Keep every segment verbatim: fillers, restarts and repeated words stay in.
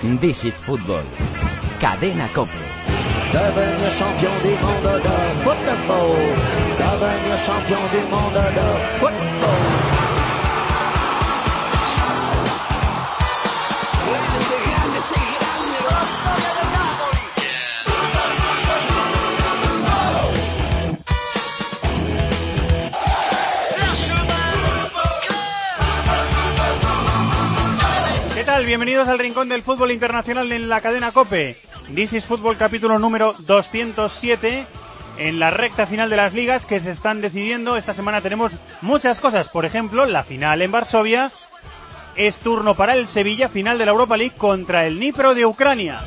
This is Football. Cadena COPE. Devenir champion du monde de football. Devenir champion du monde de football. ¿Qué tal? Bienvenidos al Rincón del Fútbol Internacional en la cadena COPE. This is Fútbol, capítulo número doscientos siete, en la recta final de las ligas que se están decidiendo. Esta semana tenemos muchas cosas, por ejemplo, la final en Varsovia. Es turno para el Sevilla, final de la Europa League contra el Dnipro de Ucrania.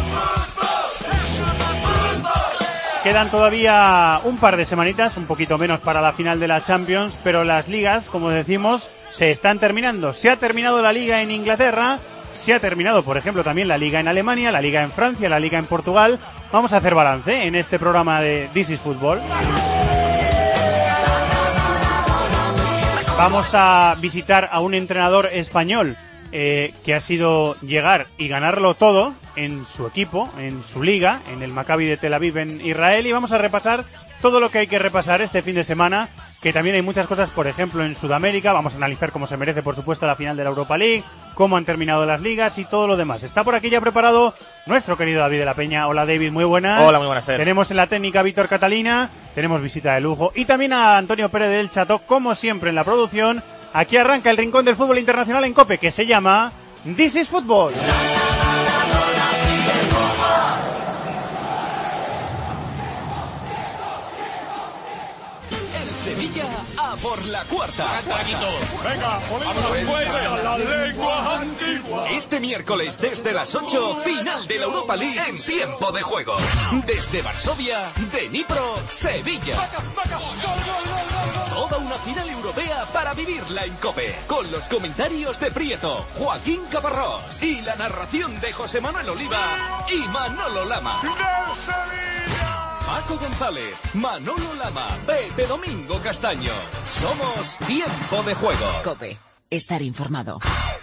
Quedan todavía un par de semanitas, un poquito menos para la final de la Champions, pero las ligas, como decimos, se están terminando. Se ha terminado la Liga en Inglaterra, se ha terminado, por ejemplo, también la Liga en Alemania, la Liga en Francia, la Liga en Portugal. Vamos a hacer balance en este programa de This is Football. Vamos a visitar a un entrenador español eh, que ha sido llegar y ganarlo todo en su equipo, en su liga, en el Maccabi de Tel Aviv en Israel, y vamos a repasar todo lo que hay que repasar este fin de semana, que también hay muchas cosas, por ejemplo, en Sudamérica. Vamos a analizar cómo se merece, por supuesto, la final de la Europa League, cómo han terminado las ligas y todo lo demás. Está por aquí ya preparado nuestro querido David de la Peña. Hola, David, muy buenas. Hola, muy buenas, Fer. Tenemos en la técnica a Víctor Catalina, tenemos visita de lujo y también a Antonio Pérez del Chato, como siempre en la producción. Aquí arranca el Rincón del Fútbol Internacional en COPE, que se llama This is Football. Sevilla a por la cuarta. Venga, vamos a la lengua antigua. Este miércoles desde las ocho, final de la Europa League en tiempo de juego. Desde Varsovia, de Dnipro, Sevilla. Toda una final europea para vivirla en COPE. Con los comentarios de Prieto, Joaquín Caparrós y la narración de José Manuel Oliva y Manolo Lama. Paco González, Manolo Lama, Pepe Domingo Castaño. Somos Tiempo de Juego. COPE. Estar informado.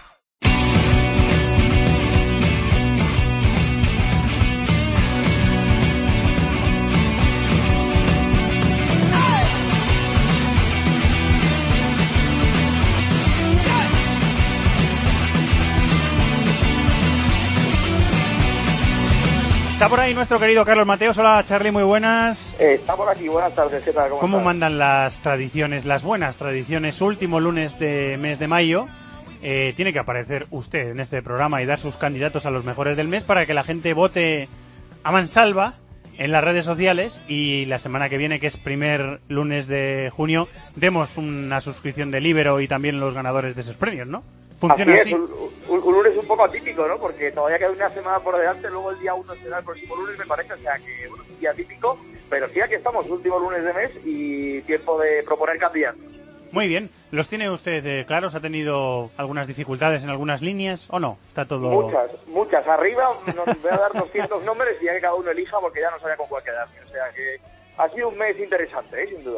Está por ahí nuestro querido Carlos Mateos. Hola, Charlie, muy buenas. Eh, está por aquí, buenas tardes, ¿qué tal? ¿Cómo, ¿Cómo estás? mandan las tradiciones, las buenas tradiciones? Último lunes de mes de mayo. Eh, tiene que aparecer usted en este programa y dar sus candidatos a los mejores del mes para que la gente vote a mansalva en las redes sociales, y la semana que viene, que es primer lunes de junio, demos una suscripción de Libero y también los ganadores de esos premios, ¿no? Funciona así. así. Es, un, un, un lunes un poco atípico, ¿no? Porque todavía queda una semana por delante, luego el día uno será el próximo lunes, me parece, o sea que bueno, es un día atípico, pero sí, aquí estamos, último lunes de mes y tiempo de proponer candidatos. Muy bien. ¿Los tiene usted eh, claros? ¿Ha tenido algunas dificultades en algunas líneas o no? Está todo... Muchas, muchas. Arriba nos voy a dar doscientos nombres y ya que cada uno elija porque ya no sabía con cuál quedarme. O sea que ha sido un mes interesante, ¿eh? Sin duda.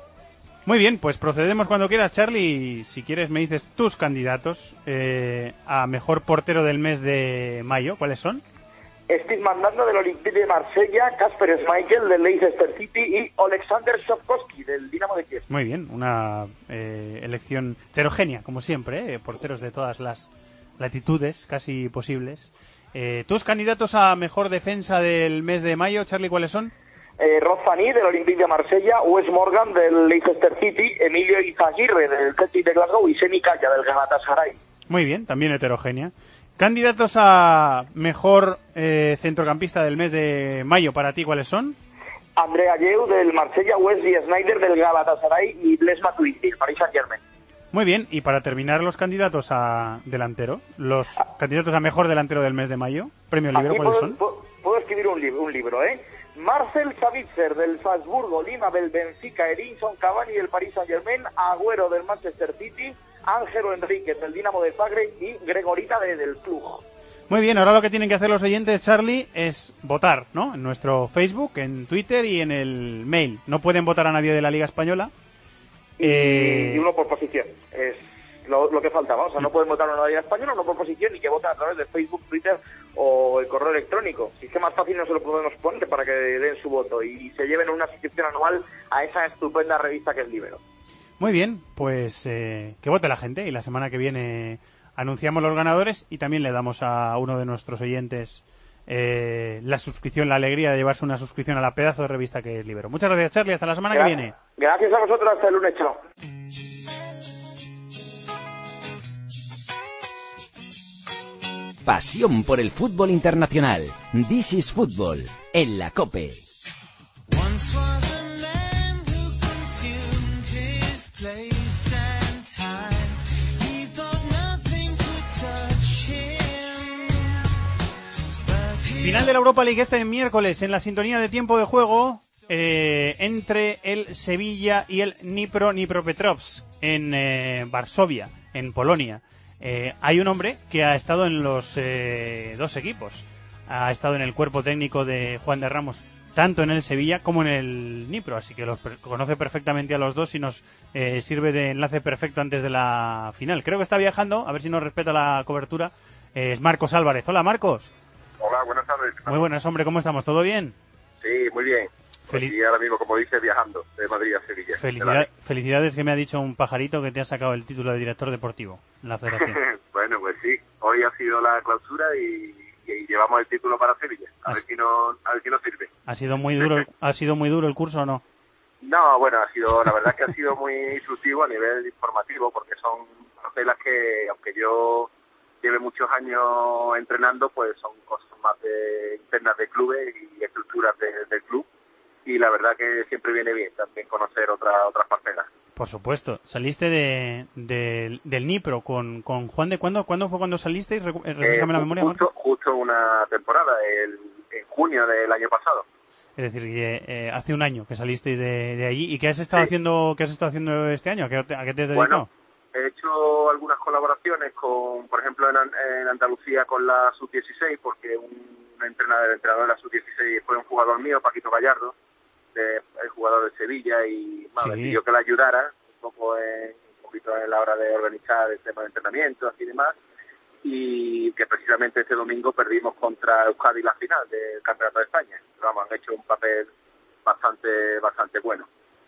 Muy bien, pues procedemos cuando quieras, Charlie. Si quieres me dices tus candidatos eh, a mejor portero del mes de mayo. ¿Cuáles son? Steve Mandanda del Olympique de Marsella, Kasper Schmeichel del Leicester City y Alexander Sofkowski del Dinamo de Kiev. Muy bien, una eh, elección heterogénea, como siempre, eh, porteros de todas las latitudes casi posibles. Eh, ¿Tus candidatos a mejor defensa del mes de mayo, Charlie, cuáles son? Eh, Rod Fanny del Olympique de Marsella, Wes Morgan del Leicester City, Emilio Izaguirre del Celtic de Glasgow y Semi Kaya del Galatasaray. Muy bien, también heterogénea. Candidatos a mejor eh, centrocampista del mes de mayo, para ti, ¿cuáles son? Andrea Yeu del Marsella, Wesley Sneijder del Galatasaray y Blaise Matuidi del Paris Saint-Germain. Muy bien, y para terminar, los candidatos a delantero, los ah. candidatos a mejor delantero del mes de mayo, premio Libero, ¿cuáles puedo, son? Puedo, puedo escribir un, li- un libro, ¿eh? Marcel Savitzer del Salzburgo, Lima del Benfica, Edinson Cavani del Paris Saint-Germain, Agüero del Manchester City, Ángelo Enríquez del Dinamo de Zagreb y Gregorita de, del Cluj. Muy bien, ahora lo que tienen que hacer los oyentes, Charlie, es votar, ¿no? En nuestro Facebook, en Twitter y en el mail. No pueden votar a nadie de la Liga Española. Y, Eh... y uno por posición. Es, lo, lo que faltaba. O sea, no pueden votar en la Liga Española, no por posición, ni que voten a través de Facebook, Twitter o el correo electrónico. Si es que más fácil no se lo podemos poner para que den su voto y se lleven una suscripción anual a esa estupenda revista que es Libero. Muy bien, pues eh, que vote la gente y la semana que viene anunciamos los ganadores y también le damos a uno de nuestros oyentes eh, la suscripción, la alegría de llevarse una suscripción a la pedazo de revista que es Libero. Muchas gracias, Charlie, hasta la semana Gracias. que viene. Gracias a vosotros, hasta el lunes, chao. Pasión por el fútbol internacional. This is Football en la COPE. Final de la Europa League este miércoles en la sintonía de tiempo de juego eh, entre el Sevilla y el Dnipro Dnipropetrovsk en eh, Varsovia, en Polonia. Eh, hay un hombre que ha estado en los eh, dos equipos. Ha estado en el cuerpo técnico de Juan de Ramos, tanto en el Sevilla como en el Dnipro, así que los per- conoce perfectamente a los dos y nos eh, sirve de enlace perfecto antes de la final. Creo que está viajando, a ver si nos respeta la cobertura. Eh, es Marcos Álvarez. Hola, Marcos. Hola, buenas tardes. Muy buenas, hombre, ¿cómo estamos? ¿Todo bien? Sí, muy bien. Feliz... Y ahora mismo, como dice, viajando de Madrid a Sevilla. Felicidad... Felicidades, que me ha dicho un pajarito que te ha sacado el título de director deportivo en la federación. Bueno, pues sí, hoy ha sido la clausura y, y llevamos el título para Sevilla. A ver si no, a ver si nos sirve. ¿Ha sido muy duro, ha sido muy duro el curso o no? No, bueno, ha sido, la verdad es que ha sido muy instructivo a nivel informativo, porque son parcelas que, aunque yo lleve muchos años entrenando, pues son cosas más de, internas de clubes y estructuras de, del club. Y la verdad que siempre viene bien también conocer otra, otras parcelas. Por supuesto. Saliste de, de del Dnipro con, con Juan de... ¿Cuándo, ¿Cuándo fue cuando salisteis? Refrescame Eh, la memoria, justo, justo una temporada, el, en junio del año pasado. Es decir, que eh, hace un año que salisteis de, de allí. ¿Y qué has estado sí. haciendo qué has estado haciendo este año? ¿A qué, a qué te has dedicado? Bueno, he hecho algunas colaboraciones con, por ejemplo, en, en Andalucía con la sub dieciséis, porque un entrenador, el entrenador de la sub dieciséis fue un jugador mío, Paquito Gallardo, de, el jugador de Sevilla, y bueno, sí. me pidió que le ayudara un poco en, un poquito en la hora de organizar el tema de entrenamientos y demás, y que precisamente este domingo perdimos contra Euskadi la final del Campeonato de España. Pero vamos, han hecho un papel bastante bastante bueno.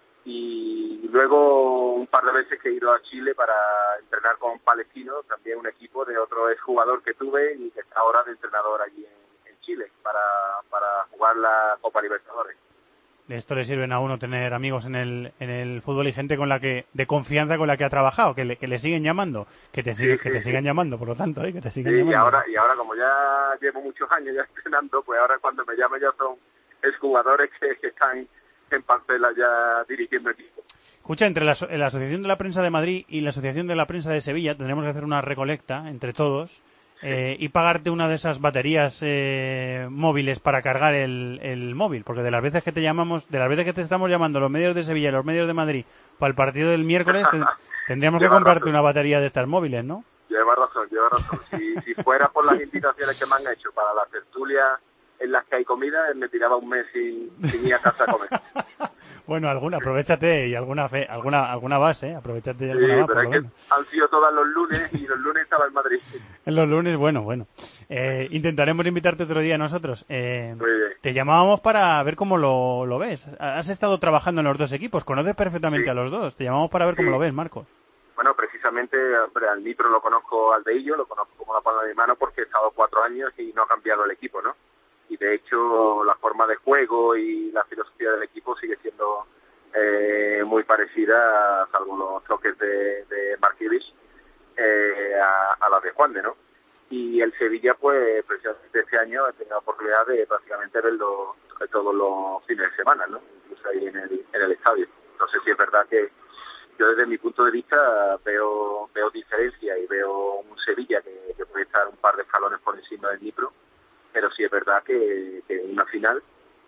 Y luego un par de veces que he ido a Chile para entrenar con Palestino, también un equipo de otro exjugador que tuve y que está ahora de entrenador allí en, en Chile para, para jugar la Copa Libertadores. De esto le sirven a uno tener amigos en el en el fútbol y gente con la que de confianza con la que ha trabajado, que le, que le siguen llamando, que te sigue, sí, que sí, te sigan sí. llamando, por lo tanto, ¿eh? que te sigan sí, llamando. Y ahora, y ahora como ya llevo muchos años ya entrenando, pues ahora cuando me llaman ya son exjugadores que, que están en parcela ya dirigiendo equipos. Escucha, entre la, la Asociación de la Prensa de Madrid y la Asociación de la Prensa de Sevilla tendremos que hacer una recolecta entre todos eh, y pagarte una de esas baterías eh, móviles para cargar el, el móvil, porque de las veces que te llamamos, de las veces que te estamos llamando los medios de Sevilla y los medios de Madrid para el partido del miércoles, te, tendríamos que comprarte razón. Una batería de estas móviles, ¿no? Lleva razón, lleva razón. Si, si fuera por las invitaciones que me han hecho para la tertulia en las que hay comida, me tiraba un mes sin, sin ir a casa a comer. Bueno, alguna, aprovechate y alguna fe, alguna alguna base, ¿eh? Aprovechate de alguna sí, más, pero por es lo que menos. Han sido todas los lunes y los lunes estaba en Madrid. En los lunes, bueno, bueno. Eh, intentaremos invitarte otro día nosotros. Eh, Muy bien. Te llamábamos para ver cómo lo, lo ves. Has estado trabajando en los dos equipos, conoces perfectamente sí. a los dos. Te llamamos para ver sí. cómo lo ves, Marcos. Bueno, precisamente hombre, al Dnipro lo conozco al Beillo, lo conozco como la palma de mi mano porque he estado cuatro años y no ha cambiado el equipo, ¿no? Y de hecho la forma de juego y la filosofía del equipo sigue siendo eh, muy parecida, salvo los toques de, de Markiewicz, eh, a, a la de Juan de, ¿no? Y el Sevilla, pues, precisamente este año he tenido la oportunidad de prácticamente verlo todos los fines de semana, ¿no? Incluso ahí en el, en el estadio. Entonces sí es verdad que yo desde mi punto de vista veo veo diferencia y veo un Sevilla que, que puede estar un par de escalones por encima del Dnipro, pero sí es verdad que, que en una final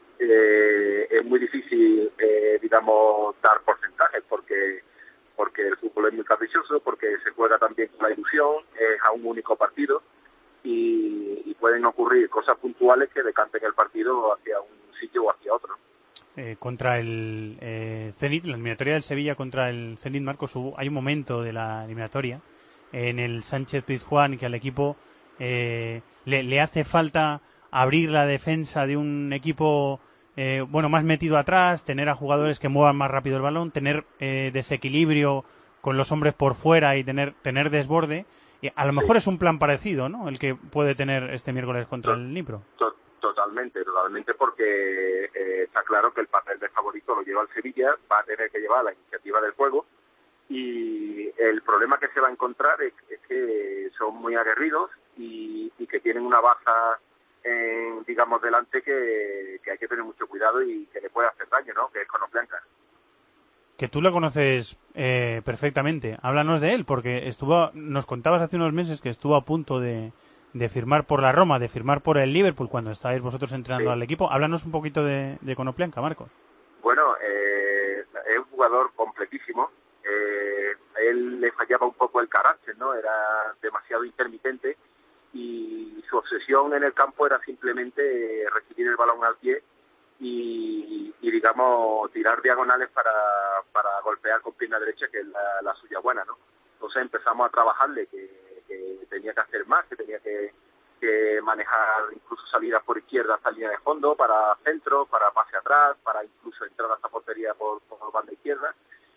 eh, es muy difícil, eh, digamos, dar porcentajes porque porque el fútbol es muy caprichoso, porque se juega también con la ilusión, es a un único partido y, y pueden ocurrir cosas puntuales que decanten el partido hacia un sitio o hacia otro. Eh, contra el eh, Zenit, la eliminatoria del Sevilla contra el Zenit, Marcos, hubo, hay un momento de la eliminatoria en el Sánchez Pizjuán, que al equipo eh, le, le hace falta abrir la defensa de un equipo eh, bueno más metido atrás, tener a jugadores que muevan más rápido el balón, tener eh, desequilibrio con los hombres por fuera y tener tener desborde. Y a lo mejor es un plan parecido, ¿no?, el que puede tener este miércoles contra el Dnipro. Totalmente, totalmente, porque eh, está claro que el papel de favorito lo lleva el Sevilla, va a tener que llevar la iniciativa del juego, y el problema que se va a encontrar es, es que son muy aguerridos y, y que tienen una baza, en, digamos, delante que, que hay que tener mucho cuidado y que le puede hacer daño, ¿no?, que es Konoplyanka. Que tú lo conoces eh, perfectamente. Háblanos de él, porque estuvo, nos contabas hace unos meses que estuvo a punto de, de firmar por la Roma, de firmar por el Liverpool cuando estáis vosotros entrenando sí. al equipo. Háblanos un poquito de, de Konoplyanka, Marcos. Bueno, eh, es un jugador completísimo. Eh, él le fallaba un poco el carácter, ¿no? Era demasiado intermitente y su obsesión en el campo era simplemente recibir el balón al pie y, y digamos, tirar diagonales para, para golpear con pierna derecha, que es la, la suya buena, ¿no? Entonces empezamos a trabajarle que, que tenía que hacer más, que tenía que, que manejar incluso salidas por izquierda hasta línea de fondo, para centro, para pase atrás, para incluso entrar hasta portería por, por banda izquierda.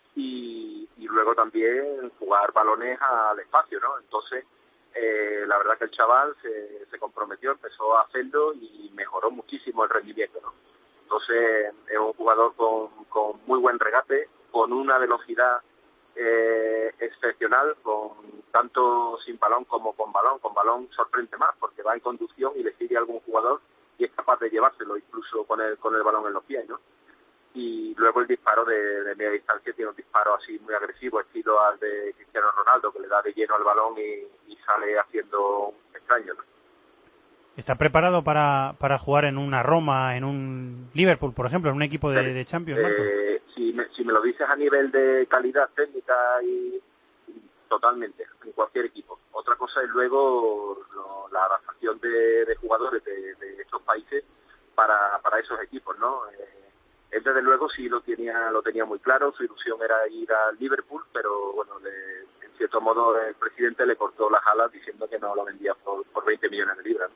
Y, y luego también jugar balones al espacio, ¿no? Entonces, eh, la verdad que el chaval se, se comprometió, empezó a hacerlo y mejoró muchísimo el rendimiento, ¿no? Entonces, es un jugador con, con muy buen regate, con una velocidad eh, excepcional, con tanto sin balón como con balón. Con balón sorprende más, porque va en conducción y le sigue a algún jugador y es capaz de llevárselo incluso con el, con el balón en los pies, ¿no? Y luego el disparo de, de media distancia tiene un disparo así muy agresivo, estilo al de Cristiano Ronaldo, que le da de lleno al balón y, y sale haciendo un extraño, ¿no? ¿Está preparado para, para jugar en una Roma, en un Liverpool, por ejemplo, en un equipo de, de Champions, Marco? Eh, si, me, si me lo dices a nivel de calidad técnica, y, y totalmente, en cualquier equipo. Otra cosa es luego lo, la adaptación de, de jugadores de, de estos países para, para esos equipos, ¿no? Eh, Él desde luego sí lo tenía lo tenía muy claro, su ilusión era ir al Liverpool, pero bueno, le, en cierto modo el presidente le cortó las alas diciendo que no lo vendía por, por veinte millones de libras.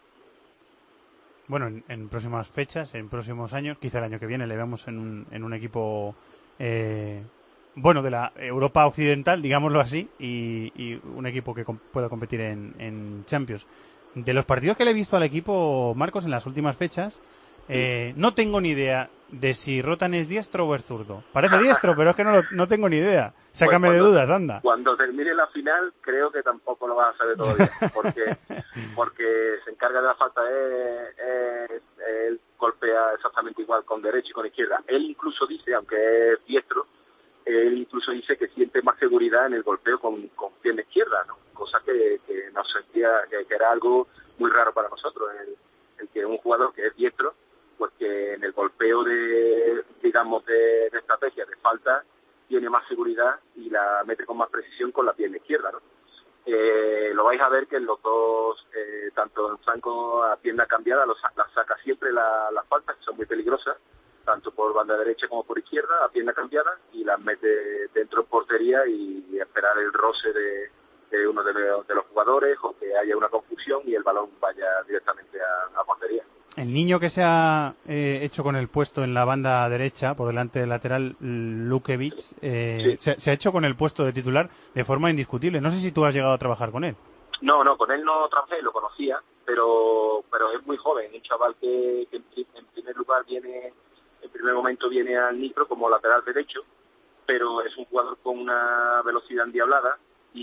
Bueno, en, en próximas fechas, en próximos años, quizá el año que viene le veamos en un, en un equipo eh, bueno, de la Europa occidental, digámoslo así, y, y un equipo que com- pueda competir en, en Champions. De los partidos que le he visto al equipo, Marcos, en las últimas fechas, Eh, no tengo ni idea de si Rotan es diestro o es zurdo. Parece diestro, pero es que no, lo, no tengo ni idea. Sácame pues cuando, de dudas, anda. Cuando termine la final, creo que tampoco lo vas a saber todavía, porque porque se encarga de la falta, él, él, él golpea exactamente igual con derecha y con izquierda. Él incluso dice, aunque es diestro, él incluso dice que siente más seguridad en el golpeo con, con pierna izquierda, ¿no? Cosa que, que nos sentía que, que era algo muy raro para nosotros, el, el que un jugador que es diestro, pues que en el golpeo de, digamos, de, de estrategia, de falta, tiene más seguridad y la mete con más precisión con la pierna izquierda, ¿no? Eh, lo vais a ver que en los dos, eh, tanto en Franco a pierna cambiada, los, las saca siempre las la faltas, que son muy peligrosas, tanto por banda derecha como por izquierda, a pierna cambiada, y las mete dentro en portería y, y esperar el roce de, de uno de los, de los jugadores, o que haya una confusión y el balón vaya directamente a, a portería. El niño que se ha eh, hecho con el puesto en la banda derecha, por delante del lateral, Lukevic, eh, sí. se, se ha hecho con el puesto de titular de forma indiscutible. No sé si tú has llegado a trabajar con él. No, no, con él no trabajé, lo conocía, pero pero es muy joven, un chaval que, que en primer lugar viene, en primer momento viene al Dnipro como lateral derecho, pero es un jugador con una velocidad endiablada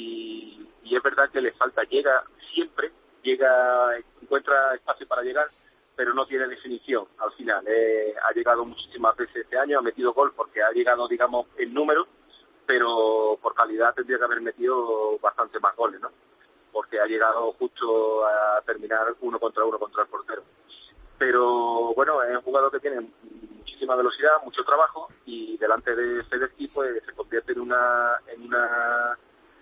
y, y es verdad que le falta, llega siempre, llega, encuentra espacio para llegar, pero no tiene definición al final. Eh, ha llegado muchísimas veces este año, ha metido gol porque ha llegado, digamos, en número, pero por calidad tendría que haber metido bastante más goles, ¿no? Porque ha llegado justo a terminar uno contra uno contra el portero. Pero bueno, es un jugador que tiene muchísima velocidad, mucho trabajo, y delante de Fedeschi pues se convierte en una en una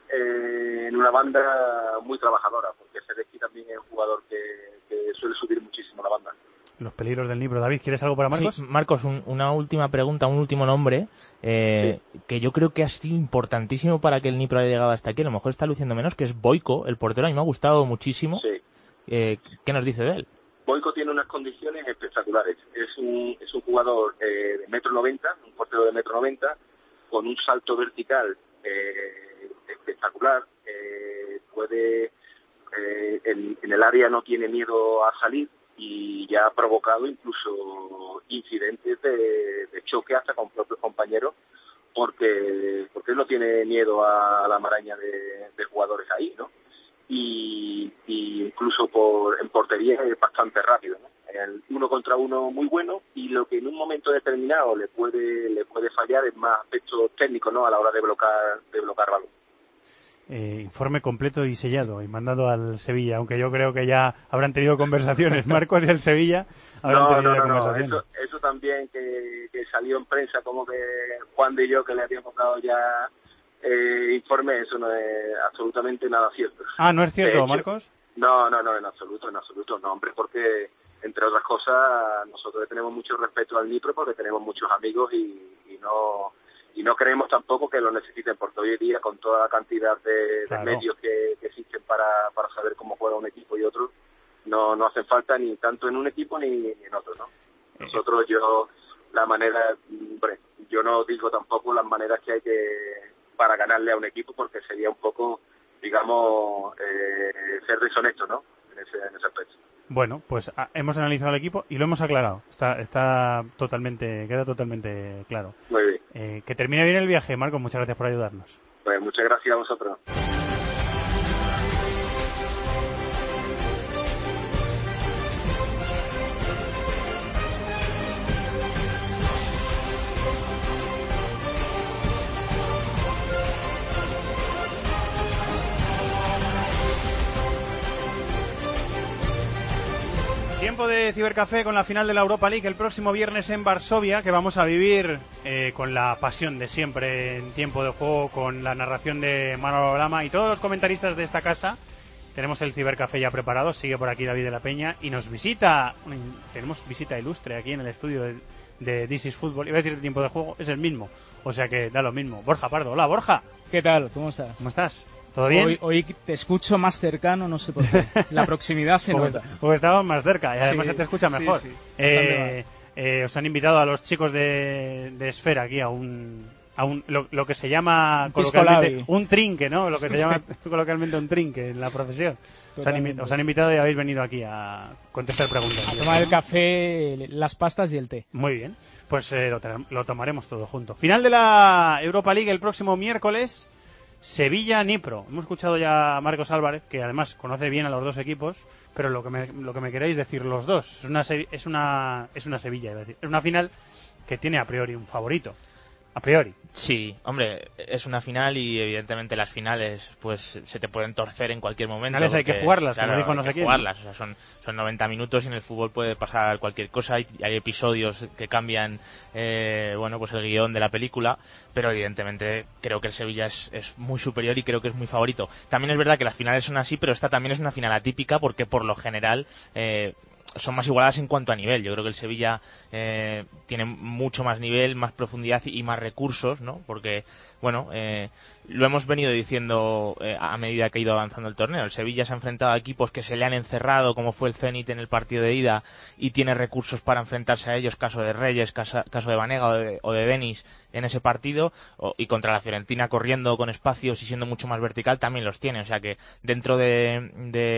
eh, en una banda muy trabajadora, porque Fedeschi también es un jugador que, que suele subir muchísimo la banda. los peligros del Dnipro. David, ¿quieres algo para Marcos? Sí, Marcos, un, una última pregunta, un último nombre, eh, sí. que yo creo que ha sido importantísimo para que el Dnipro haya llegado hasta aquí. A lo mejor está luciendo menos, que es Boyko, el portero. A mí me ha gustado muchísimo. Sí. Eh, ¿Qué nos dice de él? Boyko tiene unas condiciones espectaculares. Es un, es un jugador eh, de metro noventa, un portero de metro noventa, con un salto vertical eh, espectacular. Eh, puede eh, en, en el área no tiene miedo a salir y ya ha provocado incluso incidentes de, de choque hasta con propios compañeros, porque porque él no tiene miedo a, a la maraña de, de jugadores ahí, ¿no? Y, y incluso por en portería es bastante rápido, ¿no? El uno contra uno muy bueno, y lo que en un momento determinado le puede le puede fallar es más aspecto técnico, ¿no? A la hora de bloquear de bloquear balón. Eh, informe completo y sellado y mandado al Sevilla, aunque yo creo que ya habrán tenido conversaciones Marcos y el Sevilla habrán no, tenido no, no, conversaciones. No, eso, eso también que, que salió en prensa como que Juan de yo que le habíamos dado ya eh, informe, eso no es absolutamente nada cierto. Ah, ¿no es cierto, hecho, Marcos? No, no, no, en absoluto, en absoluto, no, hombre, porque entre otras cosas nosotros tenemos mucho respeto al Dnipro porque tenemos muchos amigos y, y no y no creemos tampoco que lo necesiten, porque hoy en día con toda la cantidad de, claro. de medios que, que existen para, para saber cómo juega un equipo y otro, no, no hacen falta ni tanto en un equipo ni, ni en otro, ¿no? Nosotros, yo, la manera, hombre, yo no digo tampoco las maneras que hay que para ganarle a un equipo, porque sería un poco, digamos, eh, ser deshonesto, ¿no? En ese, en ese aspecto. Bueno, pues a, hemos analizado el equipo y lo hemos aclarado. Está, está totalmente, queda totalmente claro. Muy bien. Eh, que termine bien el viaje, Marco. Muchas gracias por ayudarnos. Pues muchas gracias a vosotros. Tiempo de cibercafé con la final de la Europa League el próximo viernes en Varsovia, que vamos a vivir eh, con la pasión de siempre en tiempo de juego, con la narración de Manolo Lama y todos los comentaristas de esta casa. Tenemos el cibercafé ya preparado, sigue por aquí David de la Peña y nos visita, tenemos visita ilustre aquí en el estudio de, de This is Football. Iba a decir de tiempo de juego, es el mismo, o sea que da lo mismo. Borja Pardo, hola Borja. ¿Qué tal? ¿Cómo estás? ¿Cómo estás? ¿Todo bien? Hoy, hoy te escucho más cercano, no sé por qué. La proximidad se nota. Porque estábamos más cerca y además sí, se te escucha mejor. Sí, sí, eh, eh, os han invitado a los chicos de, de Esfera aquí a un, a un lo, lo que se llama un coloquialmente un trinque, ¿no? Lo que se llama coloquialmente un trinque en la profesión. Os han, os han invitado y habéis venido aquí a contestar preguntas. A tomar el café, las pastas y el té. Muy bien, pues eh, lo, lo tomaremos todo junto. Final de la Europa League el próximo miércoles. Sevilla-Dnipro. Hemos escuchado ya a Marcos Álvarez, que además conoce bien a los dos equipos, pero lo que me, lo que me queréis decir los dos, es una, es una, es una Sevilla, es decir, es una final que tiene a priori un favorito. A priori. Sí, hombre, es una final y evidentemente las finales pues se te pueden torcer en cualquier momento. Finales hay que jugarlas, claro, como dijo no hay sé que quién. jugarlas, o sea, son, son noventa minutos y en el fútbol puede pasar cualquier cosa. Hay, hay episodios que cambian eh, bueno, pues el guión de la película, pero evidentemente creo que el Sevilla es, es muy superior y creo que es muy favorito. También es verdad que las finales son así, pero esta también es una final atípica porque por lo general eh, son más igualadas en cuanto a nivel. Yo creo que el Sevilla eh, tiene mucho más nivel, más profundidad y más recursos, ¿no? Porque, bueno, eh, lo hemos venido diciendo eh, a medida que ha ido avanzando el torneo. El Sevilla se ha enfrentado a equipos que se le han encerrado, como fue el Zenit en el partido de ida, y tiene recursos para enfrentarse a ellos, caso de Reyes, caso, caso de Banega o de, o de Denis en ese partido, o, y contra la Fiorentina corriendo con espacios y siendo mucho más vertical también los tiene. O sea que dentro de,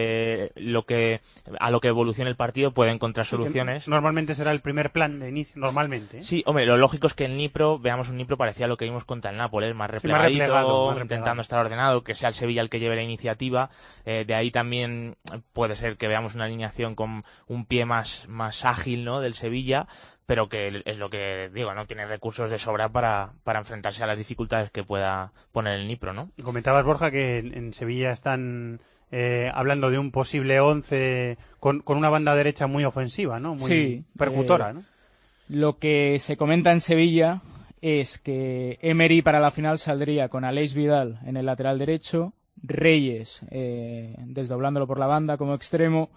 de lo que a lo que evolucione el partido puede encontrar soluciones. Normalmente será el primer plan de inicio, normalmente. ¿eh? Sí, hombre, lo lógico es que el Dnipro, veamos un Dnipro parecido a lo que vimos contra el Nápoles, más replegadito, sí, más replegado, más intentando replegado. estar ordenado, que sea el Sevilla el que lleve la iniciativa. Eh, de ahí también puede ser que veamos una alineación con un pie más, más ágil, ¿no?, del Sevilla, pero que es lo que digo, no tiene recursos de sobra para, para enfrentarse a las dificultades que pueda poner el Dnipro, ¿no? Y comentabas, Borja, que en, en Sevilla están eh, hablando de un posible once con, con una banda derecha muy ofensiva, ¿no? Muy sí, percutora, eh, ¿no? Lo que se comenta en Sevilla es que Emery para la final saldría con Aleix Vidal en el lateral derecho, Reyes eh, desdoblándolo por la banda como extremo,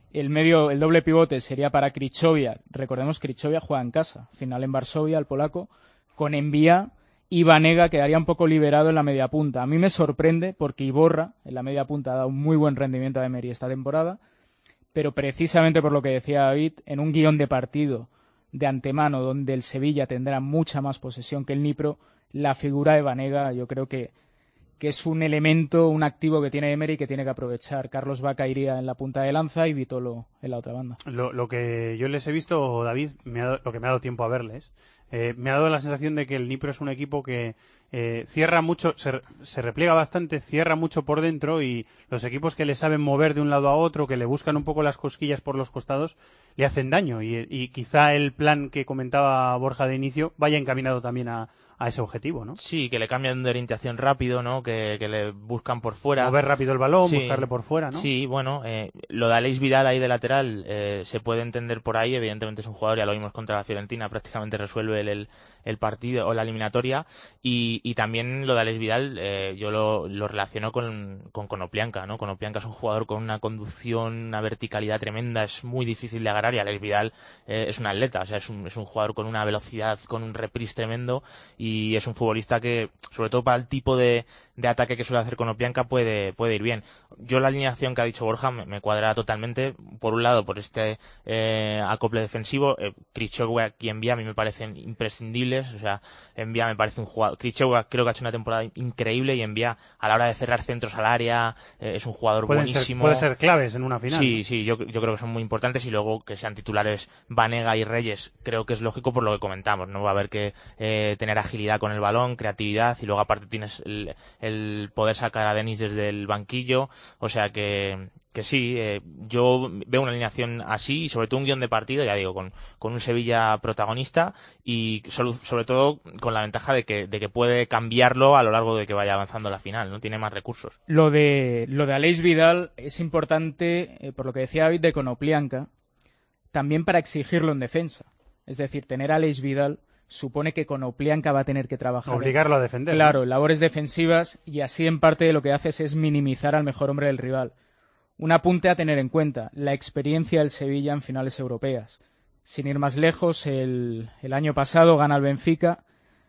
El medio, el doble pivote sería para Krychowiak. Recordemos que Krychowiak juega en casa, final en Varsovia, el polaco, con Envía y Vanega quedaría un poco liberado en la media punta. A mí me sorprende porque Iborra en la media punta ha dado un muy buen rendimiento a Emery esta temporada, pero precisamente por lo que decía David, en un guión de partido de antemano donde el Sevilla tendrá mucha más posesión que el Dnipro, la figura de Vanega yo creo que, que es un elemento, un activo que tiene Emery que tiene que aprovechar. Carlos Vaca iría en la punta de lanza y Vitolo en la otra banda. Lo, lo que yo les he visto, David, me ha dado, lo que me ha dado tiempo a verles, eh, me ha dado la sensación de que el Dnipro es un equipo que eh, cierra mucho, se, se repliega bastante, cierra mucho por dentro, y los equipos que le saben mover de un lado a otro, que le buscan un poco las cosquillas por los costados, le hacen daño, y, y quizá el plan que comentaba Borja de inicio vaya encaminado también a, a ese objetivo, ¿no? Sí, que le cambian de orientación rápido, ¿no? Que, que le buscan por fuera. Mover rápido el balón, sí, buscarle por fuera, ¿no? Sí, bueno, eh, lo de Aleix Vidal ahí de lateral eh, se puede entender por ahí. Evidentemente es un jugador, ya lo vimos contra la Fiorentina, prácticamente resuelve el, el, el partido o la eliminatoria. Y, y también lo de Aleix Vidal eh, yo lo, lo relaciono con, con Konoplyanka, ¿no? Konoplyanka es un jugador con una conducción, una verticalidad tremenda, es muy difícil de agarrar, y Aleix Vidal eh, es un atleta, o sea, es un, es un jugador con una velocidad, con un reprise tremendo, y es un futbolista que, sobre todo para el tipo de, de ataque que suele hacer Konoplyanka, puede, puede ir bien. Yo la alineación que ha dicho Borja me, me cuadra totalmente, por un lado por este eh, acople defensivo. eh, Krychowiak y Envía a mí me parecen imprescindibles, o sea, Envía me parece un jugador, Krychowiak creo que ha hecho una temporada increíble, y Envía a la hora de cerrar centros al área eh, es un jugador Pueden buenísimo. Ser, puede ser claves en una final. Sí, sí, yo, yo creo que son muy importantes, y luego que sean titulares Vanega y Reyes creo que es lógico por lo que comentamos, no va a haber que eh, tener agilidad con el balón, creatividad, y luego aparte tienes el, el poder sacar a Denis desde el banquillo, o sea que que sí, eh, yo veo una alineación así, y sobre todo un guión de partido, ya digo, con, con un Sevilla protagonista, y sobre, sobre todo con la ventaja de que, de que puede cambiarlo a lo largo de que vaya avanzando la final, ¿no? Tiene más recursos. Lo de, lo de Aleix Vidal es importante, eh, por lo que decía David, de Konoplyanka, también para exigirlo en defensa. Es decir, tener a Aleix Vidal supone que Konoplyanka va a tener que trabajar. Obligarlo a defender. Claro, ¿no? labores defensivas, y así en parte lo que haces es minimizar al mejor hombre del rival. Un apunte a tener en cuenta, la experiencia del Sevilla en finales europeas. Sin ir más lejos, el, el año pasado gana el Benfica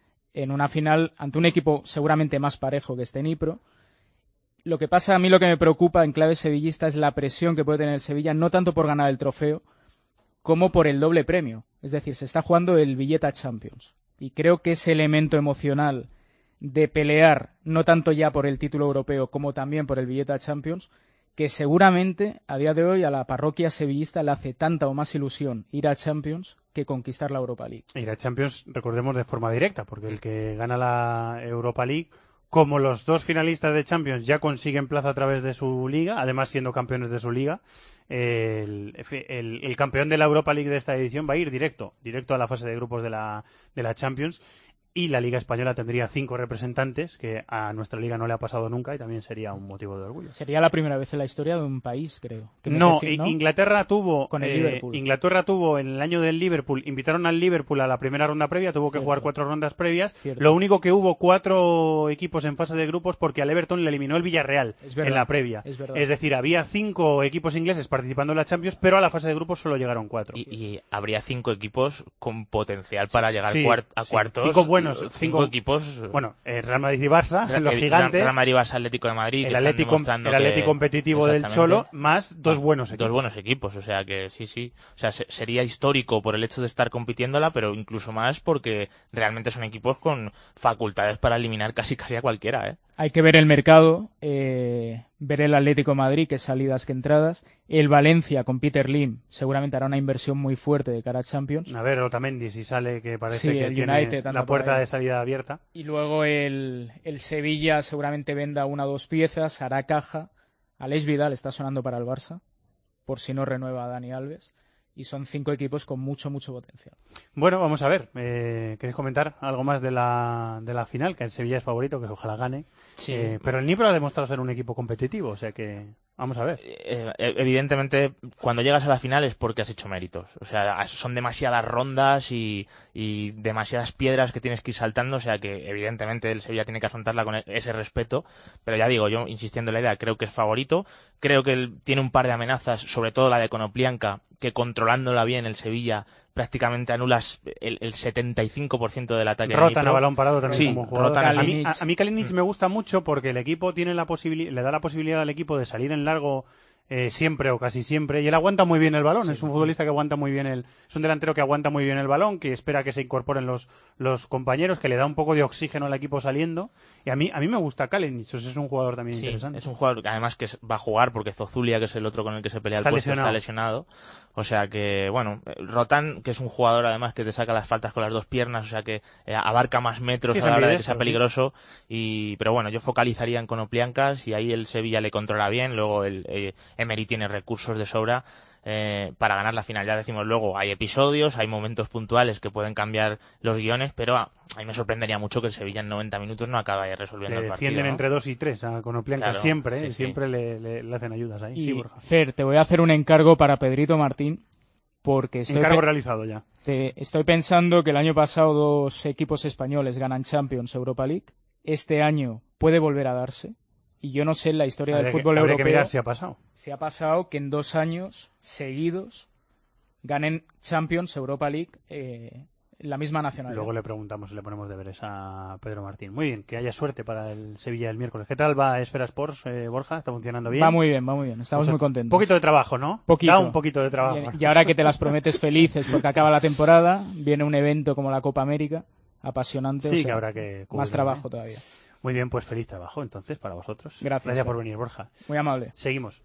en una final ante un equipo seguramente más parejo que este Dnipro. Lo que pasa, a mí lo que me preocupa en clave sevillista es la presión que puede tener el Sevilla, no tanto por ganar el trofeo, como por el doble premio. Es decir, se está jugando el billete a Champions. Y creo que ese elemento emocional de pelear, no tanto ya por el título europeo, como también por el billete a Champions, que seguramente a día de hoy a la parroquia sevillista le hace tanta o más ilusión ir a Champions que conquistar la Europa League. Ir a Champions, recordemos, de forma directa, porque el que gana la Europa League, como los dos finalistas de Champions ya consiguen plaza a través de su liga, además siendo campeones de su liga, el, el, el campeón de la Europa League de esta edición va a ir directo, directo a la fase de grupos de la, de la Champions. Y la Liga Española tendría cinco representantes, que a nuestra liga no le ha pasado nunca, y también sería un motivo de orgullo. Sería la primera vez en la historia de un país, creo. Que no, decir, ¿no? Inglaterra tuvo Con el eh, Liverpool. Inglaterra tuvo en el año del Liverpool, invitaron al Liverpool a la primera ronda previa, tuvo que Cierto. jugar cuatro rondas previas. Cierto. Lo único que hubo cuatro equipos en fase de grupos porque al Everton le eliminó el Villarreal Es verdad, en la previa. Es, verdad. Es decir, había cinco equipos ingleses participando en la Champions, pero a la fase de grupos solo llegaron cuatro. Y, y habría cinco equipos con potencial para llegar Sí, cuart a sí. cuartos. Cinco buenos, cinco, cinco equipos. Bueno, eh, Real Madrid y Barça, el, los gigantes. Real Madrid, Barça, Atlético de Madrid. El que Atlético, están el Atlético que, competitivo del Cholo, más dos buenos equipos. Dos buenos equipos, o sea que sí, sí. O sea, se, sería histórico por el hecho de estar compitiéndola, pero incluso más porque realmente son equipos con facultades para eliminar casi casi a cualquiera, ¿eh? Hay que ver el mercado, eh, ver el Atlético de Madrid, que salidas que entradas. El Valencia con Peter Lim seguramente hará una inversión muy fuerte de cara a Champions. A ver, Otamendi si sale, que parece Sí, que el tiene United anda la por puerta ahí. de salida abierta. Y luego el, el Sevilla seguramente venda una o dos piezas, hará caja. Aleix Vidal está sonando para el Barça, por si no renueva a Dani Alves. y son cinco equipos con mucho, mucho potencial. Bueno, vamos a ver. Eh, ¿Queréis comentar algo más de la, de la final? Que el Sevilla es favorito, que ojalá gane. Sí. Eh, pero el Nipro ha demostrado ser un equipo competitivo, o sea que vamos a ver. Eh, evidentemente, cuando llegas a la final es porque has hecho méritos. O sea, son demasiadas rondas y, y demasiadas piedras que tienes que ir saltando. O sea que, evidentemente, el Sevilla tiene que afrontarla con ese respeto. Pero ya digo, yo insistiendo en la idea, creo que es favorito. Creo que él tiene un par de amenazas, sobre todo la de Konoplyanka, que controlándola bien el Sevilla prácticamente anulas el, el setenta y cinco por ciento del ataque. Rotan a balón parado también sí, como jugador. Rotan a, mí, a, a mí Kalinic mm. me gusta mucho porque el equipo tiene la posibilidad, le da la posibilidad al equipo de salir en largo eh, siempre o casi siempre, y él aguanta muy bien el balón. Sí, es un futbolista que aguanta muy bien el, es un delantero que aguanta muy bien el balón, que espera que se incorporen los, los compañeros, que le da un poco de oxígeno al equipo saliendo, y a mí, a mí me gusta Kalinic, es un jugador también sí, interesante. Es un jugador que además que va a jugar porque Zozulia, que es el otro con el que se pelea está el puesto, lesionado. está lesionado. O sea que, bueno, Rotan, que es un jugador además que te saca las faltas con las dos piernas, o sea que eh, abarca más metros sí, a la hora de que sea peligroso. Y, pero bueno, yo focalizaría en Konoplyanka, y ahí el Sevilla le controla bien, luego el eh, Emery tiene recursos de sobra eh, para ganar la final. Ya decimos, luego hay episodios, hay momentos puntuales que pueden cambiar los guiones, pero a, a mí me sorprendería mucho que el Sevilla en noventa minutos no acabe resolviendo le el partido. Defienden ¿no? entre dos y tres a Konoplyanka claro, siempre, sí, ¿eh? sí. siempre le, le, le hacen ayudas ahí. Y sí, Borja. Fer, te voy a hacer un encargo para Pedrito Martín, porque estoy encargo realizado ya. Te, estoy pensando que el año pasado dos equipos españoles ganan Champions, Europa League. Este año puede volver a darse. Y yo no sé en la historia habría del fútbol que, europeo que mirar si ha pasado. Si ha pasado que en dos años seguidos ganen Champions, Europa League, eh, la misma nacionalidad. Luego le preguntamos y le ponemos deberes a Pedro Martín. Muy bien, que haya suerte para el Sevilla el miércoles. ¿Qué tal va Esfera Sports, eh, Borja? ¿Está funcionando bien? Va muy bien, va muy bien. Estamos pues muy contentos. Un poquito de trabajo, ¿no? Poquito. Da un poquito de trabajo. Y, y ahora que te las prometes felices porque acaba la temporada, viene un evento como la Copa América, apasionante. Sí, o sea, que habrá que cubrir, más trabajo ¿eh? todavía. Muy bien, pues feliz trabajo entonces para vosotros. Gracias. Gracias por venir, Borja. Muy amable. Seguimos.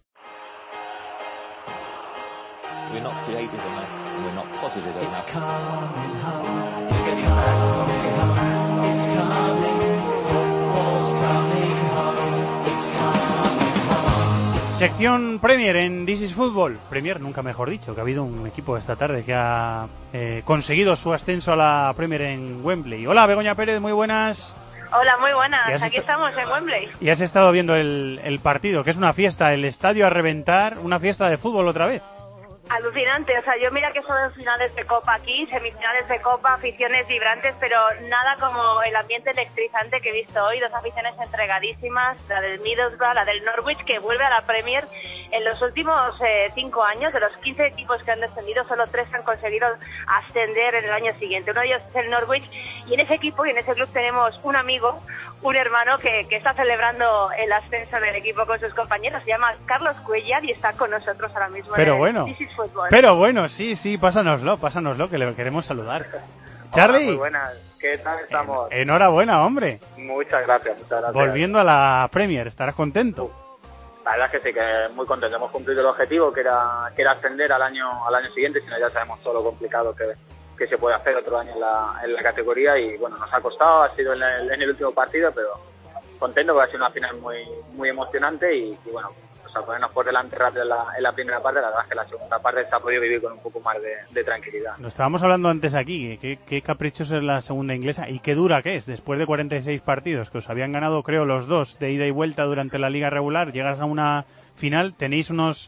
We're not creative enough. We're not positive enough. It's coming home. It's coming home. It's coming. Football's coming home. It's coming home. Sección Premier en This is Football. Premier, nunca mejor dicho, que ha habido un equipo esta tarde que ha eh, conseguido su ascenso a la Premier en Wembley. Hola, Begoña Pérez, muy buenas. Hola, muy buenas. Aquí est- estamos en Wembley. Y has estado viendo el, el partido, que es una fiesta, el estadio a reventar, una fiesta de fútbol otra vez. Alucinante, o sea, yo mira que son finales de Copa aquí, semifinales de Copa, aficiones vibrantes, pero nada como el ambiente electrizante que he visto hoy, dos aficiones entregadísimas, la del Middlesbrough, la del Norwich, que vuelve a la Premier. En los últimos eh, cinco años, de los quince equipos que han descendido, solo tres han conseguido ascender en el año siguiente. Uno de ellos es el Norwich, y en ese equipo y en ese club tenemos un amigo, un hermano que, que está celebrando el ascenso del equipo con sus compañeros. Se llama Carlos Cuellar y está con nosotros ahora mismo. Pero en bueno, This is Football. pero bueno, sí, sí, pásanoslo, pásanoslo, que le queremos saludar. Charlie. Hola, muy buenas, ¿qué tal estamos? En, enhorabuena, hombre. Muchas gracias, muchas gracias. Volviendo a la Premier, ¿estarás contento? La verdad es que sí, que muy contento. Hemos cumplido el objetivo, que era, que era ascender al año, al año siguiente, si no ya sabemos todo lo complicado que que se puede hacer otro año en la, en la categoría, y bueno, nos ha costado, ha sido en el, en el último partido, pero contento porque ha sido una final muy muy emocionante y, y bueno, pues a ponernos por delante rápido en la, en la primera parte, la verdad es que la segunda parte se ha podido vivir con un poco más de, de tranquilidad. Lo estábamos hablando antes aquí, qué, qué caprichosa es la segunda inglesa y qué dura que es, después de cuarenta y seis partidos, que os habían ganado creo los dos de ida y vuelta durante la liga regular, llegas a una final, tenéis unos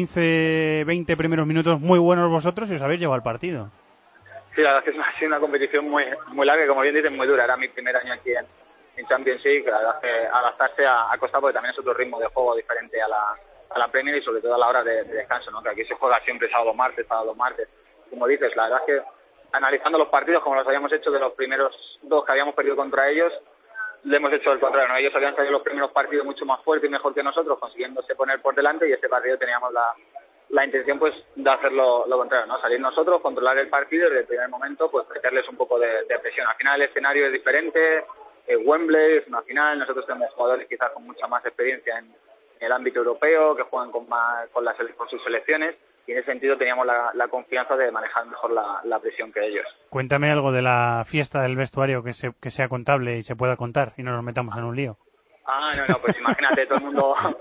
quince veinte primeros minutos muy buenos vosotros y os habéis llevado el partido. Sí, la verdad es que ha sido una competición muy muy larga y, como bien dices, muy dura. Era mi primer año aquí en, en Champions League, la verdad es que adaptarse a, a costar, porque también es otro ritmo de juego diferente a la, a la Premier y sobre todo a la hora de, de descanso, ¿no? Que aquí se juega siempre sábado martes, sábado martes. Como dices, la verdad es que analizando los partidos como los habíamos hecho de los primeros dos que habíamos perdido contra ellos, le hemos hecho el contrario, ¿no? Ellos habían salido los primeros partidos mucho más fuertes y mejor que nosotros, consiguiéndose poner por delante, y este partido teníamos la la intención pues de hacer lo, lo contrario, ¿no? Salir nosotros, controlar el partido y desde el primer momento pues meterles un poco de, de presión. Al final el escenario es diferente, eh, Wembley es una final, nosotros tenemos jugadores quizás con mucha más experiencia en, en el ámbito europeo, que juegan con más con, las, con sus selecciones, y en ese sentido teníamos la, la confianza de manejar mejor la, la presión que ellos. Cuéntame algo de la fiesta del vestuario que, se, que sea contable y se pueda contar y no nos metamos en un lío. Ah, no, no, pues imagínate, todo el mundo...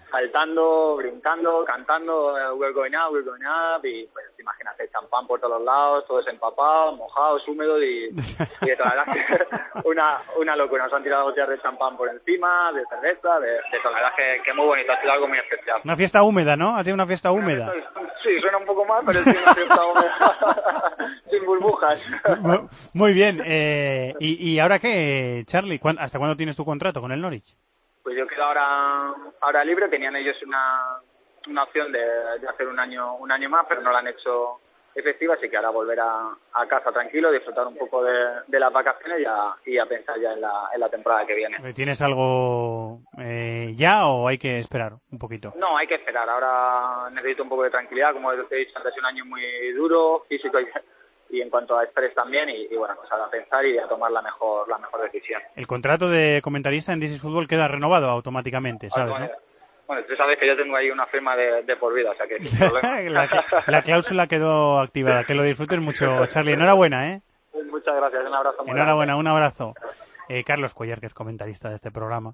saltando, brincando, cantando, eh, we're going up, we're going up, y pues imagínate, champán por todos los lados, todos empapados, mojados, húmedos, y, y la verdad que una, una locura. Nos han tirado botellas de champán por encima, de cerveza, de, de todo. La verdad que, que muy bonito, ha sido algo muy especial. Una fiesta húmeda, ¿no? Ha sido una fiesta Una húmeda. fiesta, sí, suena un poco mal, pero es una fiesta húmeda, sin burbujas. Muy bien, eh, y, ¿y ahora qué, Charlie? ¿Hasta cuándo tienes tu contrato con el Norwich? Pues yo quedo ahora ahora libre. Tenían ellos una, una opción de, de hacer un año un año más, pero no la han hecho efectiva, así que ahora volver a, a casa tranquilo, disfrutar un poco de, de las vacaciones y a, y a pensar ya en la, en la temporada que viene. ¿Tienes algo eh, ya o hay que esperar un poquito? No, hay que esperar. Ahora necesito un poco de tranquilidad, como te he dicho antes, es un año muy duro, físico y... y en cuanto a estrés también, y, y bueno, pues a pensar y a tomar la mejor la mejor decisión. El contrato de comentarista en This is Football queda renovado automáticamente, ¿sabes? ¿no? Bueno, tú sabes que yo tengo ahí una firma de, de por vida, o sea que sin problema. la, la cláusula quedó activada. Que lo disfrutes mucho, Charlie. Enhorabuena, ¿eh? Muchas gracias, un abrazo muy Enhorabuena, grande. un abrazo. Eh, Carlos Cuellar, que es comentarista de este programa,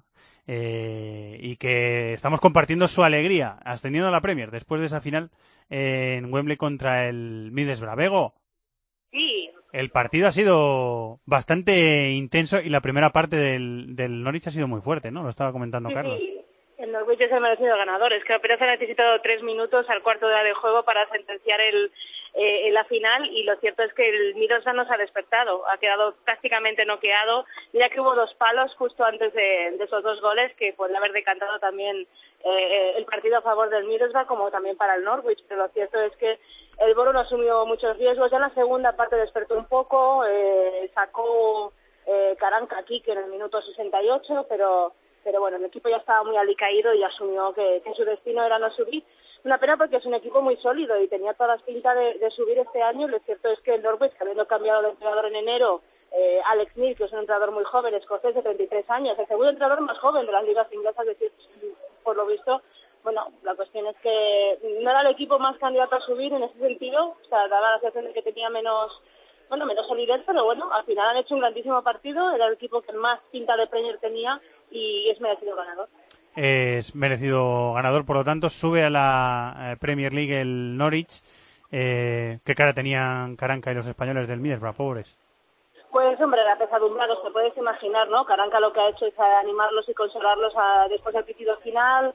eh, y que estamos compartiendo su alegría ascendiendo a la Premier después de esa final eh, en Wembley contra el Middlesbrough. Bego. Sí. El partido ha sido bastante intenso y la primera parte del, del Norwich ha sido muy fuerte, ¿no? Lo estaba comentando Sí, Carlos. sí. El Norwich es el merecido ganador. Es que apenas ha necesitado tres minutos al cuarto de hora de juego para sentenciar el, eh, la final, y lo cierto es que el Middlesbrough no se ha despertado. Ha quedado prácticamente noqueado. Mira que hubo dos palos justo antes de, de esos dos goles que podría haber decantado también eh, el partido a favor del Middlesbrough, como también para el Norwich. Pero lo cierto es que el Boro no asumió muchos riesgos. Ya en la segunda parte despertó un poco, eh, sacó eh, Karanka aquí que en el minuto sesenta y ocho, pero pero bueno, el equipo ya estaba muy alicaído y asumió que, que su destino era no subir. Una pena porque es un equipo muy sólido y tenía todas las pintas de, de subir este año. Lo cierto es que el Norwich, habiendo cambiado de entrenador en enero, eh, Alex Neil, que es un entrenador muy joven, escocés de treinta y tres años, el segundo entrenador más joven de las ligas inglesas, es decir, por lo visto, bueno, la cuestión es que no era el equipo más candidato a subir en ese sentido, o sea, daba la sensación de que tenía menos, bueno, menos solidez, pero bueno, al final han hecho un grandísimo partido, era el equipo que más pinta de Premier tenía y es merecido ganador. Es merecido ganador, por lo tanto, sube a la Premier League el Norwich. Eh, ¿Qué cara tenían Karanka y los españoles del Middlesbrough, pobres? Pues, hombre, apesadumbrados, te puedes imaginar, ¿no? Karanka lo que ha hecho es animarlos y consolarlos a, después del pitido final.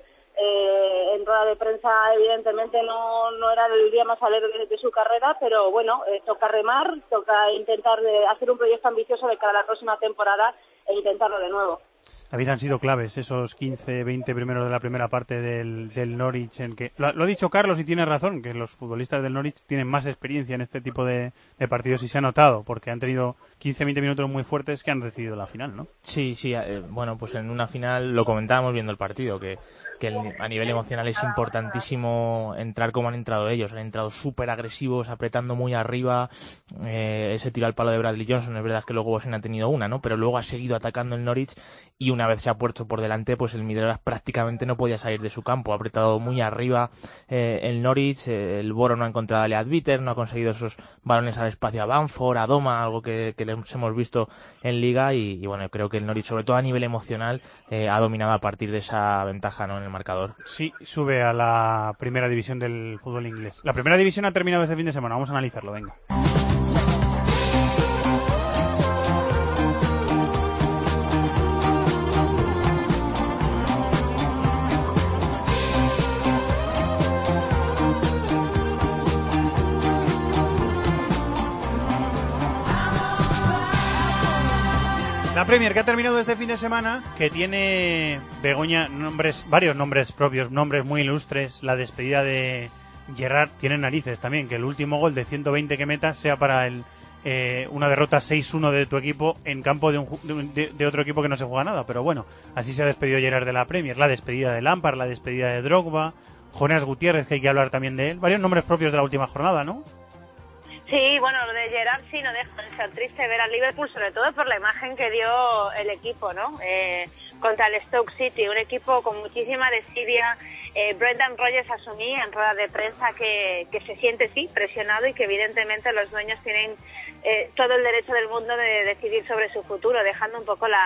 Eh, en rueda de prensa, evidentemente, no, no era el día más alegre de, de su carrera, pero bueno, eh, toca remar, toca intentar de hacer un proyecto ambicioso de cara a la próxima temporada e intentarlo de nuevo. David, han sido claves esos quince, veinte primeros de la primera parte del, del Norwich, en que lo, lo ha dicho Carlos y tiene razón, que los futbolistas del Norwich tienen más experiencia en este tipo de, de partidos y se ha notado, porque han tenido quince, veinte minutos muy fuertes que han decidido la final, ¿no? Sí, sí, eh, bueno, pues en una final lo comentábamos viendo el partido, que, que el, a nivel emocional es importantísimo entrar como han entrado ellos, han entrado súper agresivos, apretando muy arriba, eh, ese tiro al palo de Bradley Johnson, es verdad que luego Bosen ha tenido una, ¿no? Pero luego ha seguido atacando el Norwich y una vez se ha puesto por delante, pues el Middlesbrough prácticamente no podía salir de su campo, ha apretado muy arriba eh, el Norwich, eh, el Boro no ha encontrado a Lead Bitter, no ha conseguido esos balones al espacio a Bamford, a Doma, algo que, que les hemos visto en Liga y, y bueno, creo que el Norwich, sobre todo a nivel emocional, eh, ha dominado a partir de esa ventaja, ¿no?, en el marcador. Sí, sube a la primera división del fútbol inglés. La primera división ha terminado este fin de semana, vamos a analizarlo, venga. La Premier, que ha terminado este fin de semana, que tiene, Begoña, nombres, varios nombres propios, nombres muy ilustres. La despedida de Gerrard tiene narices también, que el último gol de ciento veinte que metas sea para el eh, una derrota seis uno de tu equipo en campo de, un, de, de otro equipo que no se juega nada. Pero bueno, así se ha despedido Gerrard de la Premier. La despedida de Lampard, la despedida de Drogba, Jonás Gutiérrez, que hay que hablar también de él. Varios nombres propios de la última jornada, ¿no? Sí, bueno, lo de Gerrard sí no deja de ser triste ver al Liverpool, sobre todo por la imagen que dio el equipo, ¿no? Eh, contra el Stoke City, un equipo con muchísima desidia. Eh, Brendan Rodgers asumía en rueda de prensa que, que se siente, sí, presionado y que evidentemente los dueños tienen eh, todo el derecho del mundo de decidir sobre su futuro, dejando un poco la,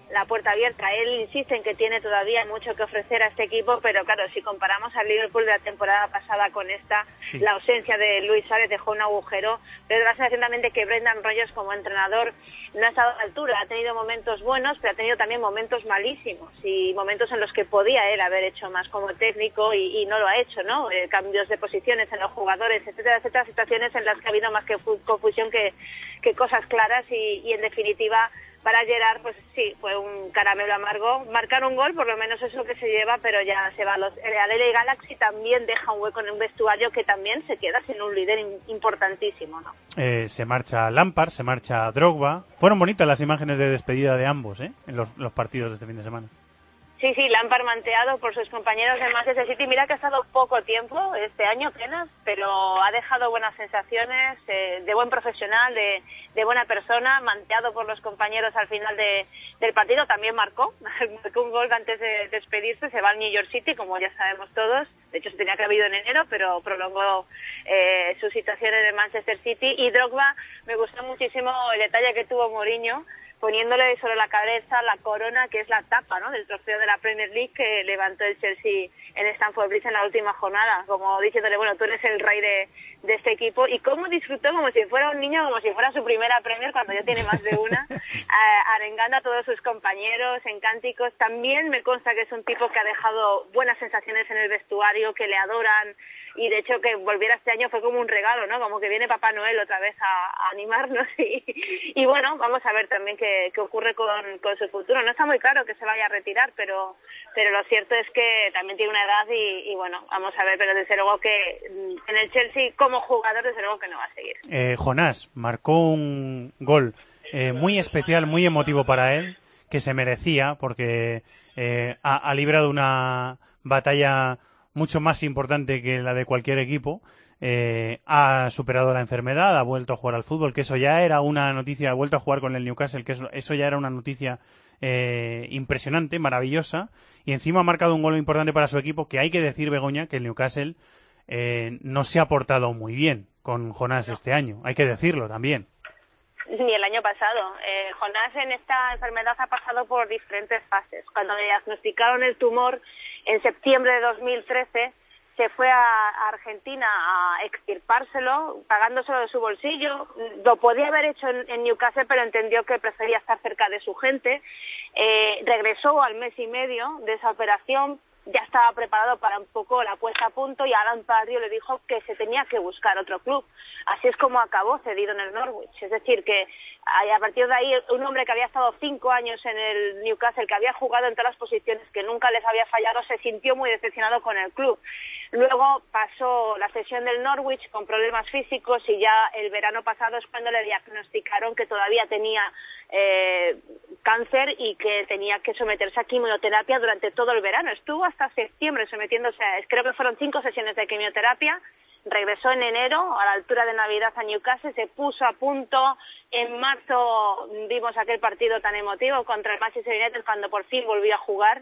la puerta abierta. Él insiste en que tiene todavía mucho que ofrecer a este equipo, pero claro, si comparamos al Liverpool de la temporada pasada con esta, sí. La ausencia de Luis Suárez dejó un agujero, pero da la sensación también de que Brendan Rodgers como entrenador no ha estado a la altura. Ha tenido momentos buenos, pero ha tenido también momentos malísimos y momentos en los que podía él haber hecho más como técnico y, y no lo ha hecho, ¿no? Eh, cambios de posiciones en los jugadores, etcétera, etcétera, situaciones en las que ha habido más que confusión que, que cosas claras y, y en definitiva para Gerrard, pues sí, fue un caramelo amargo. Marcar un gol, por lo menos es lo que se lleva, pero ya se va a los... El L A Galaxy también deja un hueco en un vestuario que también se queda sin un líder importantísimo, ¿no? Eh, se marcha Lampard, se marcha Drogba. Fueron bonitas las imágenes de despedida de ambos, ¿eh? En los, los partidos de este fin de semana. Sí, sí, Lampard manteado por sus compañeros de Manchester City. Mira que ha estado poco tiempo este año apenas, pero ha dejado buenas sensaciones, eh, de buen profesional, de, de buena persona, manteado por los compañeros al final de, del partido. También marcó, marcó un gol antes de despedirse, se va al New York City, como ya sabemos todos. De hecho, se tenía que haber ido en enero, pero prolongó eh, su situación en el Manchester City. Y Drogba, me gustó muchísimo el detalle que tuvo Mourinho, poniéndole sobre la cabeza la corona, que es la tapa, ¿no?, del trofeo de la Premier League que levantó el Chelsea en Stamford Bridge en la última jornada, como diciéndole, bueno, tú eres el rey de, de este equipo. Y cómo disfrutó, como si fuera un niño, como si fuera su primera Premier cuando ya tiene más de una, a, arengando a todos sus compañeros en cánticos. También me consta que es un tipo que ha dejado buenas sensaciones en el vestuario, que le adoran, y de hecho que volviera este año fue como un regalo, ¿no? Como que viene Papá Noel otra vez a, a animarnos y, y bueno, vamos a ver también qué, qué ocurre con, con su futuro. No está muy claro que se vaya a retirar, pero pero lo cierto es que también tiene una edad y, y bueno, vamos a ver, pero desde luego que en el Chelsea como jugador desde luego que no va a seguir. Eh, Jonás marcó un gol eh, muy especial, muy emotivo para él, que se merecía porque eh, ha, ha librado una batalla mucho más importante que la de cualquier equipo. Eh, ha superado la enfermedad, ha vuelto a jugar al fútbol, que eso ya era una noticia, ha vuelto a jugar con el Newcastle, que eso, eso ya era una noticia eh, impresionante, maravillosa, y encima ha marcado un gol importante para su equipo, que hay que decir, Begoña, que el Newcastle eh, no se ha portado muy bien con Jonás este año, hay que decirlo también. Ni el año pasado. Eh, Jonás en esta enfermedad ha pasado por diferentes fases. Cuando le diagnosticaron el tumor en septiembre de dos mil trece, se fue a Argentina a extirpárselo, pagándoselo de su bolsillo. Lo podía haber hecho en, en Newcastle, pero entendió que prefería estar cerca de su gente. Eh, regresó al mes y medio de esa operación, ya estaba preparado para un poco la puesta a punto y Alan Pardew le dijo que se tenía que buscar otro club. Así es como acabó cedido en el Norwich. Es decir, que a partir de ahí un hombre que había estado cinco años en el Newcastle, que había jugado en todas las posiciones, que nunca les había fallado, se sintió muy decepcionado con el club. Luego pasó la cesión del Norwich con problemas físicos y ya el verano pasado es cuando le diagnosticaron que todavía tenía eh, cáncer y que tenía que someterse a quimioterapia durante todo el verano. Estuvo hasta septiembre sometiéndose a, creo que fueron cinco sesiones de quimioterapia. Regresó en enero, a la altura de Navidad, a Newcastle, se puso a punto. En marzo vimos aquel partido tan emotivo contra el Manchester United cuando por fin volvió a jugar.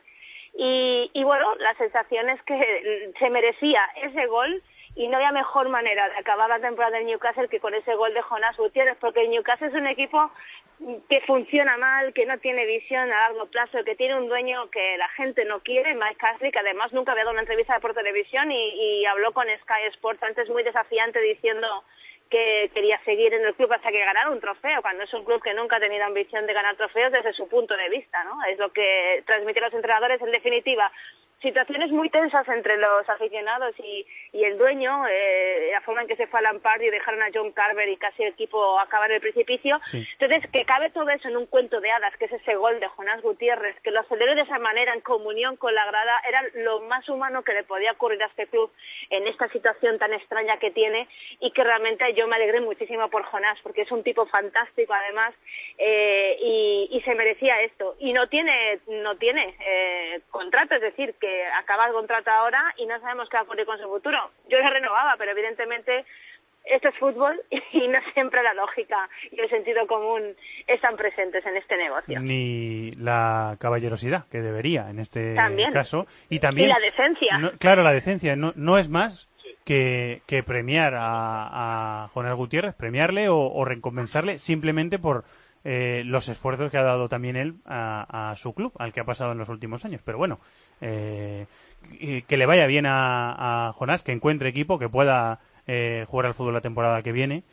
Y, y bueno, la sensación es que se merecía ese gol y no había mejor manera de acabar la temporada del Newcastle que con ese gol de Jonás Gutiérrez, porque el Newcastle es un equipo que funciona mal, que no tiene visión a largo plazo, que tiene un dueño que la gente no quiere, Mike Ashley, que además nunca había dado una entrevista por televisión y, y habló con Sky Sports antes muy desafiante diciendo que quería seguir en el club hasta que ganara un trofeo, cuando es un club que nunca ha tenido ambición de ganar trofeos desde su punto de vista, ¿no? Es lo que transmiten los entrenadores. En definitiva, situaciones muy tensas entre los aficionados y, y el dueño, eh, la forma en que se fue a Lampard y dejaron a John Carver y casi el equipo acabar en el precipicio. Sí. Entonces, que cabe todo eso en un cuento de hadas, que es ese gol de Jonás Gutiérrez, que lo celebre de esa manera, en comunión con la grada, era lo más humano que le podía ocurrir a este club en esta situación tan extraña que tiene, y que realmente yo me alegré muchísimo por Jonás, porque es un tipo fantástico además, eh, y, y se merecía esto. Y no tiene, no tiene eh, contrato, es decir, que acaba el contrato ahora y no sabemos qué va a ocurrir con su futuro. Yo le renovaba, pero evidentemente esto es fútbol y no siempre la lógica y el sentido común están presentes en este negocio. Ni la caballerosidad, que debería en este también. caso. Y también, y la decencia. No, claro, la decencia. No, no es más que, que premiar a, a Jonás Gutiérrez, premiarle o, o recompensarle simplemente por eh, los esfuerzos que ha dado también él a, a su club, al que ha pasado en los últimos años. Pero bueno, eh, que le vaya bien a, a Jonás, que encuentre equipo, que pueda eh, jugar al fútbol la temporada que viene,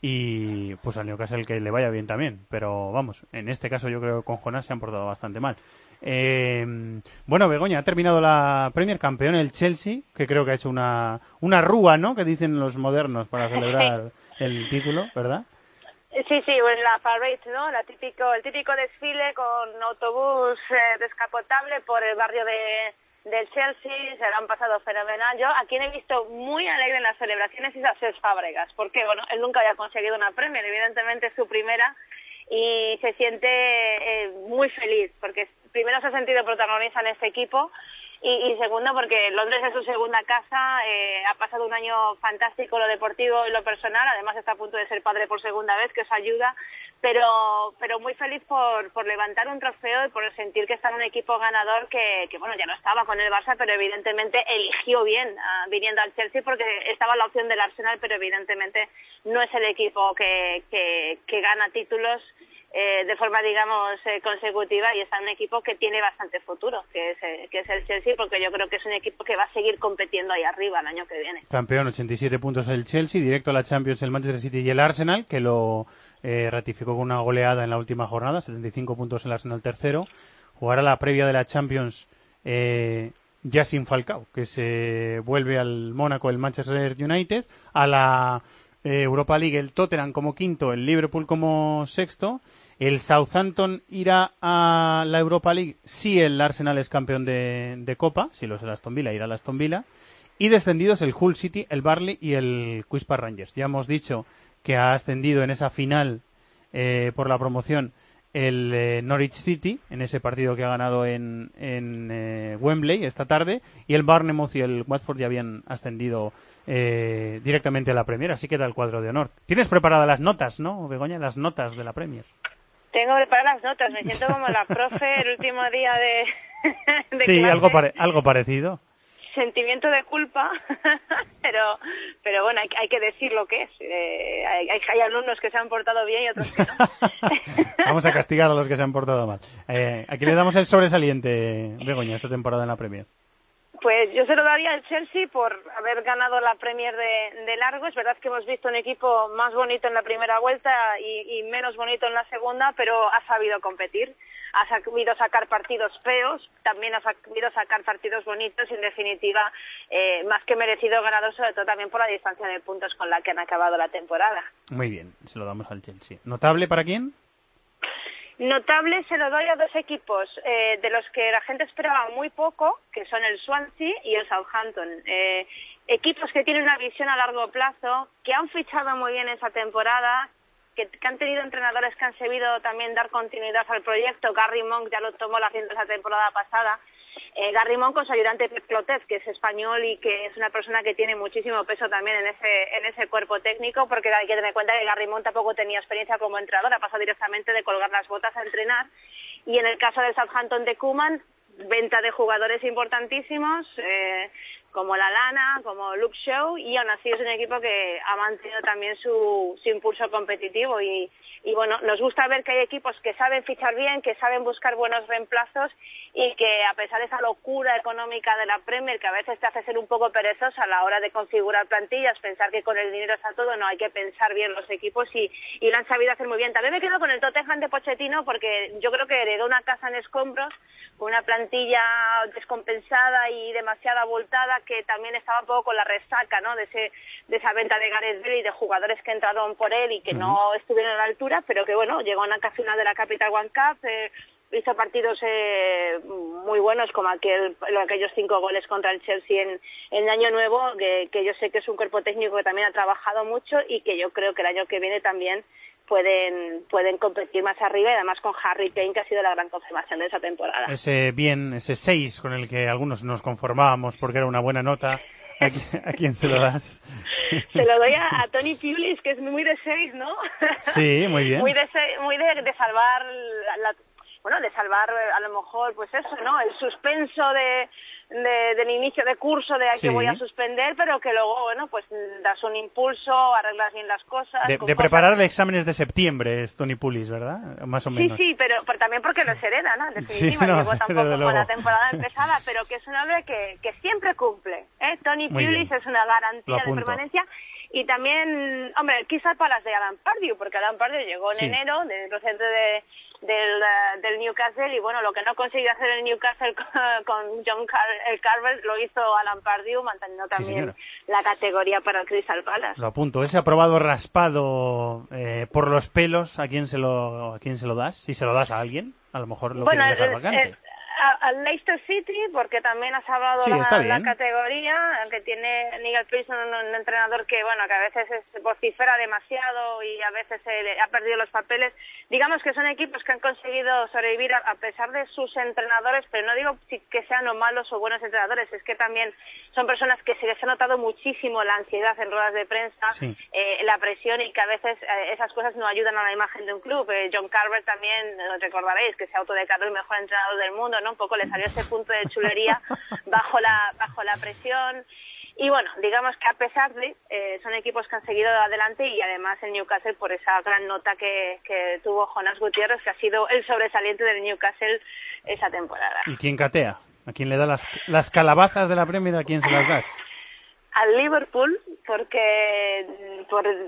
y pues al Newcastle que le vaya bien también. Pero vamos, en este caso yo creo que con Jonás se han portado bastante mal. Eh, bueno, Begoña, ha terminado la Premier, campeón el Chelsea, que creo que ha hecho una, una rúa, ¿no?, que dicen los modernos para celebrar el título, ¿verdad? Sí, sí, pues la parade, ¿no? La típico, el típico desfile con autobús eh, descapotable por el barrio de del Chelsea, se lo han pasado fenomenal. Yo a quien he visto muy alegre en las celebraciones es a Cesc Fábregas, porque bueno, él nunca había conseguido una Premier, evidentemente es su primera, y se siente eh, muy feliz, porque primero se ha sentido protagonista en este equipo, y, y segundo porque Londres es su segunda casa, eh, ha pasado un año fantástico lo deportivo y lo personal, además está a punto de ser padre por segunda vez, que eso ayuda, pero pero muy feliz por, por levantar un trofeo y por sentir que está en un equipo ganador que, que bueno, ya no estaba con el Barça, pero evidentemente eligió bien uh, viniendo al Chelsea, porque estaba la opción del Arsenal, pero evidentemente no es el equipo que, que, que gana títulos Eh, de forma, digamos, eh, consecutiva, y está en un equipo que tiene bastante futuro, que es, eh, que es el Chelsea, porque yo creo que es un equipo que va a seguir compitiendo ahí arriba el año que viene. Campeón, ochenta y siete puntos el Chelsea, directo a la Champions el Manchester City y el Arsenal, que lo eh, ratificó con una goleada en la última jornada, setenta y cinco puntos el Arsenal tercero. Jugará la previa de la Champions eh, ya sin Falcao, que se vuelve al Mónaco el Manchester United, a la eh, Europa League el Tottenham como quinto, el Liverpool como sexto. El Southampton irá a la Europa League si el Arsenal es campeón de, de Copa, si lo es el Aston Villa, irá al Aston Villa. Y descendidos el Hull City, el Burnley y el Queen's Park Rangers. Ya hemos dicho que ha ascendido en esa final eh, por la promoción el eh, Norwich City, en ese partido que ha ganado en, en eh, Wembley esta tarde, y el Bournemouth y el Watford ya habían ascendido eh, directamente a la Premier, así queda el cuadro de honor. ¿Tienes preparadas las notas, no, Begoña, las notas de la Premier? Tengo preparadas las notas, me siento como la profe el último día de, de sí, clase. algo, pare algo parecido. Sentimiento de culpa, pero pero bueno, hay, hay que decir lo que es. Eh, hay, hay alumnos que se han portado bien y otros que no. Vamos a castigar a los que se han portado mal. Eh, aquí le damos el sobresaliente, Begoña, esta temporada en la Premier. Pues yo se lo daría al Chelsea por haber ganado la Premier de, de largo. Es verdad que hemos visto un equipo más bonito en la primera vuelta y, y menos bonito en la segunda, pero ha sabido competir. Ha sabido sacar partidos feos, también ha sabido sacar partidos bonitos, y en definitiva, eh, más que merecido ganador, sobre todo también por la distancia de puntos con la que han acabado la temporada. Muy bien, se lo damos al Chelsea. ¿Notable para quién? Notable se lo doy a dos equipos eh, de los que la gente esperaba muy poco, que son el Swansea y el Southampton. Eh, equipos que tienen una visión a largo plazo, que han fichado muy bien esa temporada, que, que han tenido entrenadores que han sabido también dar continuidad al proyecto. Gary Monk ya lo tomó la rienda esa temporada pasada. Eh, Gary Monk con su ayudante Pep Clotet, que es español y que es una persona que tiene muchísimo peso también en ese en ese cuerpo técnico, porque hay que tener en cuenta que Gary Monk tampoco tenía experiencia como entrenador, ha pasado directamente de colgar las botas a entrenar. Y en el caso del Southampton de Koeman, venta de jugadores importantísimos, eh, como la Lana, como Luke Shaw, y aún así es un equipo que ha mantenido también su, su impulso competitivo. Y, y bueno, nos gusta ver que hay equipos que saben fichar bien, que saben buscar buenos reemplazos, y que a pesar de esa locura económica de la Premier, que a veces te hace ser un poco perezosa a la hora de configurar plantillas, pensar que con el dinero está todo, no, hay que pensar bien los equipos, y, y lo han sabido hacer muy bien. También me quedo con el Tottenham de Pochettino, porque yo creo que heredó una casa en escombros, con una plantilla descompensada y demasiado abultada, que también estaba un poco con la resaca, ¿no?, de ese de esa venta de Gareth Bale y de jugadores que entraron por él y que uh-huh. no estuvieron a la altura, pero que bueno, llegó a una final de la Capital One Cup, eh, hizo partidos eh, muy buenos, como aquel aquellos cinco goles contra el Chelsea en, en Año Nuevo, que, que yo sé que es un cuerpo técnico que también ha trabajado mucho, y que yo creo que el año que viene también pueden pueden competir más arriba, y además con Harry Kane, que ha sido la gran confirmación de esa temporada. Ese bien, ese seis con el que algunos nos conformábamos porque era una buena nota, ¿a, a quién se lo das? Se lo doy a, a Tony Pulis, que es muy de seis, ¿no? Sí, muy bien. Muy de seis, muy de, de salvar la, la bueno, de salvar a lo mejor, pues eso, ¿no? El suspenso de de, del inicio de curso de Sí. que voy a suspender, pero que luego, bueno, pues das un impulso, arreglas bien las cosas. De, con de cosas- preparar exámenes de septiembre es Tony Pulis, ¿verdad? Más o Sí, menos. sí, pero, pero también porque lo hereda, ¿no? En definitiva, Sí, no, llegó tampoco desde con luego. la temporada empezada, pero que es un hombre que, que siempre cumple, ¿eh? Tony Muy Pulis bien. es una Lo garantía de apunto. permanencia. Y también, hombre, quizás para las de Alan Pardew, porque Alan Pardew llegó en Sí. enero, de, procedente de, del, eh, del Newcastle, y bueno, lo que no consiguió hacer el Newcastle con, con John Car- el Carver lo hizo Alan Pardew, manteniendo también señora. la categoría para el Crystal Palace. Lo apunto. Ese aprobado raspado eh, por los pelos, ¿a quién se lo a quién se lo das? Si se lo das a alguien, a lo mejor lo Bueno, quieres dejar eh, vacante. eh, a- al Leicester City, porque también ha salvado Sí, la, está la bien. categoría, que tiene Nigel Pearson, un, un entrenador que, bueno, que a veces es, vocifera demasiado y a veces se le- ha perdido los papeles. Digamos que son equipos que han conseguido sobrevivir a, a pesar de sus entrenadores, pero no digo si- que sean o malos o buenos entrenadores, es que también son personas que se les ha notado muchísimo la ansiedad en ruedas de prensa, Sí. eh, la presión, y que a veces eh, esas cosas no ayudan a la imagen de un club. Eh, John Carver también, eh, recordaréis que se autodeclaró el mejor entrenador del mundo, ¿no? Un poco le salió ese punto de chulería bajo la bajo la presión. Y bueno, digamos que a pesar de, eh, son equipos que han seguido adelante, y además el Newcastle por esa gran nota que, que tuvo Jonas Gutiérrez, que ha sido el sobresaliente del Newcastle esa temporada. ¿Y quién catea? ¿A quién le da las, las calabazas de la Premier? ¿A quién se las das? Al Liverpool, porque mm, por el,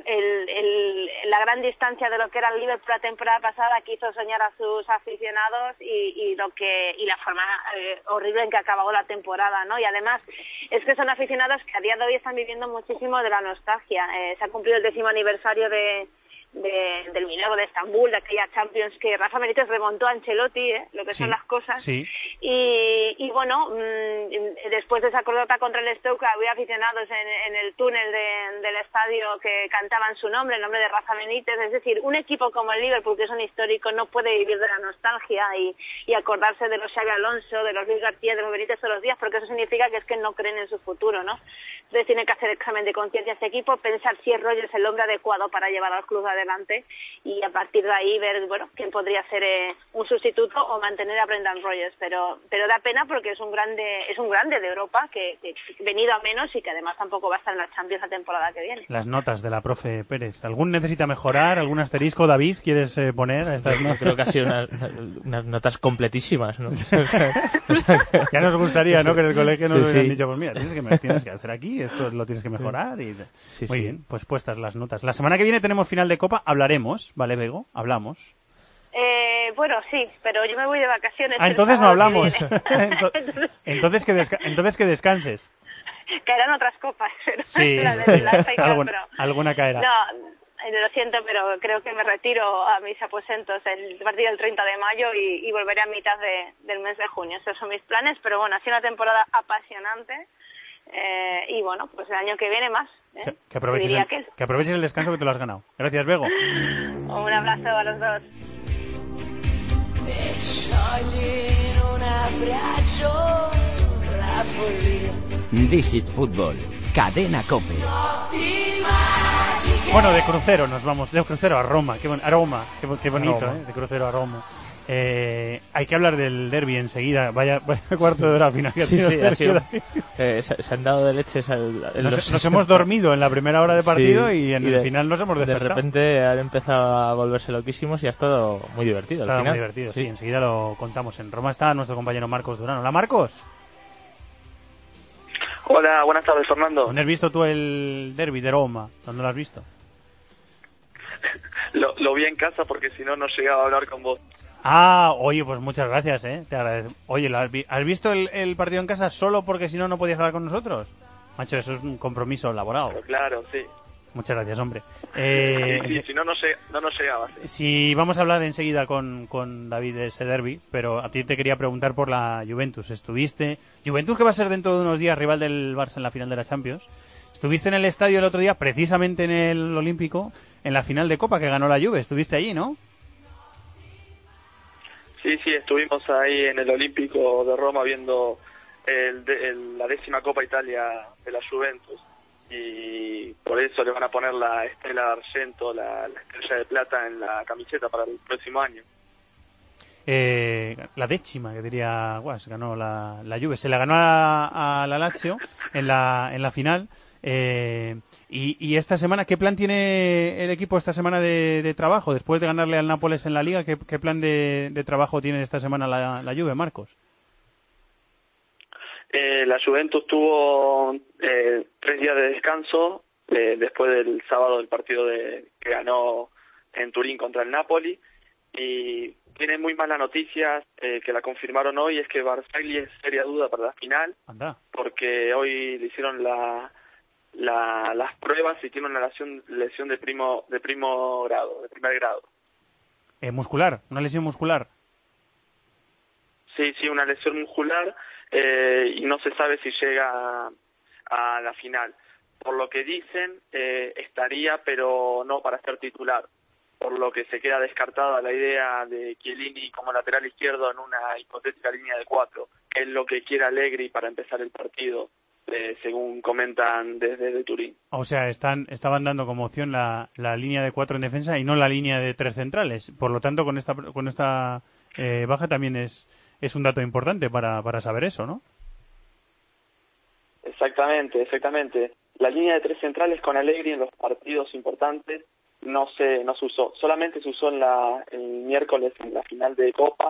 el, la gran distancia de lo que era el Liverpool la temporada pasada, que hizo soñar a sus aficionados, y, y lo que y la forma eh, horrible en que ha acabado la temporada, ¿no? Y además es que son aficionados que a día de hoy están viviendo muchísimo de la nostalgia. Eh, se ha cumplido el décimo aniversario de De, del milagro de Estambul, de aquella Champions que Rafa Benítez remontó a Ancelotti, ¿eh? Lo que Sí, son las cosas. sí. Y, y bueno, mmm, después de esa cordota contra el Stoke, había aficionados en, en el túnel de, del estadio que cantaban su nombre, el nombre de Rafa Benítez. Es decir, un equipo como el Liverpool, que es un histórico, no puede vivir de la nostalgia y, y acordarse de los Xabi Alonso, de los Luis García, de los Benítez todos los días, porque eso significa que es que no creen en su futuro, ¿no? Entonces tiene que hacer examen de conciencia este equipo, pensar si es Rodgers el hombre adecuado para llevar al club adelante, y a partir de ahí ver, bueno, quién podría ser eh, un sustituto o mantener a Brendan Rodgers. Pero pero da pena porque es un grande es un grande de Europa que, que venido a menos, y que además tampoco va a estar en la Champions la temporada que viene. Las notas de la profe Pérez. ¿Algún necesita mejorar? ¿Algún asterisco, David, quieres eh, poner a estas Yo notas? creo que ha sido unas, unas notas completísimas, ¿no? Ya nos gustaría, ¿no?, que en el colegio nos Sí, hubieran sí. dicho, pues mira, tienes que, me- tienes que hacer aquí, esto lo tienes que mejorar. Y... Sí, Muy sí. bien, pues puestas las notas. La semana que viene tenemos final de Copa, hablaremos, ¿vale, Bego? Hablamos. Eh, bueno, sí, pero yo me voy de vacaciones. Ah, el entonces no sábado que hablamos. viene. Ento- entonces, que desca- entonces que descanses. Caerán otras copas, pero Sí, la de sí. la F A Cup, Alguna, pero- alguna caerá. No, eh, lo siento, pero creo que me retiro a mis aposentos el partido del treinta de mayo y, y volveré a mitad de, del mes de junio. Esos son mis planes, pero bueno, ha sido una temporada apasionante, eh, y bueno, pues el año que viene más. ¿eh? Que, que aproveches Diría el, que- que aproveches el descanso, que te lo has ganado. Gracias, Bego. Un abrazo a los dos. This is Football. Cadena COPE. Bueno, de crucero nos vamos, de crucero a Roma, qué, bon- a Roma, qué, bo- qué bonito, Roma. ¿eh? De crucero a Roma. Eh, hay que hablar del derbi enseguida, vaya, vaya cuarto de hora final que ha Sí, tenido sí, el ha derbi. sido- eh, se, se han dado de leches. Al, en Nos, los nos hemos dormido en la primera hora de partido Sí, y en y el de- final nos hemos De despertado. repente han empezado a volverse loquísimos y ha estado muy divertido. al Estaba final. muy divertido, sí. enseguida lo contamos. En Roma está nuestro compañero Marcos Durán. Hola, Marcos. Hola, buenas tardes, Fernando. ¿Dónde has visto tú el derbi de Roma? ¿Dónde lo has visto? Lo, lo vi en casa porque si no, no llegaba a hablar con vos. Ah, oye, pues muchas gracias, ¿eh? Te agradezco. Oye, ¿lo has, vi- has visto el, el partido en casa solo porque si no, no podías hablar con nosotros? Macho, eso es un compromiso elaborado. Pero claro, sí. Muchas gracias, hombre. Eh, Sí, sí, si no, no, lleg- no, no llegaba. Sí. Si vamos a hablar enseguida con, con David de ese derbi, pero a ti te quería preguntar por la Juventus. Estuviste... Juventus, que va a ser dentro de unos días rival del Barça en la final de la Champions. Estuviste en el estadio el otro día, precisamente en el Olímpico, en la final de Copa que ganó la Juve. Estuviste allí, ¿no? sí, sí, estuvimos ahí en el Olímpico de Roma viendo el, de- el- la décima Copa Italia de la Juventus. Y por eso le van a poner la Estela de Argento, la, la estrella de plata en la camiseta para el próximo año. eh, la décima, que diría Guas, ganó la, la Juve. Se la ganó a, a la Lazio en la, en la final. Eh, y, y esta semana, ¿qué plan tiene el equipo esta semana de, de trabajo? Después de ganarle al Nápoles en la Liga, ¿qué, qué plan de, de trabajo tiene esta semana la, la Juve, Marcos? Eh, la Juventus tuvo eh, tres días de descanso eh, después del sábado del partido de, que ganó en Turín contra el Napoli, y tiene muy malas noticias eh, que la confirmaron hoy, es que Barzagli es seria duda para la final. Anda. Porque hoy le hicieron la, la, las pruebas y tiene una lesión, lesión de primo de primo grado, de primer grado. Eh, muscular, una lesión muscular. Sí, sí, una lesión muscular. Eh, y no se sabe si llega a, a la final. Por lo que dicen, eh, estaría, pero no para ser titular. Por lo que se queda descartada la idea de Chiellini como lateral izquierdo en una hipotética línea de cuatro, que es lo que quiere Allegri para empezar el partido, eh, según comentan desde de Turín. O sea, están estaban dando como opción la, la línea de cuatro en defensa y no la línea de tres centrales. Por lo tanto, con esta con esta eh, baja también es es un dato importante para, para saber eso, ¿no? Exactamente, exactamente. La línea de tres centrales con Allegri en los partidos importantes no se, no se usó. Solamente se usó en la, el miércoles en la final de Copa,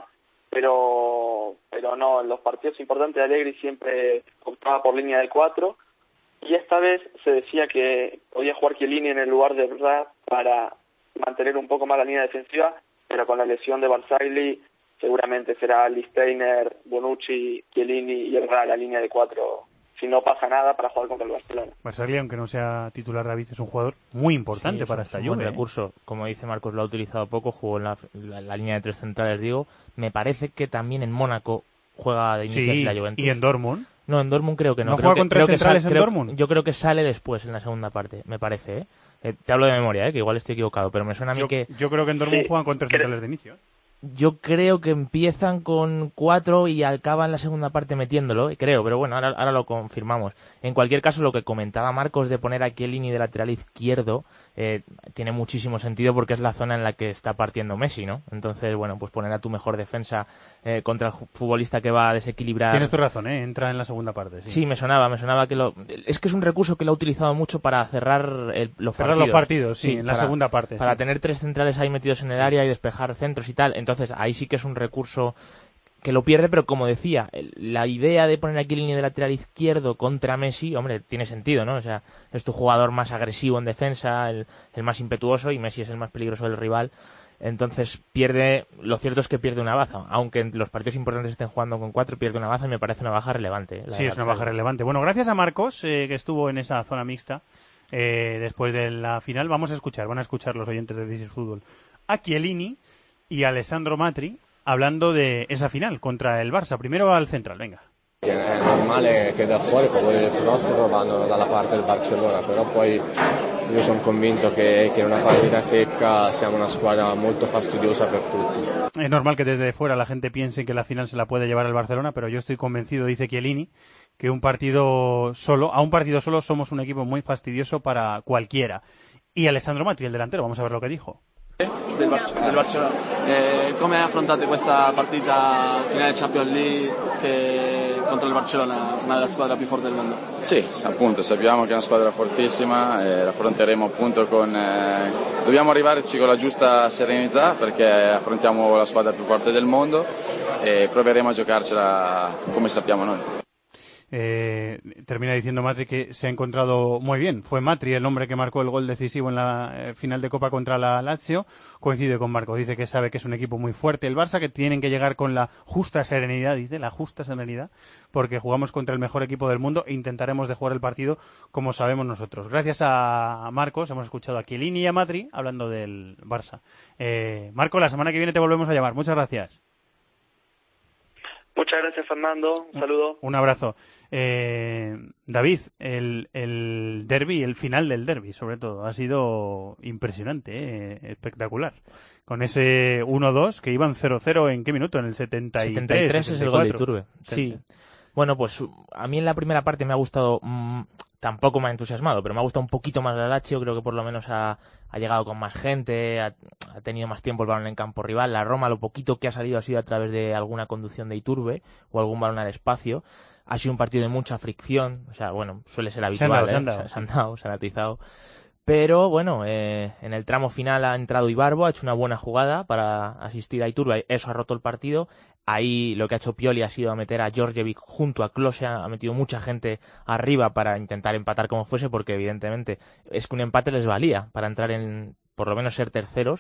pero, pero no, en los partidos importantes de Allegri siempre optaba por línea de cuatro, y esta vez se decía que podía jugar Chiellini en el lugar de Brad para mantener un poco más la línea defensiva, pero con la lesión de Barzagli seguramente será Listeiner, Bonucci, Chiellini y el la línea de cuatro, si no pasa nada, para jugar contra el Barcelona. Barzagli, aunque no sea titular, David, es un jugador muy importante sí, para un, esta Juve. Juve. Un recurso, como dice Marcos, lo ha utilizado poco, jugó en la, la, la línea de tres centrales, digo. Me parece que también en Mónaco juega de inicio sí, la Juventus. ¿Y en Dortmund? No, en Dortmund creo que no. ¿No creo juega que, con tres creo centrales que sal, en creo, Dortmund? Yo creo que sale después, en la segunda parte, me parece, ¿eh? Eh, te hablo de memoria, ¿eh? Que igual estoy equivocado, pero me suena a mí yo, que... Yo creo que en Dortmund sí, juegan con tres creo... centrales de inicio. Yo creo que empiezan con cuatro y acaban la segunda parte metiéndolo, creo, pero bueno, ahora, ahora lo confirmamos. En cualquier caso, lo que comentaba Marcos de poner a Chiellini de lateral izquierdo eh, tiene muchísimo sentido porque es la zona en la que está partiendo Messi, ¿no? Entonces, bueno, pues poner a tu mejor defensa eh, contra el futbolista que va a desequilibrar... Tienes tu razón, ¿eh? Entra en la segunda parte, sí. Sí, me sonaba, me sonaba que lo... Es que es un recurso que lo ha utilizado mucho para cerrar el, los cerrar partidos. los partidos, sí, sí en la para, segunda parte. Para sí. tener tres centrales ahí metidos en el sí. área y despejar centros y tal. Entonces, ahí sí que es un recurso que lo pierde, pero como decía, la idea de poner aquí línea de lateral izquierdo contra Messi, hombre, tiene sentido, ¿no? O sea, es tu jugador más agresivo en defensa, el, el más impetuoso, y Messi es el más peligroso del rival. Entonces pierde, lo cierto es que pierde una baza, aunque en los partidos importantes estén jugando con cuatro, pierde una baza y me parece una baja relevante. Sí, es una baja relevante. Bueno, gracias a Marcos, eh, que estuvo en esa zona mixta eh, después de la final. Vamos a escuchar, van a escuchar los oyentes de This is Football a Chiellini y a Alessandro Matri hablando de esa final contra el Barça. Primero al central, venga. È normale che da fuori i favori del pronostico vanno dalla parte del Barcellona, però poi io sono convinto che, che in una partita secca siamo una squadra molto fastidiosa per tutti. Es normal que desde fuera la gente piense que la final se la puede llevar el Barcelona, pero yo estoy convencido, dice Chiellini, que un partido solo, a un partido solo somos un equipo muy fastidioso para cualquiera. Y Alessandro Matri, el delantero, vamos a ver lo que dijo. Del, Bar- del Barcellona. Eh, come affrontate questa partita finale Champions League che contro il Barcellona, una delle squadre più forti del mondo? Sì, appunto, sappiamo che è una squadra fortissima, eh, la affronteremo appunto con... Eh, dobbiamo arrivarci con la giusta serenità perché affrontiamo la squadra più forte del mondo e proveremo a giocarcela come sappiamo noi. Eh, termina diciendo Matri que se ha encontrado muy bien. Fue Matri el hombre que marcó el gol decisivo en la eh, final de Copa contra la Lazio. Coincide con Marco, dice que sabe que es un equipo muy fuerte el Barça, que tienen que llegar con la justa serenidad, dice, la justa serenidad, porque jugamos contra el mejor equipo del mundo e intentaremos de jugar el partido como sabemos nosotros. Gracias a Marcos hemos escuchado a Chiellini y a Matri hablando del Barça. Eh, Marco, la semana que viene te volvemos a llamar. Muchas gracias. Muchas gracias, Fernando. Un saludo. Un abrazo. Eh, David, el, el derbi, el final del derbi, sobre todo, ha sido impresionante, eh, espectacular. Con ese uno dos que iban cero cero, ¿en qué minuto? En el setenta y tres. setenta y tres es el gol de Iturbe. Sí. Bueno, pues a mí en la primera parte me ha gustado mmm, tampoco me ha entusiasmado, pero me ha gustado un poquito más la Lazio. Creo que por lo menos ha, ha llegado con más gente, ha, ha tenido más tiempo el balón en campo rival. La Roma, lo poquito que ha salido ha sido a través de alguna conducción de Iturbe o algún balón al espacio. Ha sido un partido de mucha fricción, o sea, bueno, suele ser habitual, se han dado, ¿eh? se han dado. Se han dado, se han atizado. Pero bueno, eh, en el tramo final ha entrado Ibarbo, ha hecho una buena jugada para asistir a Iturbe, eso ha roto el partido. Ahí lo que ha hecho Pioli ha sido meter a Djordjevic junto a Klose, ha metido mucha gente arriba para intentar empatar como fuese, porque evidentemente es que un empate les valía para entrar en, por lo menos ser terceros.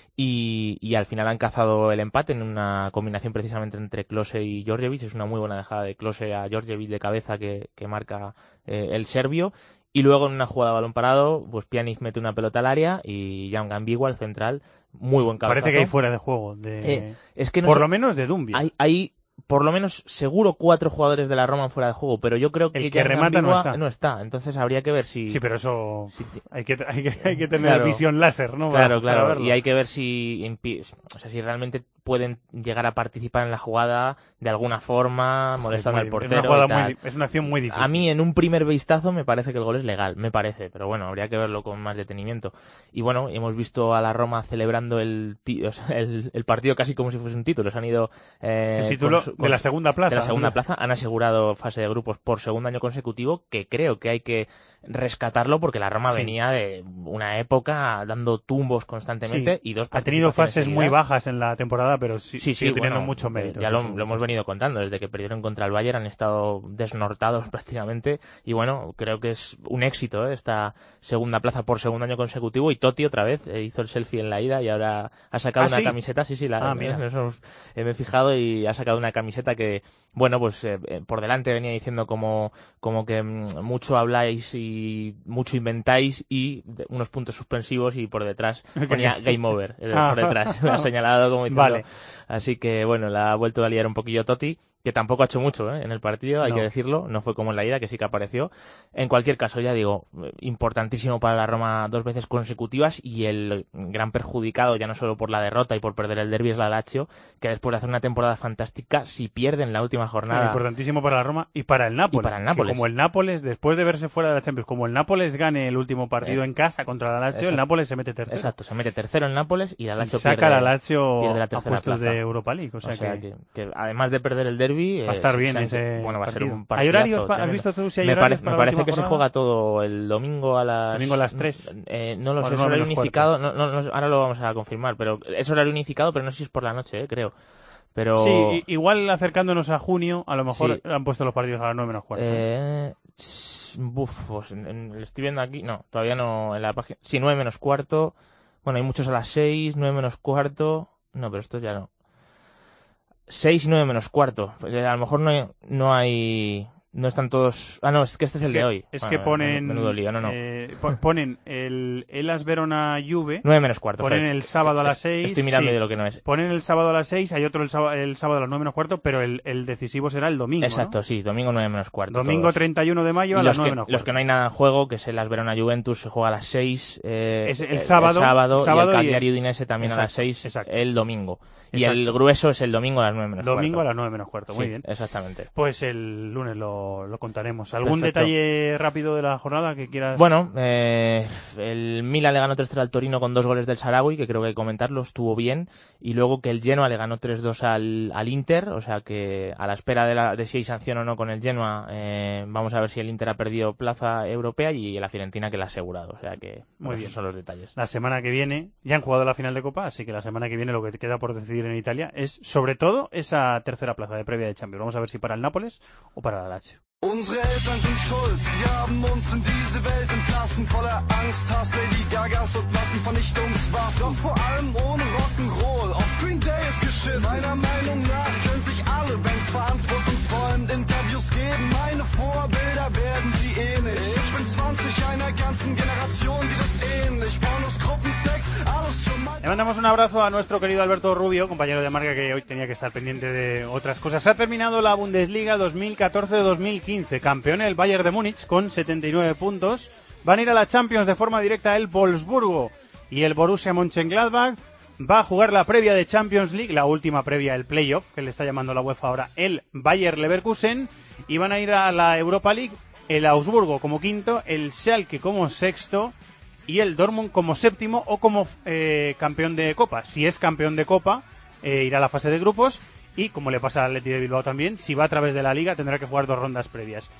Y, y al final han cazado el empate en una combinación precisamente entre Klose y Djordjevic. Es una muy buena dejada de Klose a Djordjevic de cabeza que, que marca eh, el serbio. Y luego en una jugada de balón parado, pues Pjanic mete una pelota al área y Jan Gambigua, el central, muy buen cabezazo. Parece que hay fuera de juego. De... Eh, es que no por sé, lo menos de Dumbia. Hay, hay por lo menos seguro cuatro jugadores de la Roma fuera de juego, pero yo creo que, el que Jan remata no está. no está. Entonces habría que ver si... Sí, pero eso si... hay, que, hay, que, hay que tener claro, visión láser, ¿no? Claro, para, claro. para verlo. Y hay que ver si, o sea, si realmente pueden llegar a participar en la jugada de alguna forma, molestando al portero. Es una, jugada y tal. muy, es una acción muy difícil. A mí, en un primer vistazo, me parece que el gol es legal, me parece, pero bueno, habría que verlo con más detenimiento. Y bueno, hemos visto a la Roma celebrando el, o sea, el, el partido casi como si fuese un título. Se han ido... Eh, el título con, con, de la segunda plaza. De la segunda plaza. Han asegurado fase de grupos por segundo año consecutivo, que creo que hay que rescatarlo porque la Roma sí. venía de una época dando tumbos constantemente sí. y dos ha tenido fases seguidas. muy bajas en la temporada, pero sí, sí, sí sigue teniendo bueno, mucho mérito. Ya lo, lo hemos venido contando, desde que perdieron contra el Bayern han estado desnortados prácticamente y bueno, creo que es un éxito ¿eh? esta segunda plaza por segundo año consecutivo. Y Totti otra vez eh, hizo el selfie en la ida y ahora ha sacado ¿Ah, una sí? camiseta, sí, sí, la, ah, eh, mira. Eso, eh, me he fijado y ha sacado una camiseta que, bueno, pues eh, por delante venía diciendo como, como que mm, mucho habláis y mucho inventáis y de, unos puntos suspensivos, y por detrás ponía game over, eh, ah. por detrás, me ha señalado como diciendo, vale. Así que bueno, la ha vuelto a liar un poquillo Totti, que tampoco ha hecho mucho ¿eh? en el partido, hay no. que decirlo, no fue como en la ida, que sí que apareció. En cualquier caso, ya digo, importantísimo para la Roma dos veces consecutivas, y el gran perjudicado, ya no solo por la derrota y por perder el derbi, es la Lazio, que después de hacer una temporada fantástica, si pierden la última jornada... Sí, importantísimo para la Roma y para el Nápoles. Y para el Nápoles. Como el Nápoles, después de verse fuera de la Champions, como el Nápoles gane el último partido eh, en casa contra la Lazio, exacto. el Nápoles se mete tercero. Exacto, se mete tercero el Nápoles y la Lazio y saca pierde, la Lazio pierde la a tercera puestos plaza. de Europa League. O sea, o sea que... Que, que además de perder el derbi... Va a estar eh, bien se, ese Bueno, va a ser partido. un partidazo. ¿Hay horarios? ¿Has visto tú si hay me horarios pare, para Me parece que jornada? se juega todo el domingo a las... Domingo a las tres. Eh, no lo sé, es horario unificado. No, no, no, ahora lo vamos a confirmar, pero es horario unificado, pero no sé si es por la noche, eh, creo. Pero... Sí, igual acercándonos a junio, a lo mejor sí. han puesto los partidos a las nueve menos cuarto. Eh... Buf, pues en, en, lo estoy viendo aquí, no, todavía no en la página. Sí, nueve menos cuarto. Bueno, hay muchos a las seis, nueve menos cuarto. No, pero estos ya no. seis y nueve menos cuarto. A lo mejor no hay, no hay... No están todos... Ah, no, es que este es el es que, de hoy. Es bueno, que ponen... Menudo lío, no, no. Eh, ponen el Elas Verona Juve. nueve menos cuarto. Ponen Fred. el sábado a las seis. Estoy mirando sí. de lo que no es. Ponen el sábado a las seis, hay otro el sábado, el sábado a las nueve menos cuarto, pero el, el decisivo será el domingo, Exacto, ¿no? sí, domingo nueve menos cuarto. Domingo todos. treinta y uno de mayo a y las los nueve que, menos cuarto. Los que no hay nada en juego, que es el Elas Verona Juventus, se juega a las seis. Eh, es el sábado. El sábado, sábado y el Cagliari y el... Udinese también exacto, a las seis exacto. el domingo. Y exacto. el grueso es el domingo a las nueve menos cuarto. Domingo a las nueve menos cuarto, muy sí, bien. Exactamente. Pues el lunes lo, lo contaremos. ¿Algún Perfecto. detalle rápido de la jornada que quieras? Bueno, eh, el Milan le ganó tres cero al Torino con dos goles del Sarawi, que creo que hay que comentarlo, estuvo bien. Y luego que el Genoa le ganó tres dos al, al Inter, o sea que a la espera de, la, de si hay sanción o no con el Genoa, eh, vamos a ver si el Inter ha perdido plaza europea y la Fiorentina que la ha asegurado. O sea que muy bien. Esos son los detalles. La semana que viene, ya han jugado la final de Copa, así que la semana que viene lo que queda por decidir en Italia es sobre todo esa tercera plaza de previa de Champions. Vamos a ver si para el Nápoles o para la Lazio. Unsere Eltern sind schuld, sie haben uns in diese Welt entlassen, voller Angst, Hass, Lady Gagas und Massenvernichtungswaffen. Doch vor allem ohne Rock'n'Roll, auf Green Day ist geschissen. Meiner Meinung nach können sich alle Bands verantwortungsvollen Interviews geben. Meine Vorbilder werden sie eh nicht. Ich bin zwanzig, einer ganzen Generation, die das ähnlich. Pornos, Gruppen, Sex, alles schon mal... Le mandamos un abrazo a nuestro querido Alberto Rubio, compañero de marca que hoy tenía que estar pendiente de otras cosas. Se ha terminado la Bundesliga dos mil catorce dos mil quince. Campeón el Bayern de Múnich con setenta y nueve puntos. Van a ir a la Champions de forma directa el Wolfsburgo y el Borussia Mönchengladbach. Va a jugar la previa de Champions League, la última previa, el playoff, que le está llamando la UEFA ahora, el Bayer Leverkusen. Y van a ir a la Europa League el Augsburgo como quinto, el Schalke como sexto y el Dortmund como séptimo o como eh, campeón de Copa. Si es campeón de Copa, eh, irá a la fase de grupos y, como le pasa al Athletic de Bilbao también, si va a través de la Liga tendrá que jugar dos rondas previas.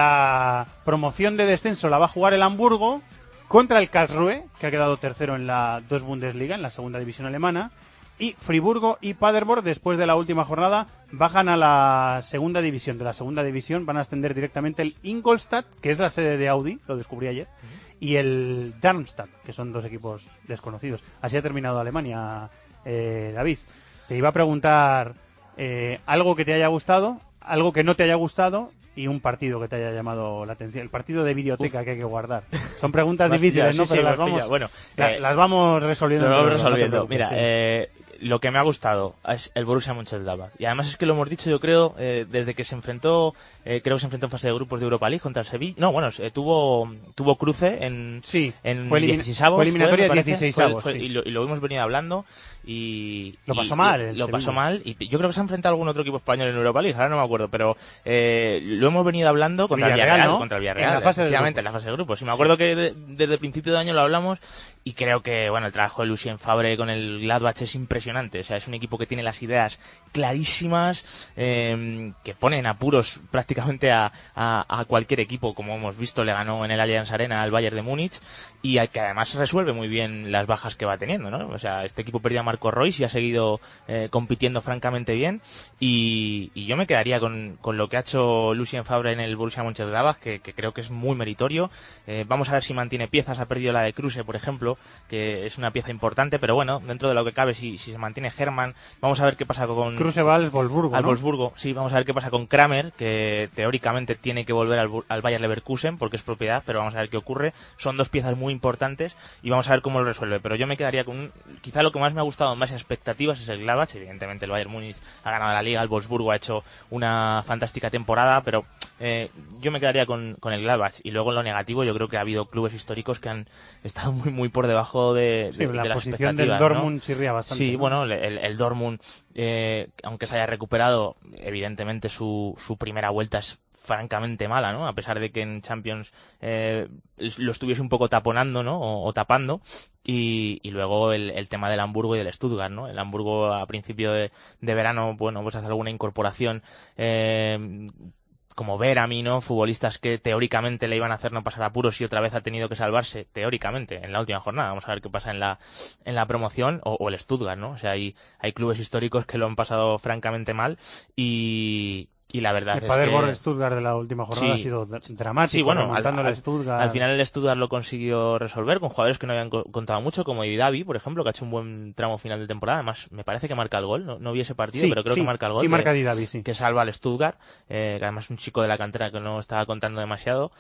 La promoción de descenso la va a jugar el Hamburgo contra el Karlsruhe, que ha quedado tercero en la dos Bundesliga, en la segunda división alemana, y Friburgo y Paderborn, después de la última jornada, bajan a la segunda división. De la segunda división van a ascender directamente el Ingolstadt, que es la sede de Audi, lo descubrí ayer, y el Darmstadt, que son dos equipos desconocidos. Así ha terminado Alemania, eh, David. Te iba a preguntar eh, algo que te haya gustado, algo que no te haya gustado y un partido que te haya llamado la atención. El partido de videoteca Uf. que hay que guardar. Son preguntas difíciles, ¿no? Sí, Pero sí, las, vamos, bueno, la, eh, las vamos resolviendo. Lo vamos resolviendo. No Mira, sí. eh, lo que me ha gustado es el Borussia Mönchengladbach. Y además es que lo hemos dicho, yo creo, eh, desde que se enfrentó, eh, creo que se enfrentó en fase de grupos de Europa League contra el Sevilla. No, bueno, eh, tuvo tuvo cruce en, sí, en fue, elimin dieciseisavos, fue eliminatoria fue, dieciseisavos. Fue, fue, sí. y, lo, y lo hemos venido hablando y... Lo pasó y, mal. Lo Sevilla. pasó mal y yo creo que se ha enfrentado a algún otro equipo español en Europa League, ahora no me acuerdo, pero eh, lo hemos venido hablando contra el Villarreal, ¿no? Contra el Villarreal, en la fase de en la fase de grupos. Y me acuerdo que de, desde el principio de año lo hablamos y creo que, bueno, el trabajo de Lucien Favre con el Gladbach es impresionante. O sea, es un equipo que tiene las ideas clarísimas, eh, que pone en apuros prácticamente a, a, a cualquier equipo, como hemos visto, le ganó en el Allianz Arena al Bayern de Múnich y que además resuelve muy bien las bajas que va teniendo, ¿no? O sea, este equipo perdió a Marco Reus y ha seguido eh, compitiendo francamente bien y, y yo me quedaría con, con lo que ha hecho Lucien Favre en el Borussia Mönchengladbach, que, que creo que es muy meritorio. Eh, vamos a ver si mantiene piezas, ha perdido la de Kruse, por ejemplo, que es una pieza importante, pero bueno, dentro de lo que cabe, si, si se mantiene Hermann, vamos a ver qué pasa con... Kruse va al Wolfsburgo, Al ¿no? Wolfsburgo, sí, vamos a ver qué pasa con Kramer, que teóricamente tiene que volver al, al Bayer Leverkusen, porque es propiedad, pero vamos a ver qué ocurre. Son dos piezas muy importantes y vamos a ver cómo lo resuelve, pero yo me quedaría con... Quizá lo que más me ha gustado en base a expectativas es el Gladbach. Evidentemente el Bayern Múnich ha ganado la Liga, el Wolfsburgo ha hecho una fantástica temporada, pero eh, yo me quedaría con, con el Gladbach. Y luego en lo negativo yo creo que ha habido clubes históricos que han estado muy muy por debajo de, de, sí, la de las posición expectativas, del Dortmund ¿no? chirría bastante. Sí, ¿no? bueno, el, el Dortmund, eh, aunque se haya recuperado, evidentemente su, su primera vuelta es francamente mala, ¿no? A pesar de que en Champions eh, lo estuviese un poco taponando, ¿no? O, o tapando. Y, y luego el, el tema del Hamburgo y del Stuttgart, ¿no? El Hamburgo a principio de, de verano, bueno, pues hace alguna incorporación eh, como Verami, ¿no? Futbolistas que teóricamente le iban a hacer no pasar apuros y otra vez ha tenido que salvarse, teóricamente, en la última jornada. Vamos a ver qué pasa en la en la promoción, o, o el Stuttgart, ¿no? O sea, hay, hay clubes históricos que lo han pasado francamente mal y... Y la verdad el es Paderborn que... Stuttgart de la última jornada sí, ha sido dramático, sí, bueno, remontando al, al, el Stuttgart. Al final el Stuttgart lo consiguió resolver con jugadores que no habían co contado mucho, como Didavi, por ejemplo, que ha hecho un buen tramo final de temporada. Además, me parece que marca el gol. No, no vi ese partido, sí, pero creo sí, que marca el gol. Sí, que, marca Didavi, sí. Que salva al Stuttgart, eh, que además es un chico de la cantera que no estaba contando demasiado.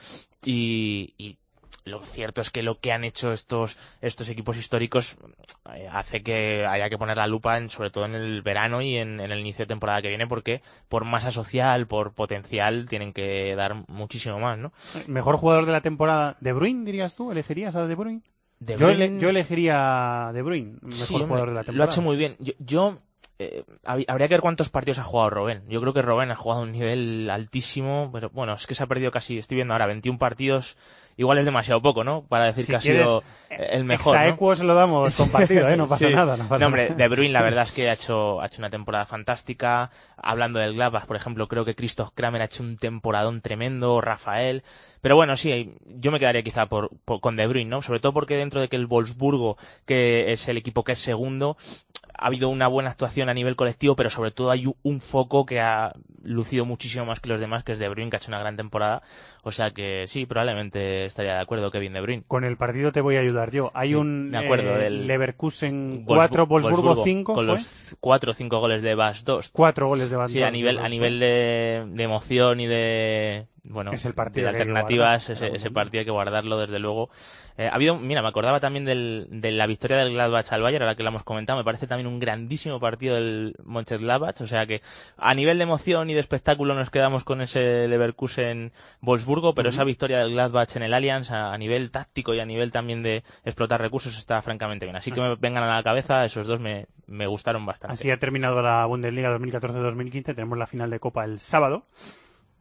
Y... y lo cierto es que lo que han hecho estos estos equipos históricos eh, hace que haya que poner la lupa en, sobre todo en el verano y en, en el inicio de temporada que viene, porque por masa social, por potencial, tienen que dar muchísimo más, ¿no? Mejor jugador de la temporada, ¿De Bruyne dirías tú? ¿Elegirías a De Bruyne? De yo, Bruyne... ele yo elegiría a De Bruyne, mejor sí, jugador de la temporada. Lo ha hecho muy bien. Yo... yo... Eh, habría que ver cuántos partidos ha jugado Robben. Yo creo que Robben ha jugado a un nivel altísimo, pero bueno, es que se ha perdido casi, estoy viendo ahora, veintiún partidos, igual es demasiado poco, ¿no? Para decir si que ha sido el mejor, ¿no? Exaequo se lo damos compartido, ¿eh? No pasa sí. nada. No, pasa no, hombre, nada. De Bruyne la verdad es que ha hecho, ha hecho una temporada fantástica. Hablando del Gladbach, por ejemplo, creo que Christoph Kramer ha hecho un temporadón tremendo, Rafael... Pero bueno, sí, yo me quedaría quizá por, por, con De Bruyne, ¿no? Sobre todo porque dentro de que el Wolfsburgo, que es el equipo que es segundo, ha habido una buena actuación a nivel colectivo, pero sobre todo hay un foco que ha lucido muchísimo más que los demás, que es De Bruyne, que ha hecho una gran temporada. O sea que sí, probablemente estaría de acuerdo Kevin De Bruyne. Con el partido te voy a ayudar yo. Hay sí, un me acuerdo eh, del Leverkusen cuatro, Wolfsburgo cinco. Con ¿fue? los cuatro o cinco goles de Bas Dost. Cuatro goles de Bas Dost. Sí, a nivel, a nivel de, de emoción y de... Bueno, es el partido de alternativas, ese, ese partido hay que guardarlo, desde luego. Eh, ha habido, mira, me acordaba también del, de la victoria del Gladbach al Bayern, a la que la hemos comentado. Me parece también un grandísimo partido del Mönchengladbach. O sea que a nivel de emoción y de espectáculo nos quedamos con ese Leverkusen-Wolfsburgo, pero uh-huh. esa victoria del Gladbach en el Allianz, a, a nivel táctico y a nivel también de explotar recursos, está francamente bien. Así que me vengan a la cabeza, esos dos me, me gustaron bastante. Así ha terminado la Bundesliga dos mil catorce dos mil quince. Tenemos la final de Copa el sábado.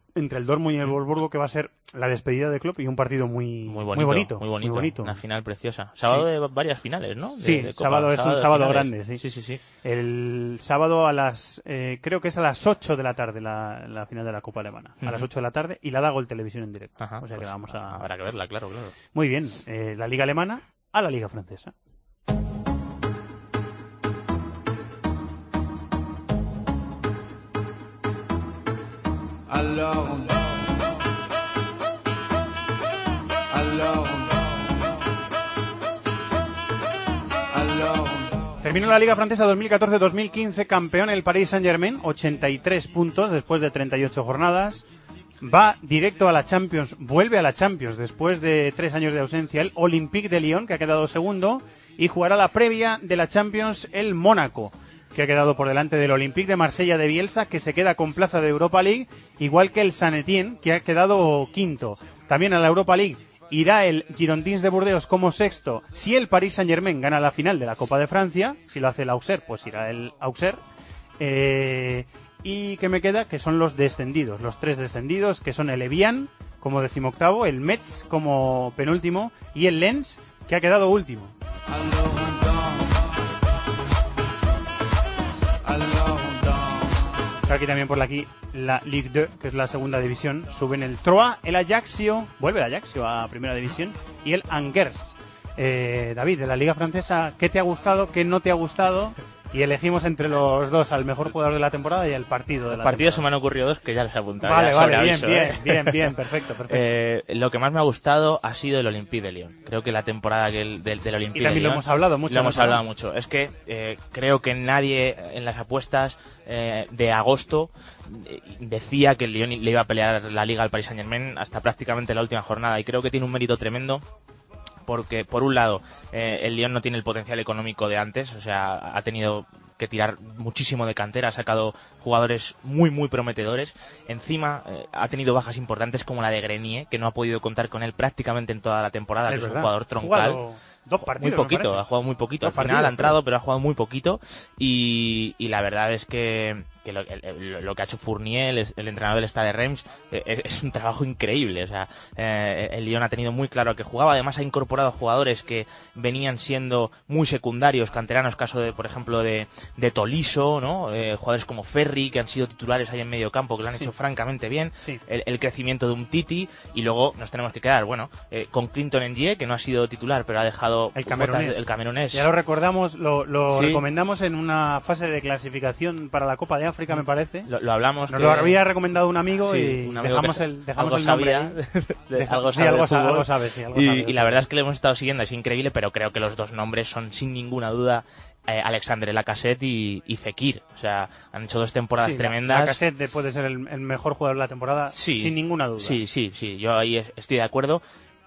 entre el Dortmund y el Wolfsburgo, que va a ser la despedida de Klopp y un partido muy, muy bonito. Muy bonito, muy bonito, muy bonito. Una final preciosa. Sábado sí. de varias finales, ¿no? De, sí, de Copa. sábado es sábado un sábado grande, sí. Sí, sí, sí. El sábado a las, eh, creo que es a las ocho de la tarde la, la final de la Copa Alemana. Uh-huh. A las ocho de la tarde y la da Gol Televisión en directo. Ajá, o sea pues que vamos a... Habrá que verla, claro, claro. Muy bien, eh, la Liga Alemana a la Liga Francesa. Alors on Alors Alors Terminó la Liga Francesa dos mil catorce dos mil quince, campeón el Paris Saint-Germain, ochenta y tres puntos después de treinta y ocho jornadas. Va directo a la Champions, vuelve a la Champions después de tres años de ausencia el Olympique de Lyon, que ha quedado segundo, y jugará la previa de la Champions el Mónaco, que ha quedado por delante del Olympique de Marsella de Bielsa, que se queda con plaza de Europa League, igual que el Saint-Étienne, que ha quedado quinto. También a la Europa League irá el Girondins de Burdeos como sexto, si el Paris Saint-Germain gana la final de la Copa de Francia. Si lo hace el Auxerre, pues irá el Auxerre. Eh, y que me queda, que son los descendidos, los tres descendidos, que son el Evian como decimoctavo, el Metz como penúltimo y el Lens, que ha quedado último. Aquí también por aquí la Ligue dos, que es la segunda división, suben el Troyes, el Ajaccio, vuelve el Ajaccio a primera división, y el Angers. Eh, David, de la Liga Francesa, ¿qué te ha gustado, qué no te ha gustado? Y elegimos entre los dos al mejor jugador de la temporada y el partido de la partidos temporada. se me han ocurrido dos que ya les he apuntado. Vale, vale, bien, aviso, bien, ¿eh? bien, bien, perfecto, perfecto. Eh, lo que más me ha gustado ha sido el Olympique de Lyon. Creo que la temporada que el, del, del Olympique y también de Lyon... lo hemos hablado mucho. Lo hemos hablado mucho. Es que eh, creo que nadie en las apuestas eh, de agosto eh, decía que el Lyon le iba a pelear la Liga al Paris Saint-Germain hasta prácticamente la última jornada. Y creo que tiene un mérito tremendo. Porque, por un lado, eh, el Lyon no tiene el potencial económico de antes. O sea, ha tenido que tirar muchísimo de cantera, ha sacado jugadores muy muy prometedores. Encima eh, ha tenido bajas importantes como la de Grenier, que no ha podido contar con él prácticamente en toda la temporada, es que es un jugador troncal. Dos partidos, muy poquito, ha jugado muy poquito. Al final ha entrado, pero ha jugado muy poquito. Y, y la verdad es que, que lo, el, lo que ha hecho Fournier, el, el entrenador del Stade Reims, es, es un trabajo increíble. O sea, eh, el Lyon ha tenido muy claro a qué jugaba. Además ha incorporado jugadores que venían siendo muy secundarios, canteranos, caso de, por ejemplo, de, de Tolisso, ¿no? Eh, jugadores como Ferri, que han sido titulares ahí en medio campo, que lo han sí. hecho francamente bien. Sí. El, el crecimiento de Umtiti. Y luego nos tenemos que quedar, bueno, eh, con Clinton Ndiaye, que no ha sido titular, pero ha dejado el camerunés. el camerunés. Ya lo recordamos, lo, lo sí. recomendamos en una fase de clasificación para la Copa de África, me parece. Lo, lo hablamos. Nos que... lo había recomendado un amigo sí, y un amigo dejamos el, dejamos algo el nombre. Sabía, de, Deja, algo sí, sabe algo, fútbol. algo sabe, sí, algo y, sabe. Y la verdad es que le hemos estado siguiendo, es increíble, pero creo que los dos nombres son sin ninguna duda eh, Alexandre Lacazette y, y Fekir. O sea, han hecho dos temporadas sí, tremendas. Lacazette puede ser el, el mejor jugador de la temporada, sí, sin ninguna duda. Sí, sí, sí, yo ahí estoy de acuerdo.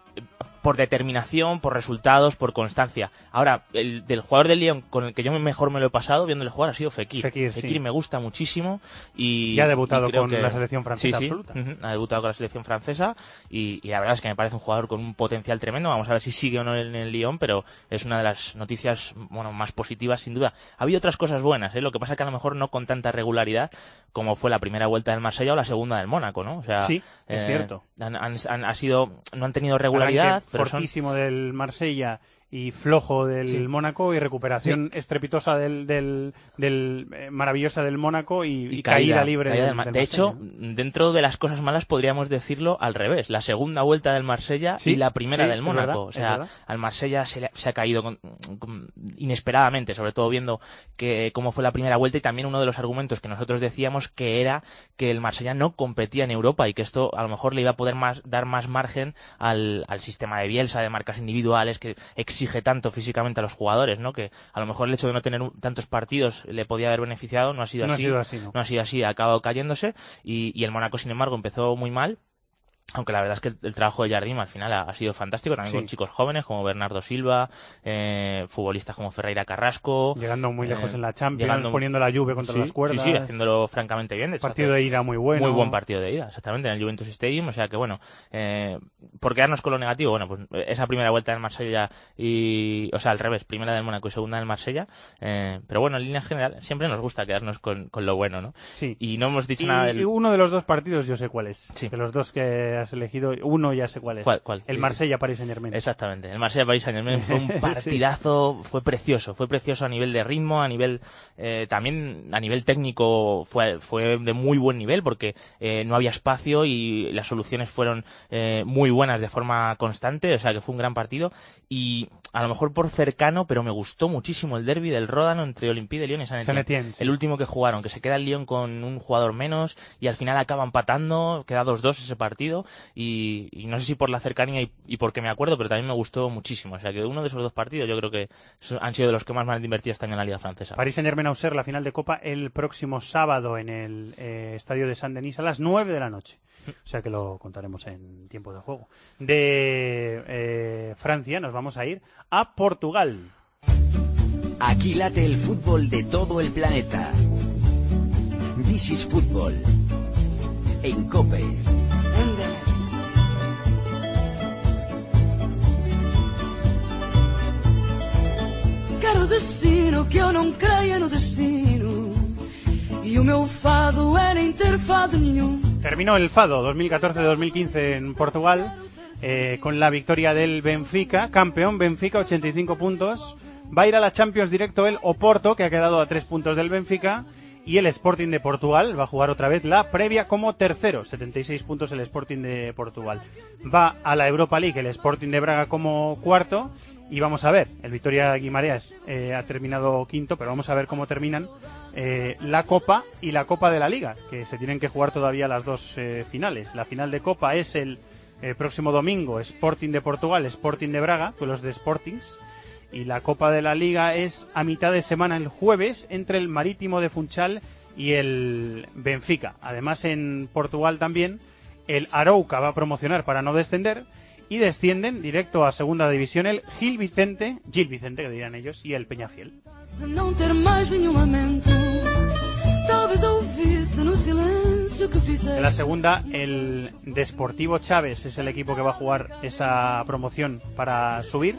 Por determinación, por resultados, por constancia. Ahora, el del jugador del Lyon con el que yo mejor me lo he pasado viéndole jugar ha sido Fekir. Fekir, Fekir sí. me gusta muchísimo y ya ha debutado y creo con que... la selección francesa sí, sí, absoluta. Uh-huh, ha debutado con la selección francesa y, y la verdad es que me parece un jugador con un potencial tremendo. Vamos a ver si sigue o no en el Lyon, pero es una de las noticias bueno más positivas sin duda. Ha habido otras cosas buenas, ¿eh? Lo que pasa que a lo mejor no con tanta regularidad como fue la primera vuelta del Marsella o la segunda del Mónaco, ¿no? O sea, sí, es eh, cierto. Han, han, han, ha sido, no han tenido regularidad, pero fortísimo son... del Marsella y flojo del sí. Mónaco y recuperación sí. estrepitosa del, del, del eh, maravillosa del Mónaco y, y, y caída, caída libre caída del, del, del de hecho, dentro de las cosas malas podríamos decirlo al revés, la segunda vuelta del Marsella sí, y la primera sí, del Mónaco, o sea, al Marsella se, le, se ha caído con, con, inesperadamente, sobre todo viendo que cómo fue la primera vuelta y también uno de los argumentos que nosotros decíamos que era que el Marsella no competía en Europa y que esto a lo mejor le iba a poder más, dar más margen al, al sistema de Bielsa, de marcas individuales que exige tanto físicamente a los jugadores, ¿no? Que a lo mejor el hecho de no tener tantos partidos le podía haber beneficiado, no ha sido no así, ha sido así no. no ha sido así, ha acabado cayéndose y, y el Mónaco sin embargo empezó muy mal aunque la verdad es que el, el trabajo de Jardim al final ha, ha sido fantástico, también Sí. con chicos jóvenes como Bernardo Silva, eh, futbolistas como Ferreira Carrasco. Llegando muy lejos eh, en la Champions, llegando- poniendo la Juve contra sí, las cuerdas. Sí, sí, haciéndolo francamente bien. De hecho, Partido hace- de ida muy bueno. Muy buen partido de ida, exactamente, en el Juventus Stadium. O sea que, bueno, eh, por quedarnos con lo negativo, bueno, pues esa primera vuelta del Marsella y... O sea, al revés, primera del Mónaco y segunda del Marsella. Eh, pero bueno, en línea general, siempre nos gusta quedarnos con, con lo bueno, ¿no? Sí. Y no hemos dicho Y, nada del... y uno de los dos partidos yo sé cuál es. Sí. De los dos que has elegido, uno ya sé cuál es. ¿Cuál, cuál? El Marsella-Paris Saint-Germain. Exactamente, el Marsella-Paris Saint-Germain fue un Sí. partidazo, fue precioso, fue precioso a nivel de ritmo, a nivel eh, también a nivel técnico fue, fue de muy buen nivel porque eh, no había espacio y las soluciones fueron eh, muy buenas de forma constante, o sea que fue un gran partido y a lo mejor por cercano, pero me gustó muchísimo el derbi del Ródano entre Olympique de Lyon y Saint Etienne. Saint-Étienne, sí. El último que jugaron, que se queda el Lyon con un jugador menos y al final acaba empatando, queda dos dos ese partido y, y no sé si por la cercanía y, y porque me acuerdo, pero también me gustó muchísimo. O sea que uno de esos dos partidos yo creo que son- han sido de los que más me han divertido este año en la Liga Francesa. Paris Saint-Germain-Auxerre, la final de Copa, el próximo sábado en el eh, estadio de Saint-Denis a las nueve de la noche. O sea que lo contaremos en tiempo de juego. De eh, Francia nos vamos a ir a Portugal. Aquí late el fútbol de todo el planeta. This is Fútbol. En COPE. Quero destino, que eu não creia no destino. E o meu fado é nem ter fado nenhum. Terminó el Fado dos mil catorce dos mil quince en Portugal eh, con la victoria del Benfica, campeón Benfica, ochenta y cinco puntos. Va a ir a la Champions directo el Oporto, que ha quedado a tres puntos del Benfica, y el Sporting de Portugal va a jugar otra vez la previa como tercero, setenta y seis puntos el Sporting de Portugal. Va a la Europa League el Sporting de Braga como cuarto, y vamos a ver, el Vitoria Guimarães eh, ha terminado quinto, pero vamos a ver cómo terminan eh, la Copa y la Copa de la Liga, que se tienen que jugar todavía las dos eh, finales. La final de Copa es el eh, próximo domingo, Sporting de Portugal, Sporting de Braga, con los de Sportings, y la Copa de la Liga es a mitad de semana el jueves entre el Marítimo de Funchal y el Benfica. Además en Portugal también el Arouca va a promocionar para no descender y descienden directo a segunda división el Gil Vicente, Gil Vicente que dirán ellos, y el Peñafiel. Se não ter mais nenhum lamento, talvez ouvisse no silêncio que fizesse. En la segunda, el Desportivo Chaves es el equipo que va a jugar esa promoción para subir.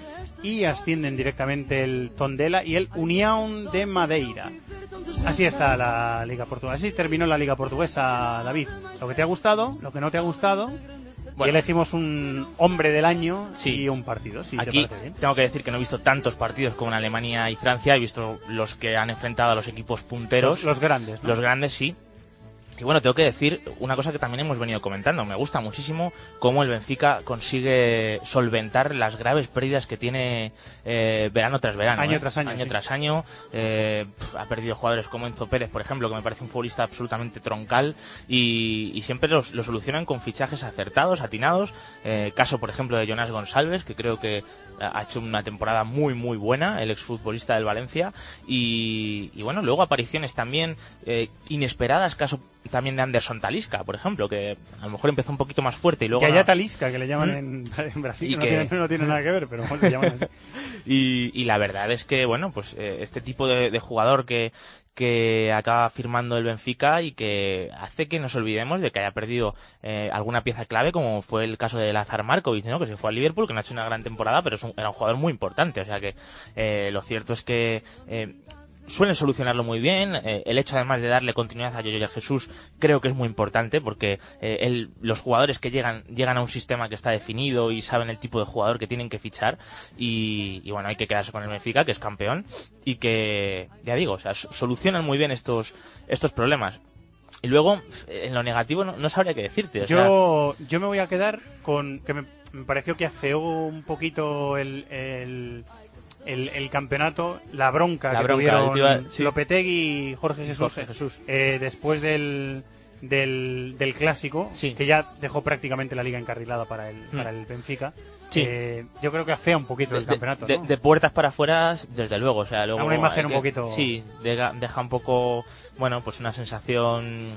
Y ascienden directamente el Tondela y el Unión de Madeira. Así está la Liga Portuguesa. Así terminó la Liga Portuguesa, David. Lo que te ha gustado, lo que no te ha gustado. Bueno. Y elegimos un hombre del año Sí. y un partido. Si te Aquí parece bien. tengo que decir que no he visto tantos partidos como en Alemania y Francia. He visto los que han enfrentado a los equipos punteros. Los, los grandes, ¿no? Los grandes, sí. Y bueno, tengo que decir una cosa que también hemos venido comentando. Me gusta muchísimo cómo el Benfica consigue solventar las graves pérdidas que tiene eh, verano tras verano. Año ¿eh? tras año, Año sí. tras año. Eh, pf, ha perdido jugadores como Enzo Pérez, por ejemplo, que me parece un futbolista absolutamente troncal. Y, y siempre los, lo solucionan con fichajes acertados, atinados. Eh, caso, por ejemplo, de Jonas Gonçalves, que creo que ha hecho una temporada muy muy buena, el exfutbolista del Valencia, y, y bueno, luego apariciones también eh, inesperadas, caso también de Anderson Talisca, por ejemplo, que a lo mejor empezó un poquito más fuerte y luego... Que haya no- Talisca, que le llaman ¿Mm? en, en Brasil, Y no, que- tiene, no tiene nada que ver, pero bueno, le llaman así. y, y la verdad es que, bueno, pues eh, este tipo de, de jugador que, que acaba firmando el Benfica y que hace que nos olvidemos de que haya perdido eh, alguna pieza clave, como fue el caso de Lazar Markovic, ¿no? Que se fue al Liverpool, que no ha hecho una gran temporada, pero es un- era un jugador muy importante. O sea que eh, lo cierto es que... Eh, suelen solucionarlo muy bien. Eh, el hecho además de darle continuidad a Yoyo Jesús creo que es muy importante porque eh, el, los jugadores que llegan llegan a un sistema que está definido y saben el tipo de jugador que tienen que fichar y, y bueno, hay que quedarse con el Benfica, que es campeón y que, ya digo, o sea, so- solucionan muy bien estos estos problemas. Y luego, en lo negativo, no, no sabría qué decirte. O sea, Yo, yo me voy a quedar con que me, me pareció que afeó un poquito el, el, el, el campeonato, la bronca La que bronca, tuvieron te iba- sí. Lopetegui y Jorge Jesús, Jorge Jesús. eh, después del, del, del clásico, que ya dejó prácticamente la liga encarrilada para el, Hmm. para el Benfica. Sí. Eh, yo creo que afea un poquito de, el campeonato, de, ¿no? de puertas para afuera, desde luego. O sea, luego Da una imagen hay un que- poquito- Sí, deja, deja un poco, bueno, pues una sensación...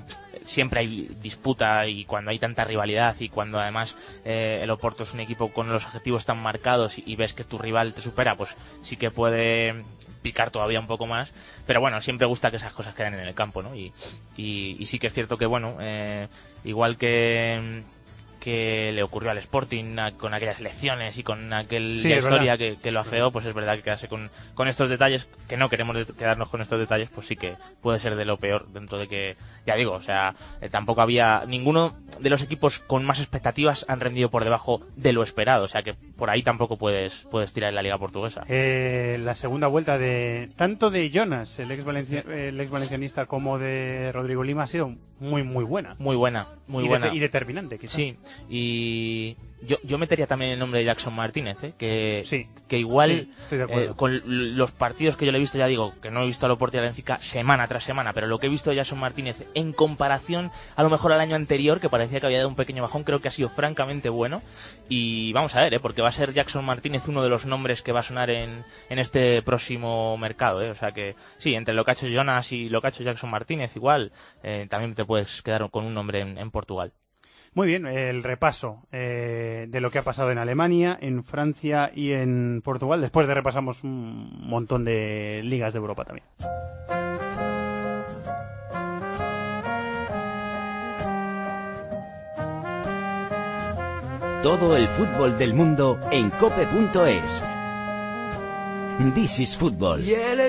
siempre hay disputa, y cuando hay tanta rivalidad y cuando además eh, el Oporto es un equipo con los objetivos tan marcados y, y ves que tu rival te supera, pues sí que puede picar todavía un poco más, pero bueno, siempre gusta que esas cosas queden en el campo, ¿no? Y, y, y sí que es cierto que, bueno, eh, igual que que le ocurrió al Sporting a, con aquellas elecciones y con aquella sí, historia que, que lo afeó, pues es verdad que quedarse con, con estos detalles, que no queremos de, quedarnos con estos detalles, pues sí que puede ser de lo peor, dentro de que, ya digo, o sea, eh, tampoco había, ninguno de los equipos con más expectativas han rendido por debajo de lo esperado, o sea que por ahí tampoco puedes puedes tirar en la liga portuguesa. Eh, la segunda vuelta de tanto de Jonas, el ex, valencia, el ex valencianista, como de Rodrigo Lima ha sido muy muy buena. Muy buena, muy y buena. De, y determinante, quizás. Sí, y yo yo metería también el nombre de Jackson Martínez, ¿eh? que sí, que igual sí, estoy de acuerdo. eh, con los partidos que yo le he visto, ya digo, que no he visto al Oporto y al Benfica semana tras semana, pero lo que he visto de Jackson Martínez en comparación a lo mejor al año anterior, que parecía que había dado un pequeño bajón, creo que ha sido francamente bueno. Y vamos a ver, ¿eh? porque va a ser Jackson Martínez uno de los nombres que va a sonar en, en este próximo mercado, ¿eh? O sea que sí, entre lo que ha hecho Jonas y lo que ha hecho Jackson Martínez, igual eh, también te puedes quedar con un nombre en, en Portugal. Muy bien, el repaso eh, de lo que ha pasado en Alemania, en Francia y en Portugal. Después de repasamos un montón de ligas de Europa también. Todo el fútbol del mundo en cope punto es. This is Football.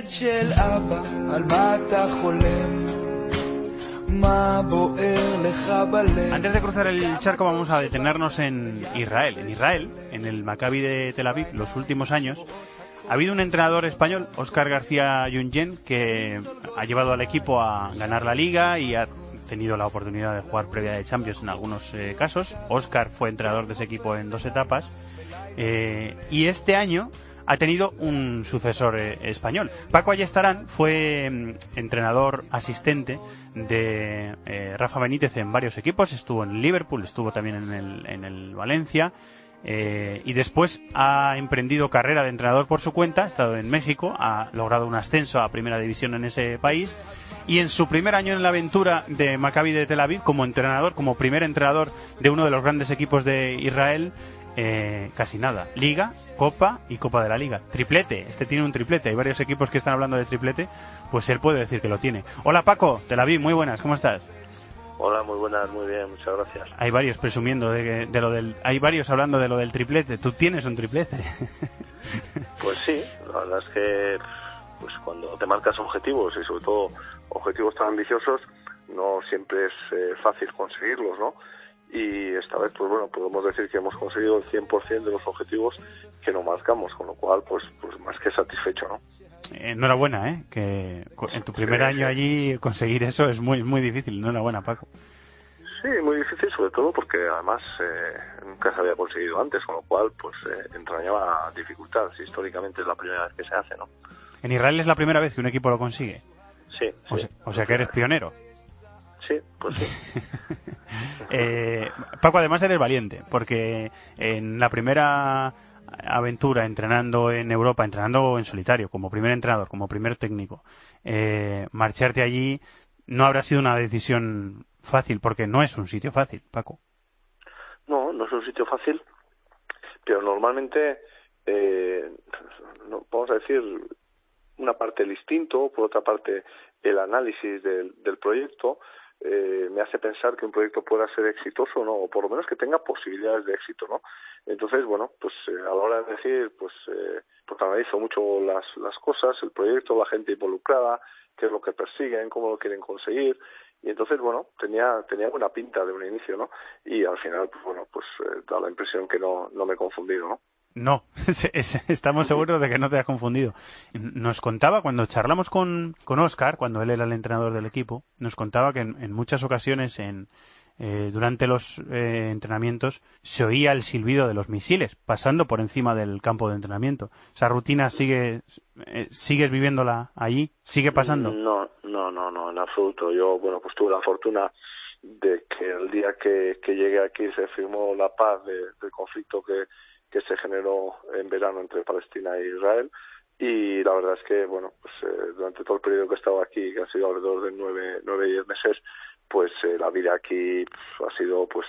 Antes de cruzar el charco vamos a detenernos en Israel. En Israel, en el Maccabi de Tel Aviv, los últimos años, ha habido un entrenador español, Óscar García Junyent, que ha llevado al equipo a ganar la Liga y ha tenido la oportunidad de jugar previa de Champions en algunos eh, casos. Óscar fue entrenador de ese equipo en dos etapas. Eh, y este año ha tenido un sucesor eh, español. Paco Ayestarán fue eh, entrenador asistente de eh, Rafa Benítez en varios equipos. Estuvo en Liverpool, estuvo también en el, en el Valencia. Eh, y después ha emprendido carrera de entrenador por su cuenta. Ha estado en México, ha logrado un ascenso a primera división en ese país. Y en su primer año en la aventura de Maccabi de Tel Aviv, como entrenador, como primer entrenador de uno de los grandes equipos de Israel, Eh, casi nada. Liga, Copa y Copa de la Liga. Triplete. Este tiene un triplete. Hay varios equipos que están hablando de triplete. Pues él puede decir que lo tiene. Hola Paco, Tel Aviv, muy buenas, ¿cómo estás? Hola, muy buenas, muy bien, muchas gracias. Hay varios presumiendo de, de lo del... Hay varios hablando de lo del triplete. Tú tienes un triplete. Pues sí, la verdad es que pues cuando te marcas objetivos y sobre todo objetivos tan ambiciosos, no siempre es eh, fácil conseguirlos, ¿no? Y esta vez, pues bueno, podemos decir que hemos conseguido el cien por ciento de los objetivos que nos marcamos, con lo cual, pues pues más que satisfecho, ¿no? Enhorabuena, ¿eh? Que en tu primer sí, año sí. allí conseguir eso es muy muy difícil. Enhorabuena, Paco. Sí, muy difícil, sobre todo porque además eh, nunca se había conseguido antes, con lo cual, pues eh, entrañaba dificultad. Si históricamente es la primera vez que se hace, ¿no? ¿En Israel es la primera vez que un equipo lo consigue? Sí. O, sí, sea, o sea que eres pionero. Sí, pues sí. eh, Paco, además eres valiente, porque en la primera aventura entrenando en Europa, entrenando en solitario, como primer entrenador, como primer técnico, eh, marcharte allí no habrá sido una decisión fácil, porque no es un sitio fácil, Paco. No, no es un sitio fácil, pero normalmente, eh, no, vamos a decir, una parte el instinto, por otra parte el análisis del, del proyecto, Eh, me hace pensar que un proyecto pueda ser exitoso, ¿no? O por lo menos que tenga posibilidades de éxito, ¿no? Entonces, bueno, pues eh, a la hora de decir, pues, eh, pues analizo mucho las, las cosas, el proyecto, la gente involucrada, qué es lo que persiguen, cómo lo quieren conseguir, y entonces, bueno, tenía tenía buena pinta de un inicio, ¿no? Y al final, pues bueno, pues eh, da la impresión que no, no me he confundido, ¿no? No, estamos seguros de que no te has confundido. Nos contaba, cuando charlamos con, con Óscar, cuando él era el entrenador del equipo, nos contaba que en, en muchas ocasiones en, eh, durante los eh, entrenamientos se oía el silbido de los misiles pasando por encima del campo de entrenamiento. ¿Esa rutina sigue eh, sigues viviéndola allí? ¿Sigue pasando? No, no, no, no, en absoluto. Yo, bueno, pues tuve la fortuna de que el día que, que llegué aquí se firmó la paz de, del conflicto que que se generó en verano entre Palestina e Israel, y la verdad es que, bueno, pues eh, durante todo el periodo que he estado aquí, que ha sido alrededor de nueve, nueve, diez meses, pues eh, la la vida aquí ha sido pues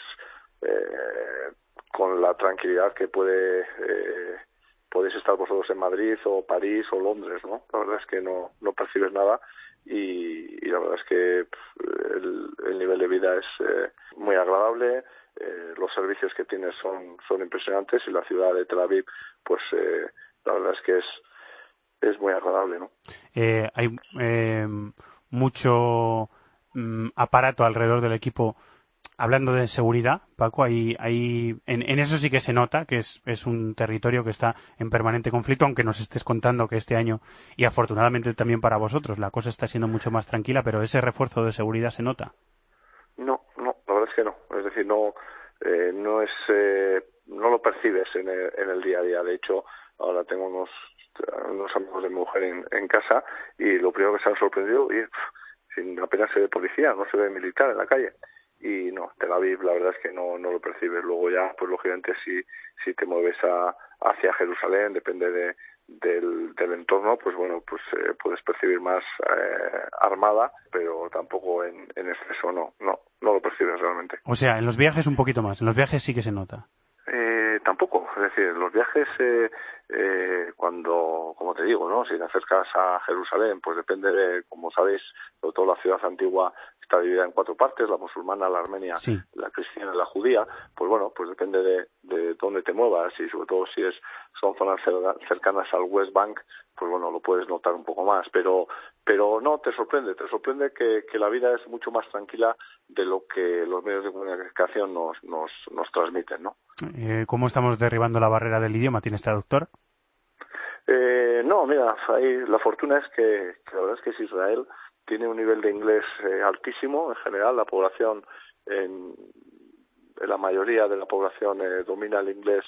eh, con la tranquilidad que puede eh, podéis estar vosotros en Madrid o París o Londres, ¿no? La verdad es que no, no percibes nada y, y la verdad es que el, el nivel de vida es eh, muy agradable, eh, los servicios que tienes son, son impresionantes y la ciudad de Tel Aviv, pues eh, la verdad es que es, es muy agradable, ¿no? Eh, hay eh, mucho mm, aparato alrededor del equipo. Hablando de seguridad, Paco, hay, hay, en, en eso sí que se nota que es, es un territorio que está en permanente conflicto, aunque nos estés contando que este año, y afortunadamente también para vosotros, la cosa está siendo mucho más tranquila, pero ese refuerzo de seguridad se nota. No, no, la verdad es que no. Es decir, no, eh, no es, eh, no lo percibes en el, en el día a día. De hecho, ahora tengo unos, unos amigos de mi mujer en, en casa y lo primero que se han sorprendido es sin apenas se ve policía, no se ve militar en la calle. Y no, Tel Aviv la verdad es que no, no lo percibes. Luego ya, pues lógicamente si, si te mueves a, hacia Jerusalén, depende de, del, del entorno, pues bueno, pues eh, puedes percibir más eh, armada, pero tampoco en, en exceso, no, no, no lo percibes realmente. O sea, en los viajes un poquito más, en los viajes sí que se nota. Eh, tampoco, es decir, los viajes eh, eh, cuando, como te digo, ¿no? Si te acercas a Jerusalén, pues depende de, como sabéis, sobre todo la ciudad antigua está dividida en cuatro partes, la musulmana, la armenia, sí. la cristiana y la judía, pues bueno, pues depende de, de dónde te muevas y sobre todo si es son zonas cercanas al West Bank, pues bueno, lo puedes notar un poco más, pero pero no, te sorprende, te sorprende que, que la vida es mucho más tranquila de lo que los medios de comunicación nos, nos, nos transmiten, ¿no? Eh, ¿Cómo estamos derribando la barrera del idioma? ¿Tienes traductor? Eh, no, mira, ahí la fortuna es que, que la verdad es que es Israel, tiene un nivel de inglés eh, altísimo, en general la población, en, en la mayoría de la población eh, domina el inglés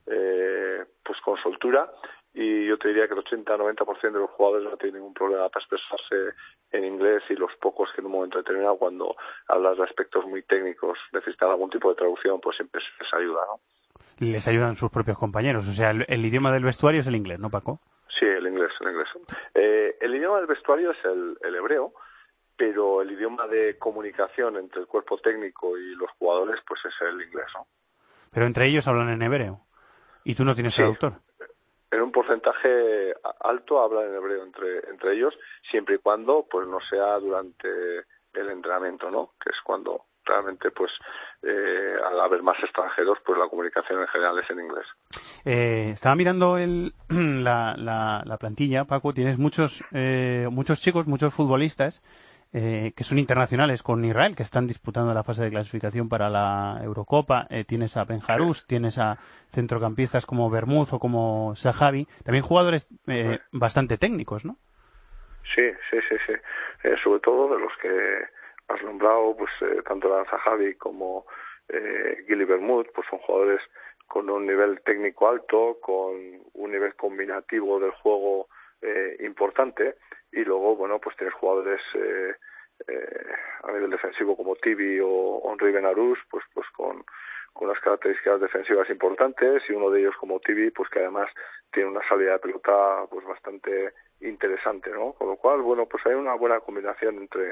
eh, pues con soltura y yo te diría que el ochenta a noventa por ciento de los jugadores no tienen ningún problema para expresarse en inglés y los pocos que en un momento determinado cuando hablas de aspectos muy técnicos necesitan algún tipo de traducción pues siempre les ayuda, ¿no? Les ayudan sus propios compañeros, o sea, el, el idioma del vestuario es el inglés, ¿no, Paco? Sí, el inglés, el inglés. Eh, el idioma del vestuario es el, el hebreo, pero el idioma de comunicación entre el cuerpo técnico y los jugadores, pues es el inglés, ¿no? Pero entre ellos hablan en hebreo, y tú no tienes sí. traductor. En un porcentaje alto hablan en hebreo entre entre ellos, siempre y cuando pues no sea durante el entrenamiento, ¿no? Que es cuando realmente pues eh, al haber más extranjeros pues la comunicación en general es en inglés. Eh, estaba mirando el, la, la, la plantilla, Paco, tienes muchos eh, muchos chicos, muchos futbolistas eh, que son internacionales con Israel, que están disputando la fase de clasificación para la Eurocopa. Eh, tienes a Ben Harous, tienes a centrocampistas como Bermuz o como Sahabi, también jugadores eh, bastante técnicos, ¿no? Sí, sí, sí, sí. Eh, sobre todo de los que has nombrado, pues eh, tanto la Zahavi como eh, Gili Bermud, pues son jugadores con un nivel técnico alto, con un nivel combinativo del juego eh, importante, y luego, bueno, pues tienes jugadores eh, eh, a nivel defensivo como Tibi o Henri Benarous, pues pues con, con unas características defensivas importantes, y uno de ellos como Tibi, pues que además tiene una salida de pelota pues bastante interesante, ¿no? Con lo cual, bueno, pues hay una buena combinación entre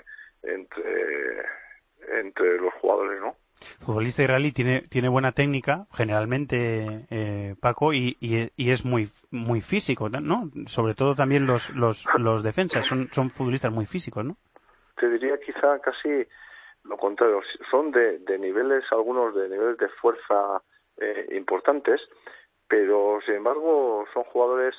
entre entre los jugadores, ¿no? Futbolista israelí tiene tiene buena técnica generalmente, eh, Paco, y, y y es muy muy físico, ¿no? Sobre todo también los los los defensas son son futbolistas muy físicos, ¿no? Te diría quizá casi lo contrario, son de, de niveles, algunos de niveles de fuerza eh, importantes, pero sin embargo son jugadores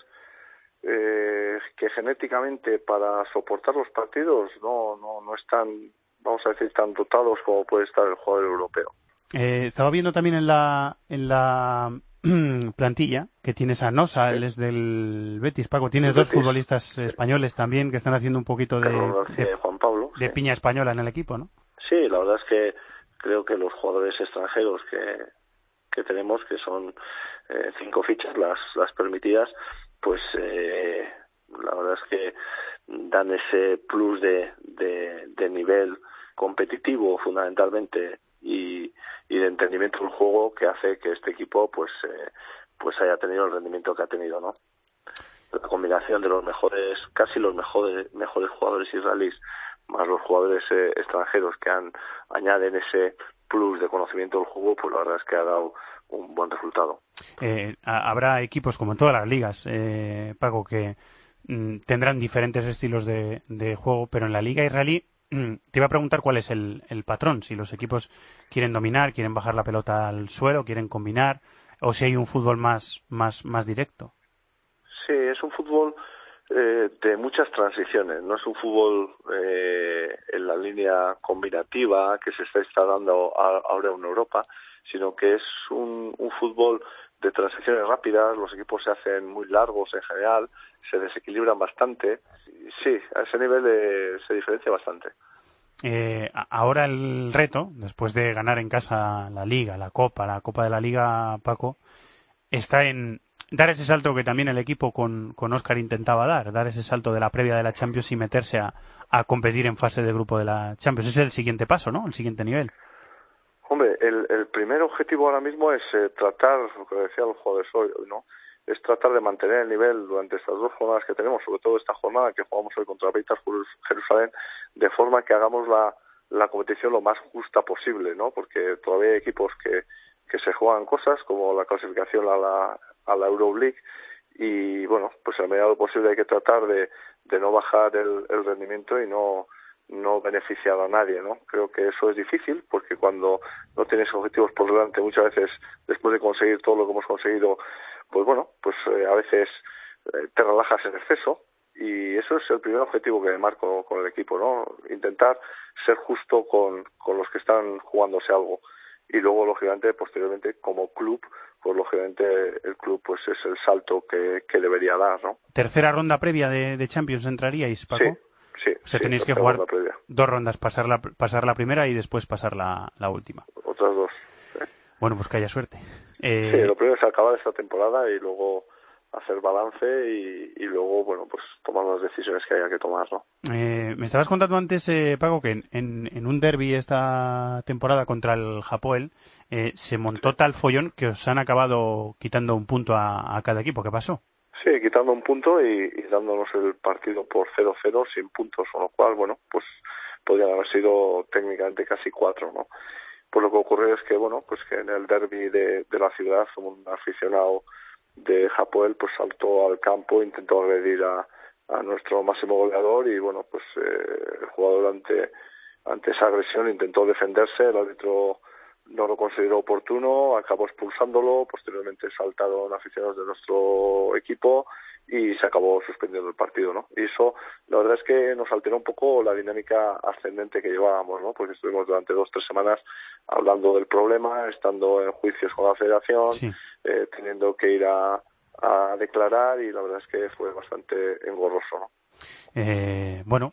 eh, que genéticamente para soportar los partidos no no no están, vamos a decir, tan dotados como puede estar el jugador europeo. Eh, estaba viendo también en la en la plantilla que tienes a Nosa, él es del Betis, Paco. Tienes dos Betis. Futbolistas españoles también que están haciendo un poquito de, de, Juan Pablo, de sí. piña española en el equipo, ¿no? Sí, la verdad es que creo que los jugadores extranjeros que, que tenemos, que son eh, cinco fichas las, las permitidas, pues eh, la verdad es que dan ese plus de, de, de nivel competitivo fundamentalmente y, y de entendimiento del juego que hace que este equipo pues eh, pues haya tenido el rendimiento que ha tenido, ¿no? La combinación de los mejores, casi los mejores mejores jugadores israelíes más los jugadores eh, extranjeros que han añaden ese plus de conocimiento del juego, pues la verdad es que ha dado un buen resultado. Eh, habrá equipos como en todas las ligas, eh, Paco, que mm, tendrán diferentes estilos de, de juego, pero en la liga israelí mm, te iba a preguntar cuál es el, el patrón, si los equipos quieren dominar, quieren bajar la pelota al suelo, quieren combinar, o si hay un fútbol más, más, más directo. Sí, es un fútbol eh, de muchas transiciones, no es un fútbol eh, en la línea combinativa que se está instalando ahora en Europa, sino que es un, un fútbol de transiciones rápidas, los equipos se hacen muy largos en general, se desequilibran bastante, y sí, a ese nivel eh, se diferencia bastante. Eh, ahora el reto, después de ganar en casa la Liga, la Copa, la Copa de la Liga, Paco, está en dar ese salto que también el equipo con, con Óscar intentaba dar, dar ese salto de la previa de la Champions y meterse a, a competir en fase de grupo de la Champions. Ese es el siguiente paso, ¿no? El siguiente nivel. Hombre, el, el primer objetivo ahora mismo es eh, tratar, lo que decían los jugadores hoy, ¿no? Es tratar de mantener el nivel durante estas dos jornadas que tenemos, sobre todo esta jornada que jugamos hoy contra Beitar Jerusalén, de forma que hagamos la, la competición lo más justa posible, ¿no? Porque todavía hay equipos que, que se juegan cosas, como la clasificación a la, a la Euroleague, y bueno, pues en la medida de lo posible hay que tratar de, de no bajar el, el rendimiento y no no beneficiar a nadie, ¿no? Creo que eso es difícil porque cuando no tienes objetivos por delante, muchas veces después de conseguir todo lo que hemos conseguido, pues bueno, pues eh, a veces eh, te relajas en exceso, y eso es el primer objetivo que me marco con el equipo, ¿no? Intentar ser justo con, con los que están jugándose algo, y luego lógicamente posteriormente como club, pues lógicamente el club pues es el salto que, que debería dar, ¿no? Tercera ronda previa de, de Champions entraríais, Paco. Sí. Sí, o sea, sí, tenéis que jugar dos rondas, pasar la, pasar la primera y después pasar la, la última. Otras dos. ¿Sí? Bueno, pues que haya suerte. Eh... Sí, lo primero es acabar esta temporada y luego hacer balance y, y luego, bueno, pues tomar las decisiones que haya que tomar, ¿no? Eh, me estabas contando antes, eh, Paco, que en, en, en un derbi esta temporada contra el Hapoel eh, se montó tal follón que os han acabado quitando un punto a, a cada equipo. ¿Qué pasó? Sí, quitando un punto y, y dándonos el partido por cero cero sin puntos, con lo cual, bueno, pues podrían haber sido técnicamente casi cuatro, ¿no? Pues lo que ocurrió es que, bueno, pues que en el derbi de, de la ciudad un aficionado de Hapoel pues saltó al campo, intentó agredir a, a nuestro máximo goleador y, bueno, pues eh, el jugador ante, ante esa agresión intentó defenderse, el árbitro no lo consideró oportuno, acabó expulsándolo, posteriormente saltaron aficionados de nuestro equipo y se acabó suspendiendo el partido, ¿no? Y eso, la verdad es que nos alteró un poco la dinámica ascendente que llevábamos, ¿no? Porque estuvimos durante dos, tres semanas hablando del problema, estando en juicios con la federación, sí. eh, teniendo que ir a, a declarar, y la verdad es que fue bastante engorroso, ¿no? Eh, bueno,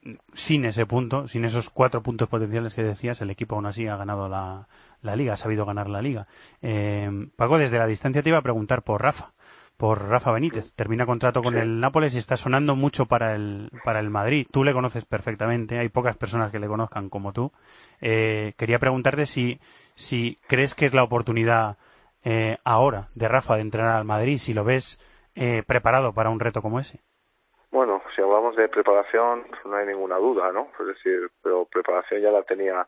sin ese punto, sin esos cuatro puntos potenciales que decías, el equipo aún así ha ganado la, la Liga, ha sabido ganar la Liga. Eh, Paco, desde la distancia te iba a preguntar por Rafa, por Rafa Benítez. Termina contrato con sí. el Nápoles y está sonando mucho para el, para el Madrid. Tú le conoces perfectamente, hay pocas personas que le conozcan como tú. Eh, quería preguntarte si, si crees que es la oportunidad eh, ahora de Rafa de entrenar al Madrid, si lo ves eh, preparado para un reto como ese. Bueno, si hablamos de preparación, no hay ninguna duda, ¿no? Es decir, pero preparación ya la tenía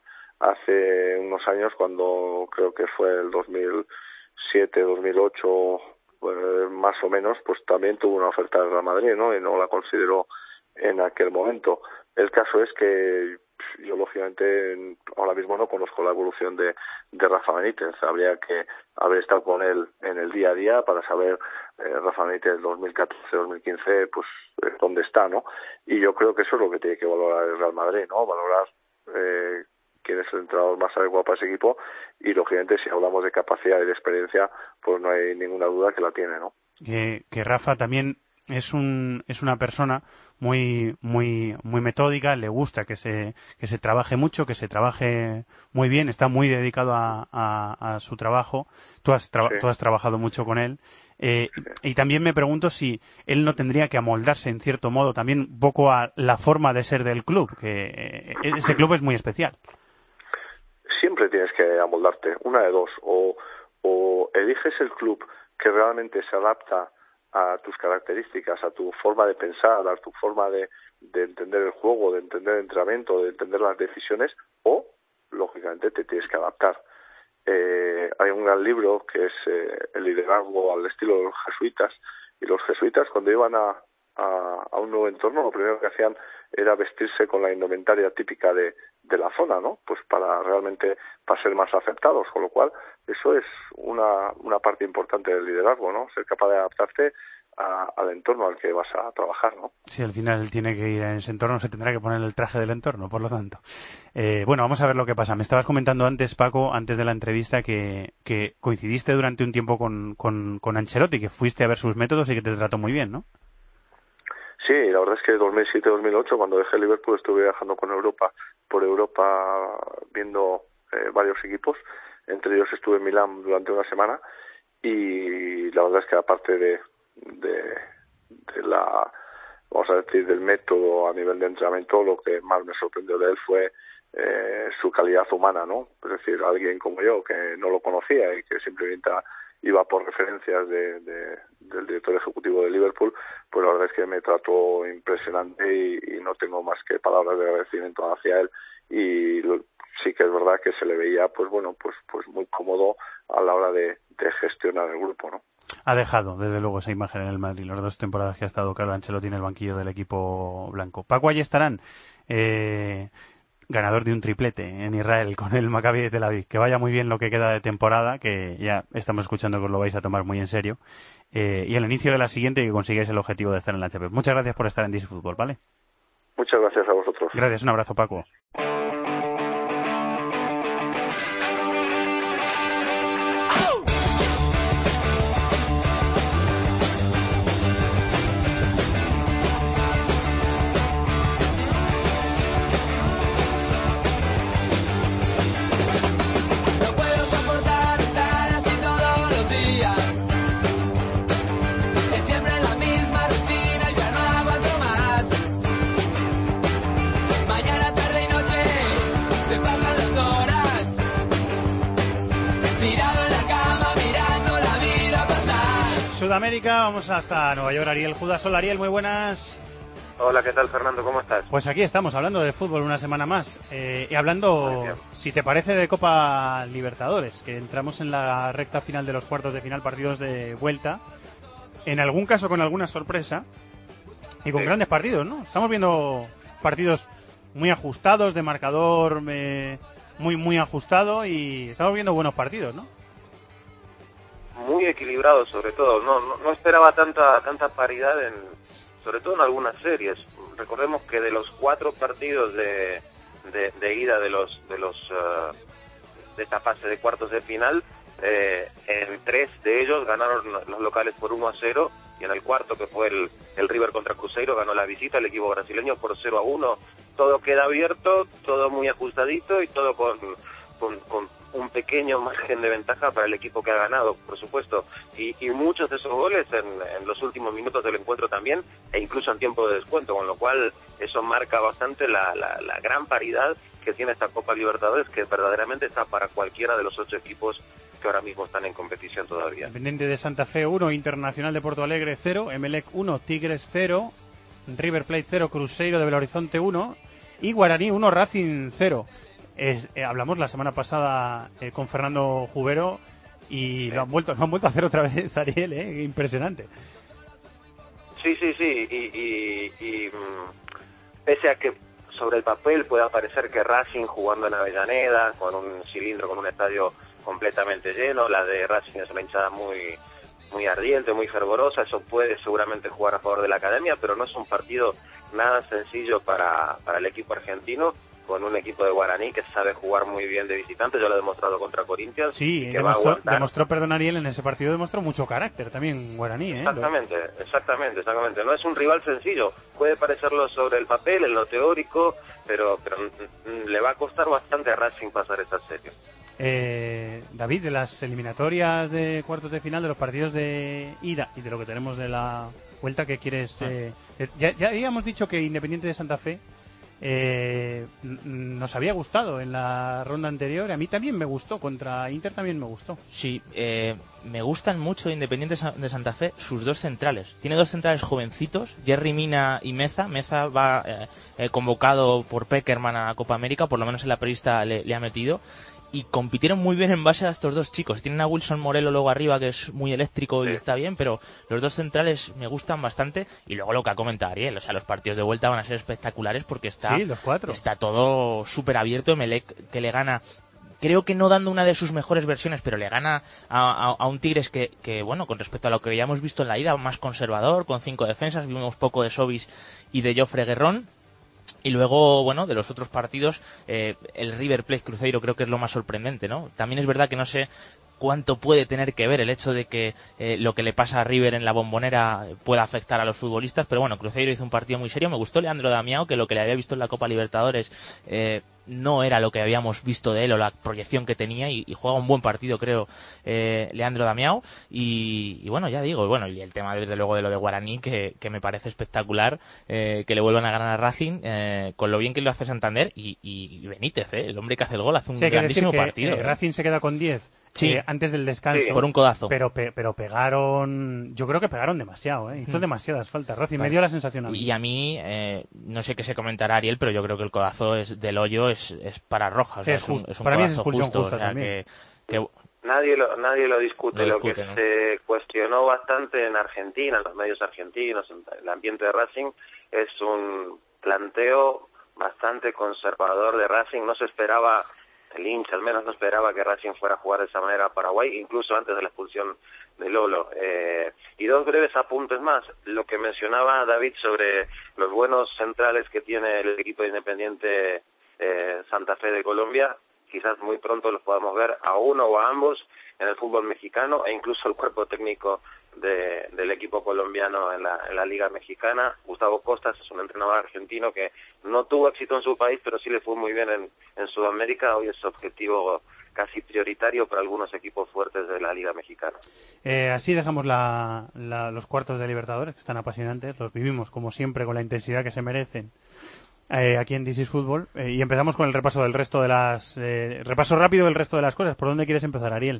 hace unos años, cuando creo que fue el dos mil siete, dos mil ocho, eh, más o menos, pues también tuvo una oferta de Real Madrid, ¿no? Y no la consideró en aquel momento. El caso es que yo, lógicamente, ahora mismo no conozco la evolución de, de Rafa Benítez. Habría que haber estado con él en el día a día para saber eh, Rafa Benítez dos mil catorce, dos mil quince, pues eh, dónde está, ¿no? Y yo creo que eso es lo que tiene que valorar el Real Madrid, ¿no? Valorar eh, quién es el entrenador más adecuado para ese equipo, y lógicamente si hablamos de capacidad y de experiencia, pues no hay ninguna duda que la tiene, ¿no? Que, que Rafa también es un es una persona muy muy muy metódica, le gusta que se que se trabaje mucho, que se trabaje muy bien, está muy dedicado a, a, a su trabajo. Tú has tra- sí. tú has trabajado mucho con él, eh, sí. y también me pregunto si él no tendría que amoldarse en cierto modo también un poco a la forma de ser del club, que ese club es muy especial. Siempre tienes que amoldarte, una de dos, o o eliges el club que realmente se adapta a tus características, a tu forma de pensar, a tu forma de, de entender el juego, de entender el entrenamiento, de entender las decisiones, o, lógicamente, te tienes que adaptar. Eh, hay un gran libro que es eh, El liderazgo al estilo de los jesuitas, y los jesuitas cuando iban a, a, a un nuevo entorno, lo primero que hacían era vestirse con la indumentaria típica de, de la zona, ¿no? Pues para realmente para ser más aceptados, con lo cual eso es una, una parte importante del liderazgo, ¿no? Ser capaz de adaptarte a, al entorno al que vas a trabajar, ¿no? Sí, al final tiene que ir en ese entorno, se tendrá que poner el traje del entorno, por lo tanto. Eh, bueno, vamos a ver lo que pasa. Me estabas comentando antes, Paco, antes de la entrevista, que, que coincidiste durante un tiempo con, con, con Ancelotti, que fuiste a ver sus métodos y que te trató muy bien, ¿no? Sí, la verdad es que dos mil siete dos mil ocho, cuando dejé Liverpool, estuve viajando con Europa, por Europa, viendo eh, varios equipos. Entre ellos estuve en Milán durante una semana, y la verdad es que aparte de, de, de la, vamos a decir, del método a nivel de entrenamiento, lo que más me sorprendió de él fue eh, su calidad humana, ¿no? Es decir, alguien como yo, que no lo conocía y que simplemente iba por referencias de, de, del director ejecutivo de Liverpool, pues la verdad es que me trató impresionante y, y no tengo más que palabras de agradecimiento hacia él. Y lo, sí que es verdad que se le veía, pues bueno, pues pues muy cómodo a la hora de, de gestionar el grupo, ¿no? Ha dejado, desde luego, esa imagen en el Madrid, las dos temporadas que ha estado Carlo Ancelotti en el banquillo del equipo blanco. Paco Ayestarán, eh, ganador de un triplete en Israel con el Maccabi de Tel Aviv. Que vaya muy bien lo que queda de temporada, que ya estamos escuchando que os lo vais a tomar muy en serio. Eh, y al inicio de la siguiente, que consigáis el objetivo de estar en la Champions. Muchas gracias por estar en This is Football, ¿vale? Muchas gracias a vosotros. Gracias, un abrazo, Paco. Sudamérica, vamos hasta Nueva York. Ariel Judasol. Ariel, muy buenas. Hola, ¿qué tal, Fernando? ¿Cómo estás? Pues aquí estamos, hablando de fútbol una semana más. Eh, y hablando, si te parece, de Copa Libertadores, que entramos en la recta final de los cuartos de final, partidos de vuelta. En algún caso con alguna sorpresa. Y con sí. grandes partidos, ¿no? Estamos viendo partidos muy ajustados, de marcador eh, muy, muy ajustado. Y estamos viendo buenos partidos, ¿no? Muy equilibrado, sobre todo. No, no, no esperaba tanta tanta paridad, en, sobre todo en algunas series. Recordemos que de los cuatro partidos de, de, de ida de los de los uh, de esta fase de cuartos de final, eh, en tres de ellos ganaron los locales por uno a cero, y en el cuarto, que fue el, el River contra Cruzeiro, ganó la visita el equipo brasileño por cero a uno. Todo queda abierto, todo muy ajustadito y todo con con, con un pequeño margen de ventaja para el equipo que ha ganado, por supuesto, y, y muchos de esos goles en, en los últimos minutos del encuentro también, e incluso en tiempo de descuento, con lo cual eso marca bastante la, la, la gran paridad que tiene esta Copa Libertadores, que verdaderamente está para cualquiera de los ocho equipos que ahora mismo están en competición todavía. Independiente de Santa Fe uno, Internacional de Porto Alegre cero, Emelec uno, Tigres cero, River Plate cero, Cruzeiro de Belo Horizonte uno y Guaraní uno, Racing cero. Es, eh, hablamos la semana pasada eh, con Fernando Jubero y sí. lo han vuelto lo han vuelto a hacer otra vez, Ariel, eh, impresionante. Sí, sí, sí, y, y, y mm, pese a que sobre el papel pueda parecer que Racing jugando en Avellaneda, con un cilindro, con un estadio completamente lleno, la de Racing es una hinchada muy muy ardiente, muy fervorosa, eso puede seguramente jugar a favor de la academia, pero no es un partido nada sencillo para, para el equipo argentino, con un equipo de Guaraní que sabe jugar muy bien de visitante. Yo lo he demostrado contra Corinthians. Sí, demostró, demostró, perdón, Ariel, en ese partido demostró mucho carácter también Guaraní, ¿eh? Exactamente, exactamente, exactamente. No es un rival sencillo, puede parecerlo sobre el papel, en lo teórico, pero, pero le va a costar bastante a Racing pasar esta serie. Eh, David, de las eliminatorias de cuartos de final, de los partidos de ida y de lo que tenemos de la vuelta, ¿qué quieres? Eh, ya, ya habíamos dicho que Independiente de Santa Fe eh, nos había gustado en la ronda anterior. A mí también me gustó, contra Inter también me gustó. Sí, eh, me gustan mucho de Independiente de Santa Fe sus dos centrales. Tiene dos centrales jovencitos, Jerry Mina y Meza. Meza va eh, eh, convocado por Peckerman a la Copa América, por lo menos en la prelista le, le ha metido. Y compitieron muy bien en base a estos dos chicos. Tienen a Wilson Morelo luego arriba, que es muy eléctrico y sí. está bien, pero los dos centrales me gustan bastante. Y luego lo que ha comentado Ariel, o sea, los partidos de vuelta van a ser espectaculares porque está, sí, los cuatro. está todo súper abierto. Emelec, que le gana, creo que no dando una de sus mejores versiones, pero le gana a, a, a un Tigres que, que, bueno, con respecto a lo que ya hemos visto en la ida, más conservador, con cinco defensas. Vimos poco de Sobis y de Jofre Guerrón. Y luego, bueno, de los otros partidos, eh, el River Plate Cruzeiro creo que es lo más sorprendente, ¿no? También es verdad que no sé cuánto puede tener que ver el hecho de que eh, lo que le pasa a River en la Bombonera pueda afectar a los futbolistas, pero bueno, Cruzeiro hizo un partido muy serio. Me gustó Leandro Damião, que lo que le había visto en la Copa Libertadores eh, no era lo que habíamos visto de él o la proyección que tenía, y, y juega un buen partido, creo, eh, Leandro Damião. Y, y bueno, ya digo, bueno, y el tema desde luego de lo de Guaraní, que, que me parece espectacular, eh, que le vuelvan a ganar a Racing, eh, con lo bien que lo hace Santander, y, y Benítez, eh, el hombre que hace el gol, hace un sí, grandísimo que, partido. Eh, eh. Racing se queda con diez. Sí. Eh, antes del descanso. Sí. Por un codazo. Pero, pe, pero pegaron, yo creo que pegaron demasiado, ¿eh? Hizo mm. demasiadas faltas. Racing vale. me dio la sensación a mí. Y a mí, eh, no sé qué se comentará Ariel, pero yo creo que el codazo es del hoyo, es, es para Roja. O sea, sí, es, just, es un, es un para mí es expulsión justo, justa o sea, también. Que, que... Nadie lo, nadie lo discute. Lo lo discute, que ¿no? se cuestionó bastante en Argentina, en los medios argentinos, en el ambiente de Racing, es un planteo bastante conservador de Racing. No se esperaba, el hincha al menos no esperaba que Racing fuera a jugar de esa manera a Paraguay, incluso antes de la expulsión de Lolo. Eh, y dos breves apuntes más. Lo que mencionaba David sobre los buenos centrales que tiene el equipo de Independiente eh, Santa Fe de Colombia, quizás muy pronto los podamos ver a uno o a ambos en el fútbol mexicano, e incluso el cuerpo técnico de, del equipo colombiano en la, en la Liga Mexicana. Gustavo Costas es un entrenador argentino que no tuvo éxito en su país, pero sí le fue muy bien en, en Sudamérica. Hoy es objetivo casi prioritario para algunos equipos fuertes de la Liga Mexicana. Eh, así dejamos la, la, los cuartos de Libertadores, que están apasionantes. Los vivimos, como siempre, con la intensidad que se merecen. Eh, aquí en This is Football, eh, y empezamos con el repaso del resto de las eh, repaso rápido del resto de las cosas. ¿Por dónde quieres empezar, Ariel?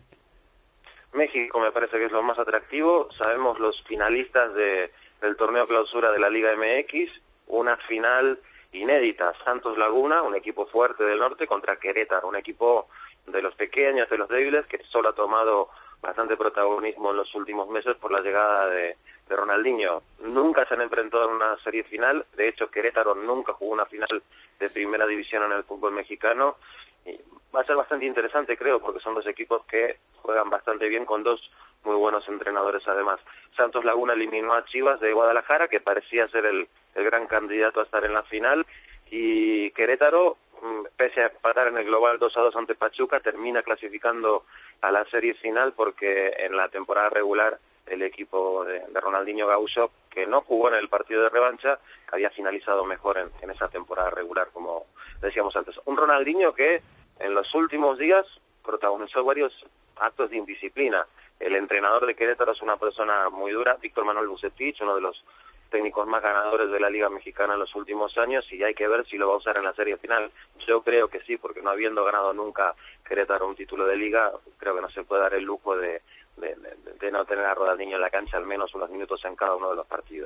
México me parece que es lo más atractivo. Sabemos los finalistas de, del torneo clausura de la Liga M X, una final inédita, Santos Laguna, un equipo fuerte del norte, contra Querétaro, un equipo de los pequeños, de los débiles, que solo ha tomado bastante protagonismo en los últimos meses por la llegada de, de Ronaldinho. Nunca se han enfrentado en una serie final. De hecho, Querétaro nunca jugó una final de primera división en el fútbol mexicano. Y va a ser bastante interesante, creo, porque son dos equipos que juegan bastante bien, con dos muy buenos entrenadores además. Santos Laguna eliminó a Chivas de Guadalajara, que parecía ser el, el gran candidato a estar en la final, y Querétaro, pese a empatar en el global dos a dos ante Pachuca, termina clasificando a la serie final, porque en la temporada regular el equipo de, de Ronaldinho Gaúcho, que no jugó en el partido de revancha, había finalizado mejor en, en esa temporada regular, como decíamos antes. Un Ronaldinho que en los últimos días protagonizó varios actos de indisciplina. El entrenador de Querétaro es una persona muy dura, Víctor Manuel Bucetich, uno de los técnicos más ganadores de la Liga Mexicana en los últimos años, y hay que ver si lo va a usar en la serie final. Yo creo que sí, porque no habiendo ganado nunca Querétaro un título de Liga, creo que no se puede dar el lujo de, de, de, de no tener a Ronaldinho en la cancha al menos unos minutos en cada uno de los partidos.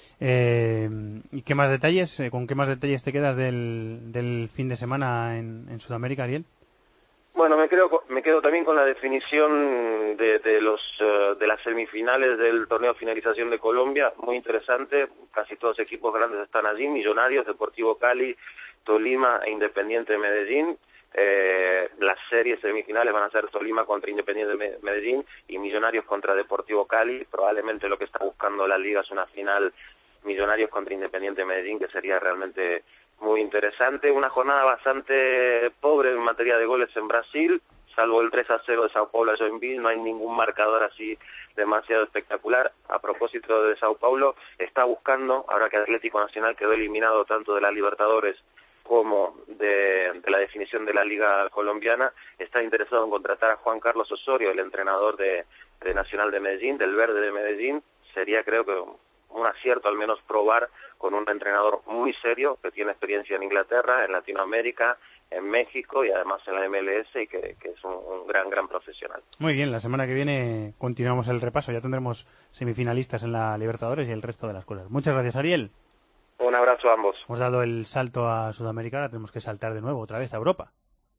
Eh, ¿Y qué más detalles, con qué más detalles te quedas del, del fin de semana en, en Sudamérica, Ariel? Bueno, me quedo me quedo también con la definición de, de los uh, de las semifinales del torneo finalización de Colombia, muy interesante. Casi todos los equipos grandes están allí: Millonarios, Deportivo Cali, Tolima e Independiente Medellín. Eh, las series semifinales van a ser Tolima contra Independiente Medellín y Millonarios contra Deportivo Cali. Probablemente lo que está buscando la liga es una final Millonarios contra Independiente Medellín, que sería realmente muy interesante. Una jornada bastante pobre en materia de goles en Brasil, salvo el tres a cero de Sao Paulo a Joinville, no hay ningún marcador así demasiado espectacular. A propósito de Sao Paulo, está buscando, ahora que Atlético Nacional quedó eliminado tanto de la Libertadores como de, de la definición de la Liga Colombiana, está interesado en contratar a Juan Carlos Osorio, el entrenador de, de Nacional de Medellín, del Verde de Medellín. Sería, creo que, un acierto al menos probar con un entrenador muy serio que tiene experiencia en Inglaterra, en Latinoamérica, en México y además en la M L S y que, que es un, un gran, gran profesional. Muy bien, la semana que viene continuamos el repaso. Ya tendremos semifinalistas en la Libertadores y el resto de las cosas. Muchas gracias, Ariel. Un abrazo a ambos. Hemos dado el salto a Sudamérica, ahora tenemos que saltar de nuevo otra vez a Europa.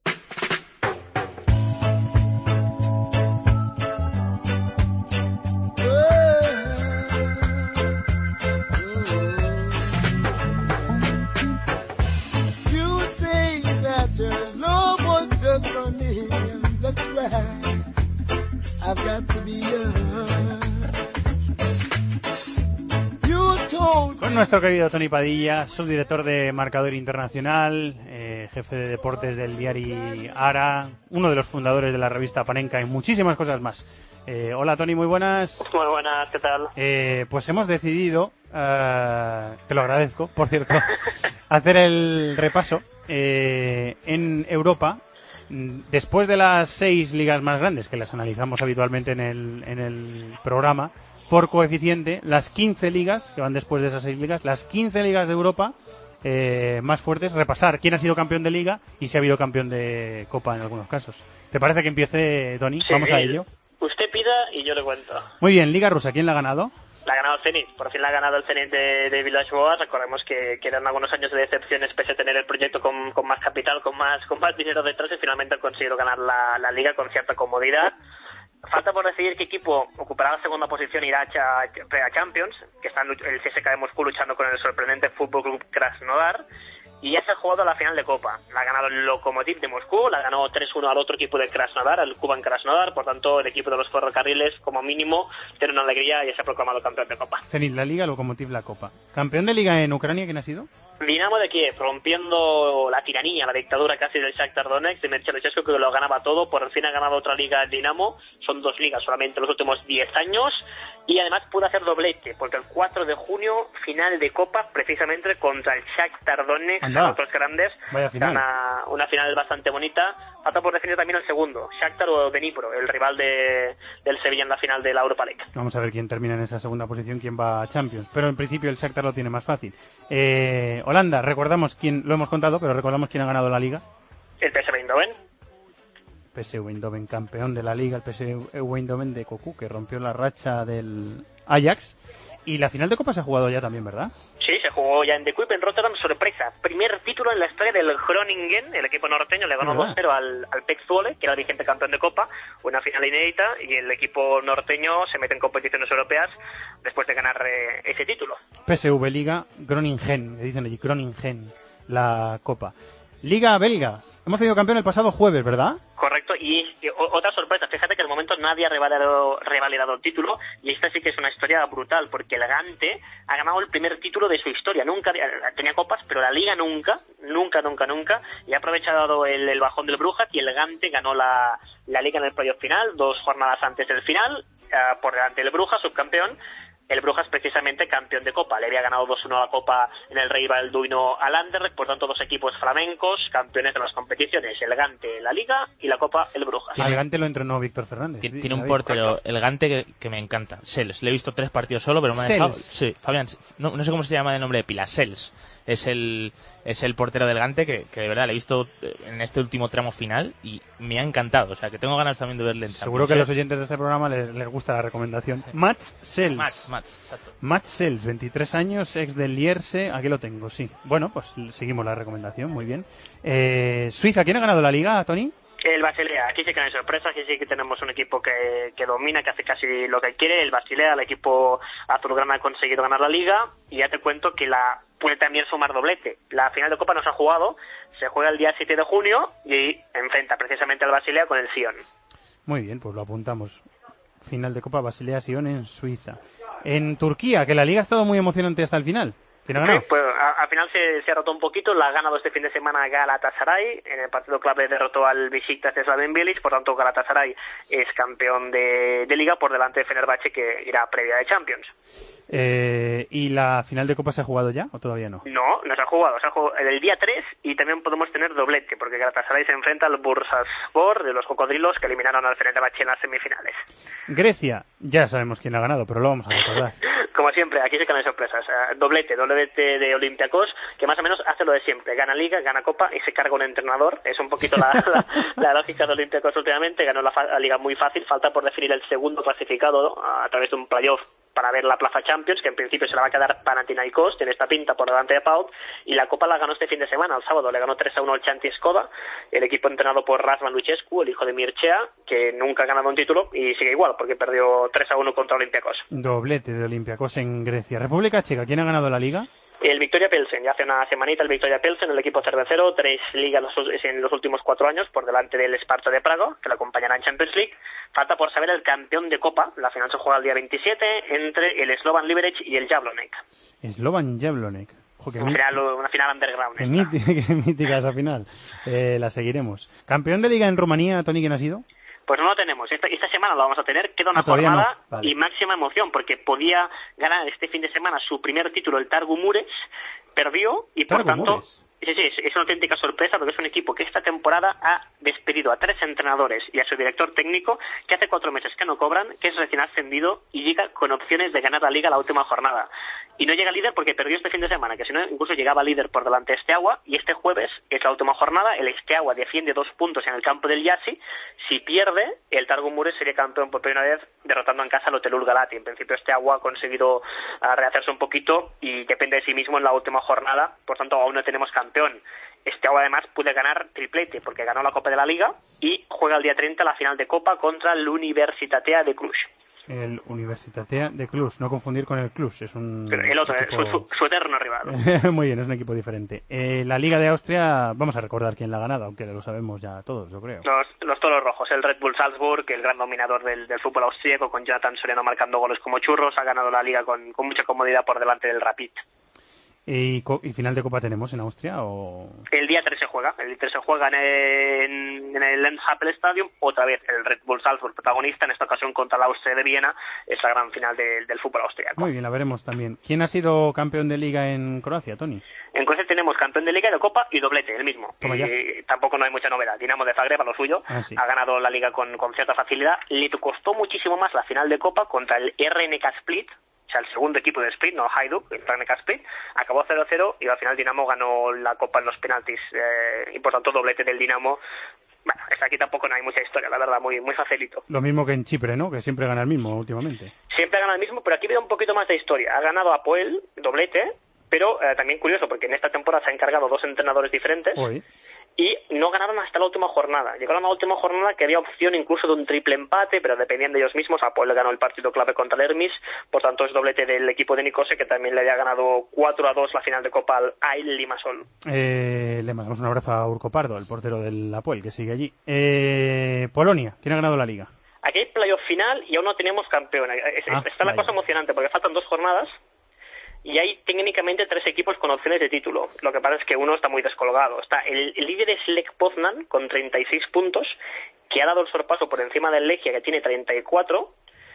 Con nuestro querido Tony Padilla, subdirector de Marcador Internacional, eh, jefe de deportes del diario Ara, uno de los fundadores de la revista Panenka y muchísimas cosas más. Eh, hola Tony, muy buenas. Muy buenas, ¿qué tal? Eh, pues hemos decidido, uh, te lo agradezco, por cierto, hacer el repaso eh, en Europa. Después de las seis ligas más grandes, que las analizamos habitualmente en el, en el programa, por coeficiente, las quince ligas, que van después de esas seis ligas, las quince ligas de Europa eh, más fuertes, repasar quién ha sido campeón de liga y si ha habido campeón de Copa en algunos casos. ¿Te parece que empiece, Tony? Sí, Vamos a ello. Usted pida y yo le cuento. Muy bien, Liga Rusa, ¿quién la ha ganado? La ha ganado el Zenit, por fin la ha ganado el Zenit de, de Villas-Boas. Recordemos que, que eran algunos años de decepciones pese a tener el proyecto con, con más capital, con más con más dinero detrás y finalmente han conseguido ganar la, la Liga con cierta comodidad. Falta por decidir qué equipo ocupará la segunda posición y irá a, a Champions, que está el C S K A de Moscú luchando con el sorprendente Fútbol Club Krasnodar. Y ya se ha jugado la final de Copa. La ha ganado el Lokomotiv de Moscú, la ganó tres uno al otro equipo de Krasnodar, al Kuban Krasnodar. Por tanto, el equipo de los ferrocarriles, como mínimo, tiene una alegría y ya se ha proclamado campeón de Copa. Zenit, la Liga, Lokomotiv, la Copa. ¿Campeón de Liga en Ucrania quién ha sido? Dinamo de Kiev, rompiendo la tiranía, la dictadura casi del Shakhtar Donetsk de Merchalesescu, que lo ganaba todo. Por fin ha ganado otra liga el Dinamo. Son dos ligas solamente en los últimos diez años. Y además pudo hacer doblete, porque el cuatro de junio, final de Copa, precisamente contra el Shakhtar Donetsk, Anda. otros grandes. Vaya final. Una, una final bastante bonita. Falta por definir también el segundo, Shakhtar o Dnipro, el rival de, del Sevilla en la final de la Europa League. Vamos a ver quién termina en esa segunda posición, quién va a Champions. Pero en principio el Shakhtar lo tiene más fácil. Eh, Holanda, recordamos quién, lo hemos contado, pero recordamos quién ha ganado la Liga. El P S V Eindhoven. P S V Eindhoven, campeón de la Liga, el P S V Eindhoven de Cocu, que rompió la racha del Ajax. Y la final de Copa se ha jugado ya también, ¿verdad? Sí, se jugó ya en De Kuip, en Rotterdam, sorpresa. Primer título en la historia del Groningen, el equipo norteño le ganó dos cero al, al P E C Zwolle, que era el vigente campeón de Copa, una final inédita, y el equipo norteño se mete en competiciones europeas después de ganar eh, ese título. P S V Liga, Groningen, le dicen allí, Groningen, la Copa. Liga belga, hemos tenido campeón el pasado jueves, ¿verdad? Correcto, y, y otra sorpresa, fíjate que al momento nadie ha revalidado, revalidado el título, y esta sí que es una historia brutal, porque el Gante ha ganado el primer título de su historia, nunca tenía copas, pero la Liga nunca, nunca, nunca, nunca, y ha aprovechado el, el bajón del Brujas, y el Gante ganó la, la Liga en el playoff final, dos jornadas antes del final, uh, por delante del Brujas, subcampeón. El Brujas precisamente campeón de Copa, le había ganado dos uno la Copa en el Rey Balduino al Anderlecht, por tanto dos equipos flamencos, campeones de las competiciones, el Gante la Liga y la Copa el Brujas. El Gante lo entrenó Víctor Fernández. Tiene, tiene un portero, el Gante, que, que me encanta, Sels, le he visto tres partidos solo, pero me ha dejado... Sí, Fabián, no, no sé cómo se llama el nombre de pila, Sels. Es el, es el portero del Gante que, que de verdad le he visto en este último tramo final y me ha encantado. O sea, que tengo ganas también de verle en Champions. Seguro que a los oyentes de este programa les, les gusta la recomendación. Sí. Mats Sels. Mats, Mats, exacto. Mats Sels, veintitrés años, ex del Lierse. Aquí lo tengo, sí. Bueno, pues seguimos la recomendación, muy bien. Eh, Suiza, ¿quién ha ganado la Liga, Tony? El Basilea, aquí sí que no hay sorpresa, aquí sí que tenemos un equipo que, que domina, que hace casi lo que quiere. El Basilea, el equipo azulgrana, ha conseguido ganar la Liga, y ya te cuento que la puede también sumar doblete. La final de Copa no se ha jugado, se juega el día siete de junio y enfrenta precisamente al Basilea con el Sion. Muy bien, pues lo apuntamos. Final de Copa Basilea-Sion en Suiza. En Turquía, que la Liga ha estado muy emocionante hasta el final. ¿Quién ha ganado? Sí, pues a- al final se, se ha roto un poquito, la ha ganado este fin de semana Galatasaray, en el partido clave derrotó al Beşiktaş de Slaven Bilic, por tanto Galatasaray es campeón de, de Liga por delante de Fenerbahce, que irá previa de Champions. Eh, ¿Y la final de Copa se ha jugado ya o todavía no? No, no se ha jugado, se ha jugado el día tres y también podemos tener doblete, porque Galatasaray se enfrenta al Bursaspor de los Cocodrilos, que eliminaron al Fenerbahce en las semifinales. Grecia, ya sabemos quién ha ganado, pero lo vamos a recordar. Como siempre, aquí se quedan sorpresas. Uh, doblete, doblete de Olympiacos, que más o menos hace lo de siempre. Gana Liga, gana Copa y se carga un entrenador. Es un poquito la, la, la lógica de Olympiacos últimamente. Ganó la, la Liga muy fácil. Falta por definir el segundo clasificado, ¿no? A través de un playoff para ver la plaza Champions, que en principio se la va a quedar Panathinaikos, tiene esta pinta por delante de Pau, y la Copa la ganó este fin de semana, el sábado, le ganó tres a uno al Chanti Skoda, el equipo entrenado por Razvan Lucescu, el hijo de Mircea, que nunca ha ganado un título, y sigue igual, porque perdió tres a uno contra Olympiacos. Doblete de Olympiacos en Grecia. República Checa, ¿quién ha ganado la Liga? El Victoria Pilsen, ya hace una semanita el Victoria Pilsen, el equipo cervecero, tres ligas en los últimos cuatro años por delante del Sparta de Praga, que lo acompañará en Champions League. Falta por saber el campeón de Copa, la final se juega el día veintisiete entre el Slovan Liberec y el Jablonec. Slovan Jablonec. Una final, una final underground. Qué mítica, qué mítica esa final. Eh, la seguiremos. ¿Campeón de Liga en Rumanía, Toni, quién ha sido? Pues no lo tenemos. Esta, esta semana lo vamos a tener. Queda una ah, jornada no. Vale. y máxima emoción, porque podía ganar este fin de semana su primer título, el Targu Mures, perdió y por Targu tanto... Mures. Sí, sí, es una auténtica sorpresa porque es un equipo que esta temporada ha despedido a tres entrenadores y a su director técnico, que hace cuatro meses que no cobran, que es recién ascendido y llega con opciones de ganar la Liga la última jornada. Y no llega líder porque perdió este fin de semana, que si no incluso llegaba líder por delante de Steaua, y este jueves es la última jornada, el Steaua defiende dos puntos en el campo del Yassi, si pierde, el Targu Mures sería campeón por primera vez derrotando en casa al Otelul Galati. En principio Steaua ha conseguido uh, rehacerse un poquito y depende de sí mismo en la última jornada, por tanto aún no tenemos campeón. Steaua además puede ganar triplete porque ganó la Copa de la Liga y juega el día treinta la final de Copa contra el Universitatea de Cluj. El Universitatea de Cluj, no confundir con el Cluj, es un el otro, equipo... su, su, su eterno rival. Muy bien, es un equipo diferente. Eh, la Liga de Austria, vamos a recordar quién la ha ganado, aunque lo sabemos ya todos, yo creo. Los, los toros rojos, el Red Bull Salzburg, el gran dominador del, del fútbol austríaco, con Jonathan Soriano marcando goles como churros, ha ganado la Liga con, con mucha comodidad por delante del Rapid. ¿Y, ¿Y final de Copa tenemos en Austria? O... El día tres se juega. El día tres se juega en, en, en el Lenzhappel Stadium. Otra vez el Red Bull Salzburg protagonista, en esta ocasión contra la Austria de Viena. Es la gran final de, del fútbol austriaco. Muy bien, la veremos también. ¿Quién ha sido campeón de Liga en Croacia, Toni? En Croacia tenemos campeón de Liga, de Copa y doblete, el mismo. Y tampoco no hay mucha novedad. Dinamo de Zagreb, a lo suyo, ah, sí. ha ganado la Liga con, con cierta facilidad. Le costó muchísimo más la final de Copa contra el R N K Split, o sea, el segundo equipo de Split, no Hajduk, el R N K Split, acabó cero cero y al final Dinamo ganó la Copa en los penaltis, eh, y por tanto doblete del Dinamo. Bueno, esta aquí tampoco no hay mucha historia, la verdad, muy muy facilito. Lo mismo que en Chipre, ¿no? Que siempre gana el mismo últimamente. Siempre gana el mismo, pero aquí veo un poquito más de historia. Ha ganado Apoel, doblete, pero eh, también curioso, porque en esta temporada se han encargado dos entrenadores diferentes. Uy. Y no ganaron hasta la última jornada. Llegaron a la última jornada que había opción incluso de un triple empate, pero dependían de ellos mismos. Apoel ganó el partido clave contra el Hermis, por tanto es doblete del equipo de Nicose, que también le había ganado cuatro a dos la final de Copa al Ail Limassol. Eh, le mandamos un abrazo a Urco Pardo, el portero del Apoel, que sigue allí. Eh, Polonia, ¿quién ha ganado la Liga? Aquí hay playoff final y aún no tenemos campeón. Es, ah, está la cosa emocionante, porque faltan dos jornadas y hay técnicamente tres equipos con opciones de título. Lo que pasa es que uno está muy descolgado. Está el, el líder es Lech Poznan con treinta y seis puntos, que ha dado el sorpaso por encima del Lechia, que tiene treinta y cuatro,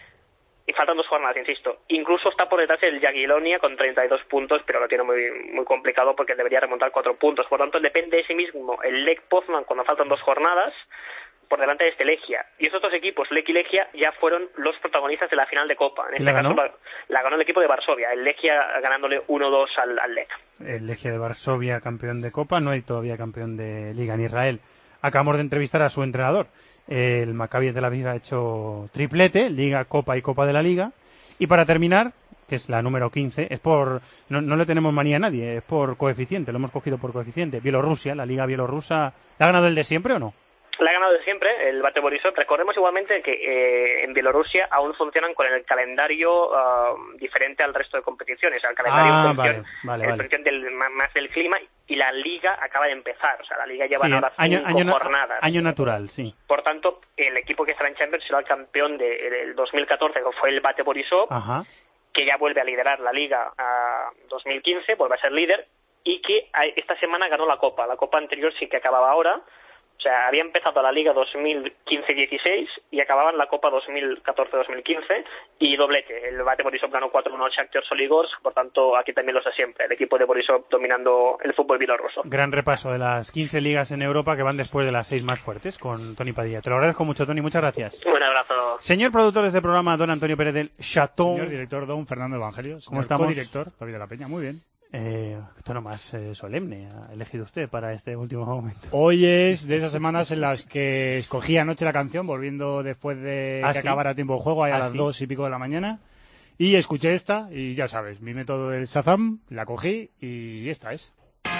y faltan dos jornadas, insisto. Incluso está por detrás el Jagiellonia con treinta y dos puntos, pero lo tiene muy muy complicado porque debería remontar cuatro puntos. Por tanto, depende de sí mismo el Lech Poznan cuando faltan dos jornadas, por delante de este Legia. Y esos dos equipos, Lech y Legia, ya fueron los protagonistas de la final de Copa. En este la caso ganó? La, la ganó el equipo de Varsovia, el Legia ganándole uno dos al, al Lech. El Legia de Varsovia, campeón de Copa, no hay todavía campeón de Liga en Israel. Acabamos de entrevistar a su entrenador. El Maccabi de Tel Aviv ha hecho triplete, Liga, Copa y Copa de la Liga. Y para terminar, que es la número quince, es por no, no le tenemos manía a nadie, es por coeficiente, lo hemos cogido por coeficiente. Bielorrusia, la Liga bielorrusa, ¿la ha ganado el de siempre o no? La ha ganado de siempre, el Bate Borisov. Recordemos igualmente que eh, en Bielorrusia aún funcionan con el calendario uh, diferente al resto de competiciones. El calendario ah, en función, vale, vale, en vale. función del, más del clima, y la Liga acaba de empezar. O sea, la Liga lleva Sí, ahora año, cinco año, jornadas. Año natural, sí. Por tanto, el equipo que estará en Champions será el campeón del de, dos mil catorce, que fue el Bate Borisov, Ajá. que ya vuelve a liderar la Liga a dos mil quince, vuelve a ser líder, y que esta semana ganó la Copa. La Copa anterior sí que acababa ahora. O sea, había empezado la Liga dos mil quince dieciséis y acababan la Copa dos mil catorce dos mil quince y doblete. El Bate Borisov ganó cuatro uno al Shakhtar Soligorsk, por tanto, aquí también los de siempre. El equipo de Borisov dominando el fútbol bielorruso. Gran repaso de las quince ligas en Europa que van después de las seis más fuertes con Tony Padilla. Te lo agradezco mucho, Tony. Muchas gracias. Un abrazo. Señor productor de este programa, don Antonio Pérez del Chateau. Señor director, don Fernando Evangelio. ¿Cómo estamos? Co-director, David de la Peña. Muy bien. Eh, tono más eh, solemne ha elegido usted para este último momento. Hoy es de esas semanas en las que escogí anoche la canción, volviendo después de ¿Ah, que sí? acabara tiempo de juego, ahí a ¿Ah, las sí? dos y pico de la mañana. Y escuché esta, y ya sabes, mi método del Shazam, la cogí, y esta es.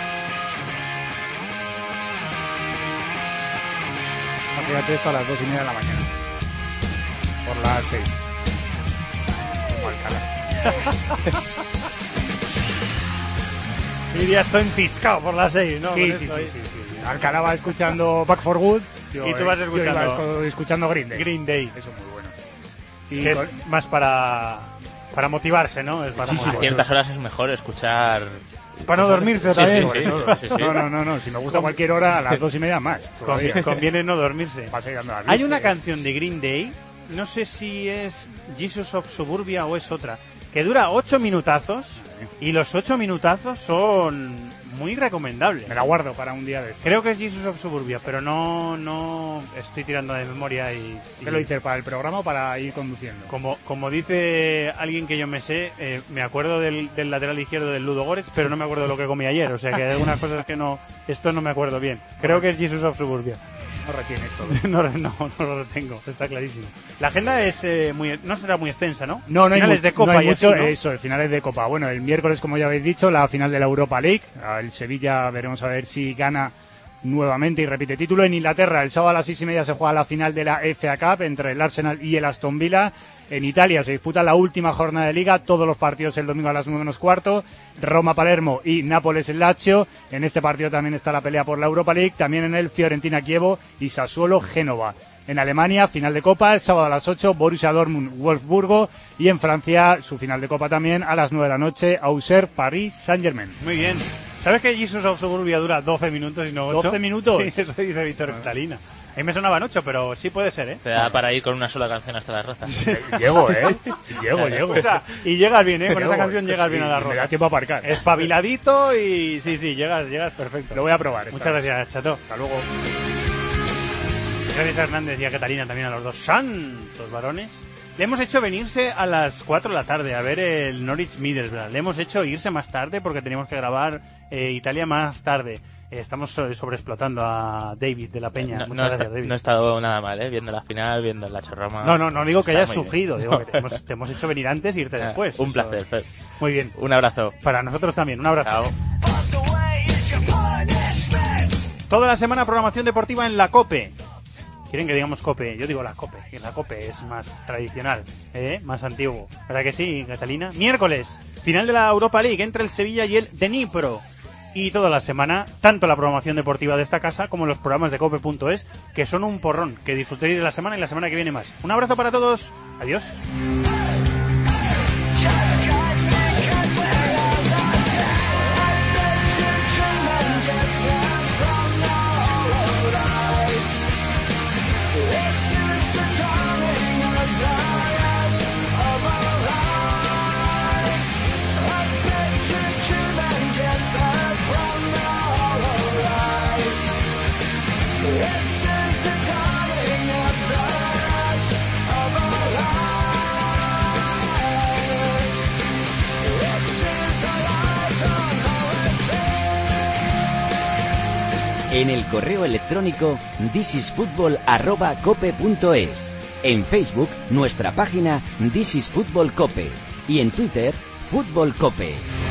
Fíjate esto a las dos y media de la mañana. Por las seis. Como Alcalá. Iría esto enciscado por las seis, ¿no? Sí, Con sí, esto sí, ahí. sí, sí. Alcalá va escuchando Back for Good. Yo, Y tú vas eh, yo escuchando- iba esco- escuchando Green Day. Green Day. Eso es muy bueno. Que es con- más para, para motivarse, ¿no? Es para Sí, sí, a ciertas horas es mejor escuchar... Para no dormirse Sí, también. sí, sobre sí, todo. sí, sí. No, no, no, no. Si me gusta cualquier hora, a las dos y media más. todavía. Conviene, conviene no dormirse. Vas llegando a las Hay diez, una eh. canción de Green Day, no sé si es Jesus of Suburbia o es otra, que dura ocho minutazos y los ocho minutazos son muy recomendables. Me la guardo para un día de esto. Creo que es Jesus of Suburbia, pero no no estoy tirando de memoria y... y ¿Qué lo dices? ¿Para el programa o para ir conduciendo? Como, como dice alguien que yo me sé, eh, me acuerdo del, del lateral izquierdo del Ludo Goretz, pero no me acuerdo de lo que comí ayer. O sea que hay algunas cosas que no... Esto no me acuerdo bien. Creo que es Jesus of Suburbia. No retienes todo. no, no, no lo retengo, está clarísimo. La agenda es eh, muy, no será muy extensa, ¿no? No, no hay, Finales mu- de Copa no hay y mucho. así, ¿no? Eso, finales de Copa. Bueno, el miércoles, como ya habéis dicho, la final de la Europa League. El Sevilla, veremos a ver si gana nuevamente y repite título. En Inglaterra, el sábado a las seis y media se juega la final de la F A Cup entre el Arsenal y el Aston Villa. En Italia se disputa la última jornada de Liga, todos los partidos el domingo a las nueve menos cuarto, Roma-Palermo y Nápoles-Lazio. En este partido también está la pelea por la Europa League, también en el Fiorentina-Kievo y Sassuolo-Génova. En Alemania, final de Copa, el sábado a las ocho, Borussia Dortmund-Wolfsburgo, y en Francia, su final de Copa también, a las nueve de la noche, Auxerre-Paris Saint-Germain. Muy bien. ¿Sabes que Jesus of Suburbia dura doce minutos y no ocho? ¿doce minutos? Sí, eso dice Víctor Talina. A mí me sonaban ocho, pero sí puede ser, ¿eh? Te da para ir con una sola canción hasta las rozas. Llego, ¿eh? Llego, llego. O sea, y llegas bien, ¿eh? Con Llego, esa canción llegas sí, bien a la y me rosa. da tiempo a aparcar. Espabiladito y sí, sí, llegas, llegas perfecto. Lo voy a probar. esta Muchas vez. gracias, Chato. Hasta luego. Gracias a Hernández y a Catalina también, a los dos santos varones. Le hemos hecho venirse a las cuatro de la tarde a ver el Norwich Middlesbrough. Le hemos hecho irse más tarde porque teníamos que grabar eh, Italia más tarde. Eh, estamos so- sobreexplotando a David de la Peña. No, Muchas no, gracias, está- David. no he estado nada mal, ¿eh? Viendo la final, viendo el Lazio Roma. No, no, no digo que Está hayas muy bien. sufrido, digo que te hemos, te hemos hecho venir antes e irte Ah, después. Un Eso- placer, Fer. Muy bien. Un abrazo. Para nosotros también, un abrazo. Chao. Toda la semana programación deportiva en la COPE. Quieren que digamos COPE, yo digo la COPE, que la COPE es más tradicional, ¿eh? Más antiguo. ¿Verdad que sí, Catalina? Miércoles, final de la Europa League entre el Sevilla y el Dnipro. Y toda la semana, tanto la programación deportiva de esta casa como los programas de cope punto es, que son un porrón. Que disfrutéis de la semana y la semana que viene más. Un abrazo para todos. Adiós. En el correo electrónico thisisfutbol arroba cope punto es. En Facebook, nuestra página This is Fútbol Cope. Y en Twitter, Fútbol Cope.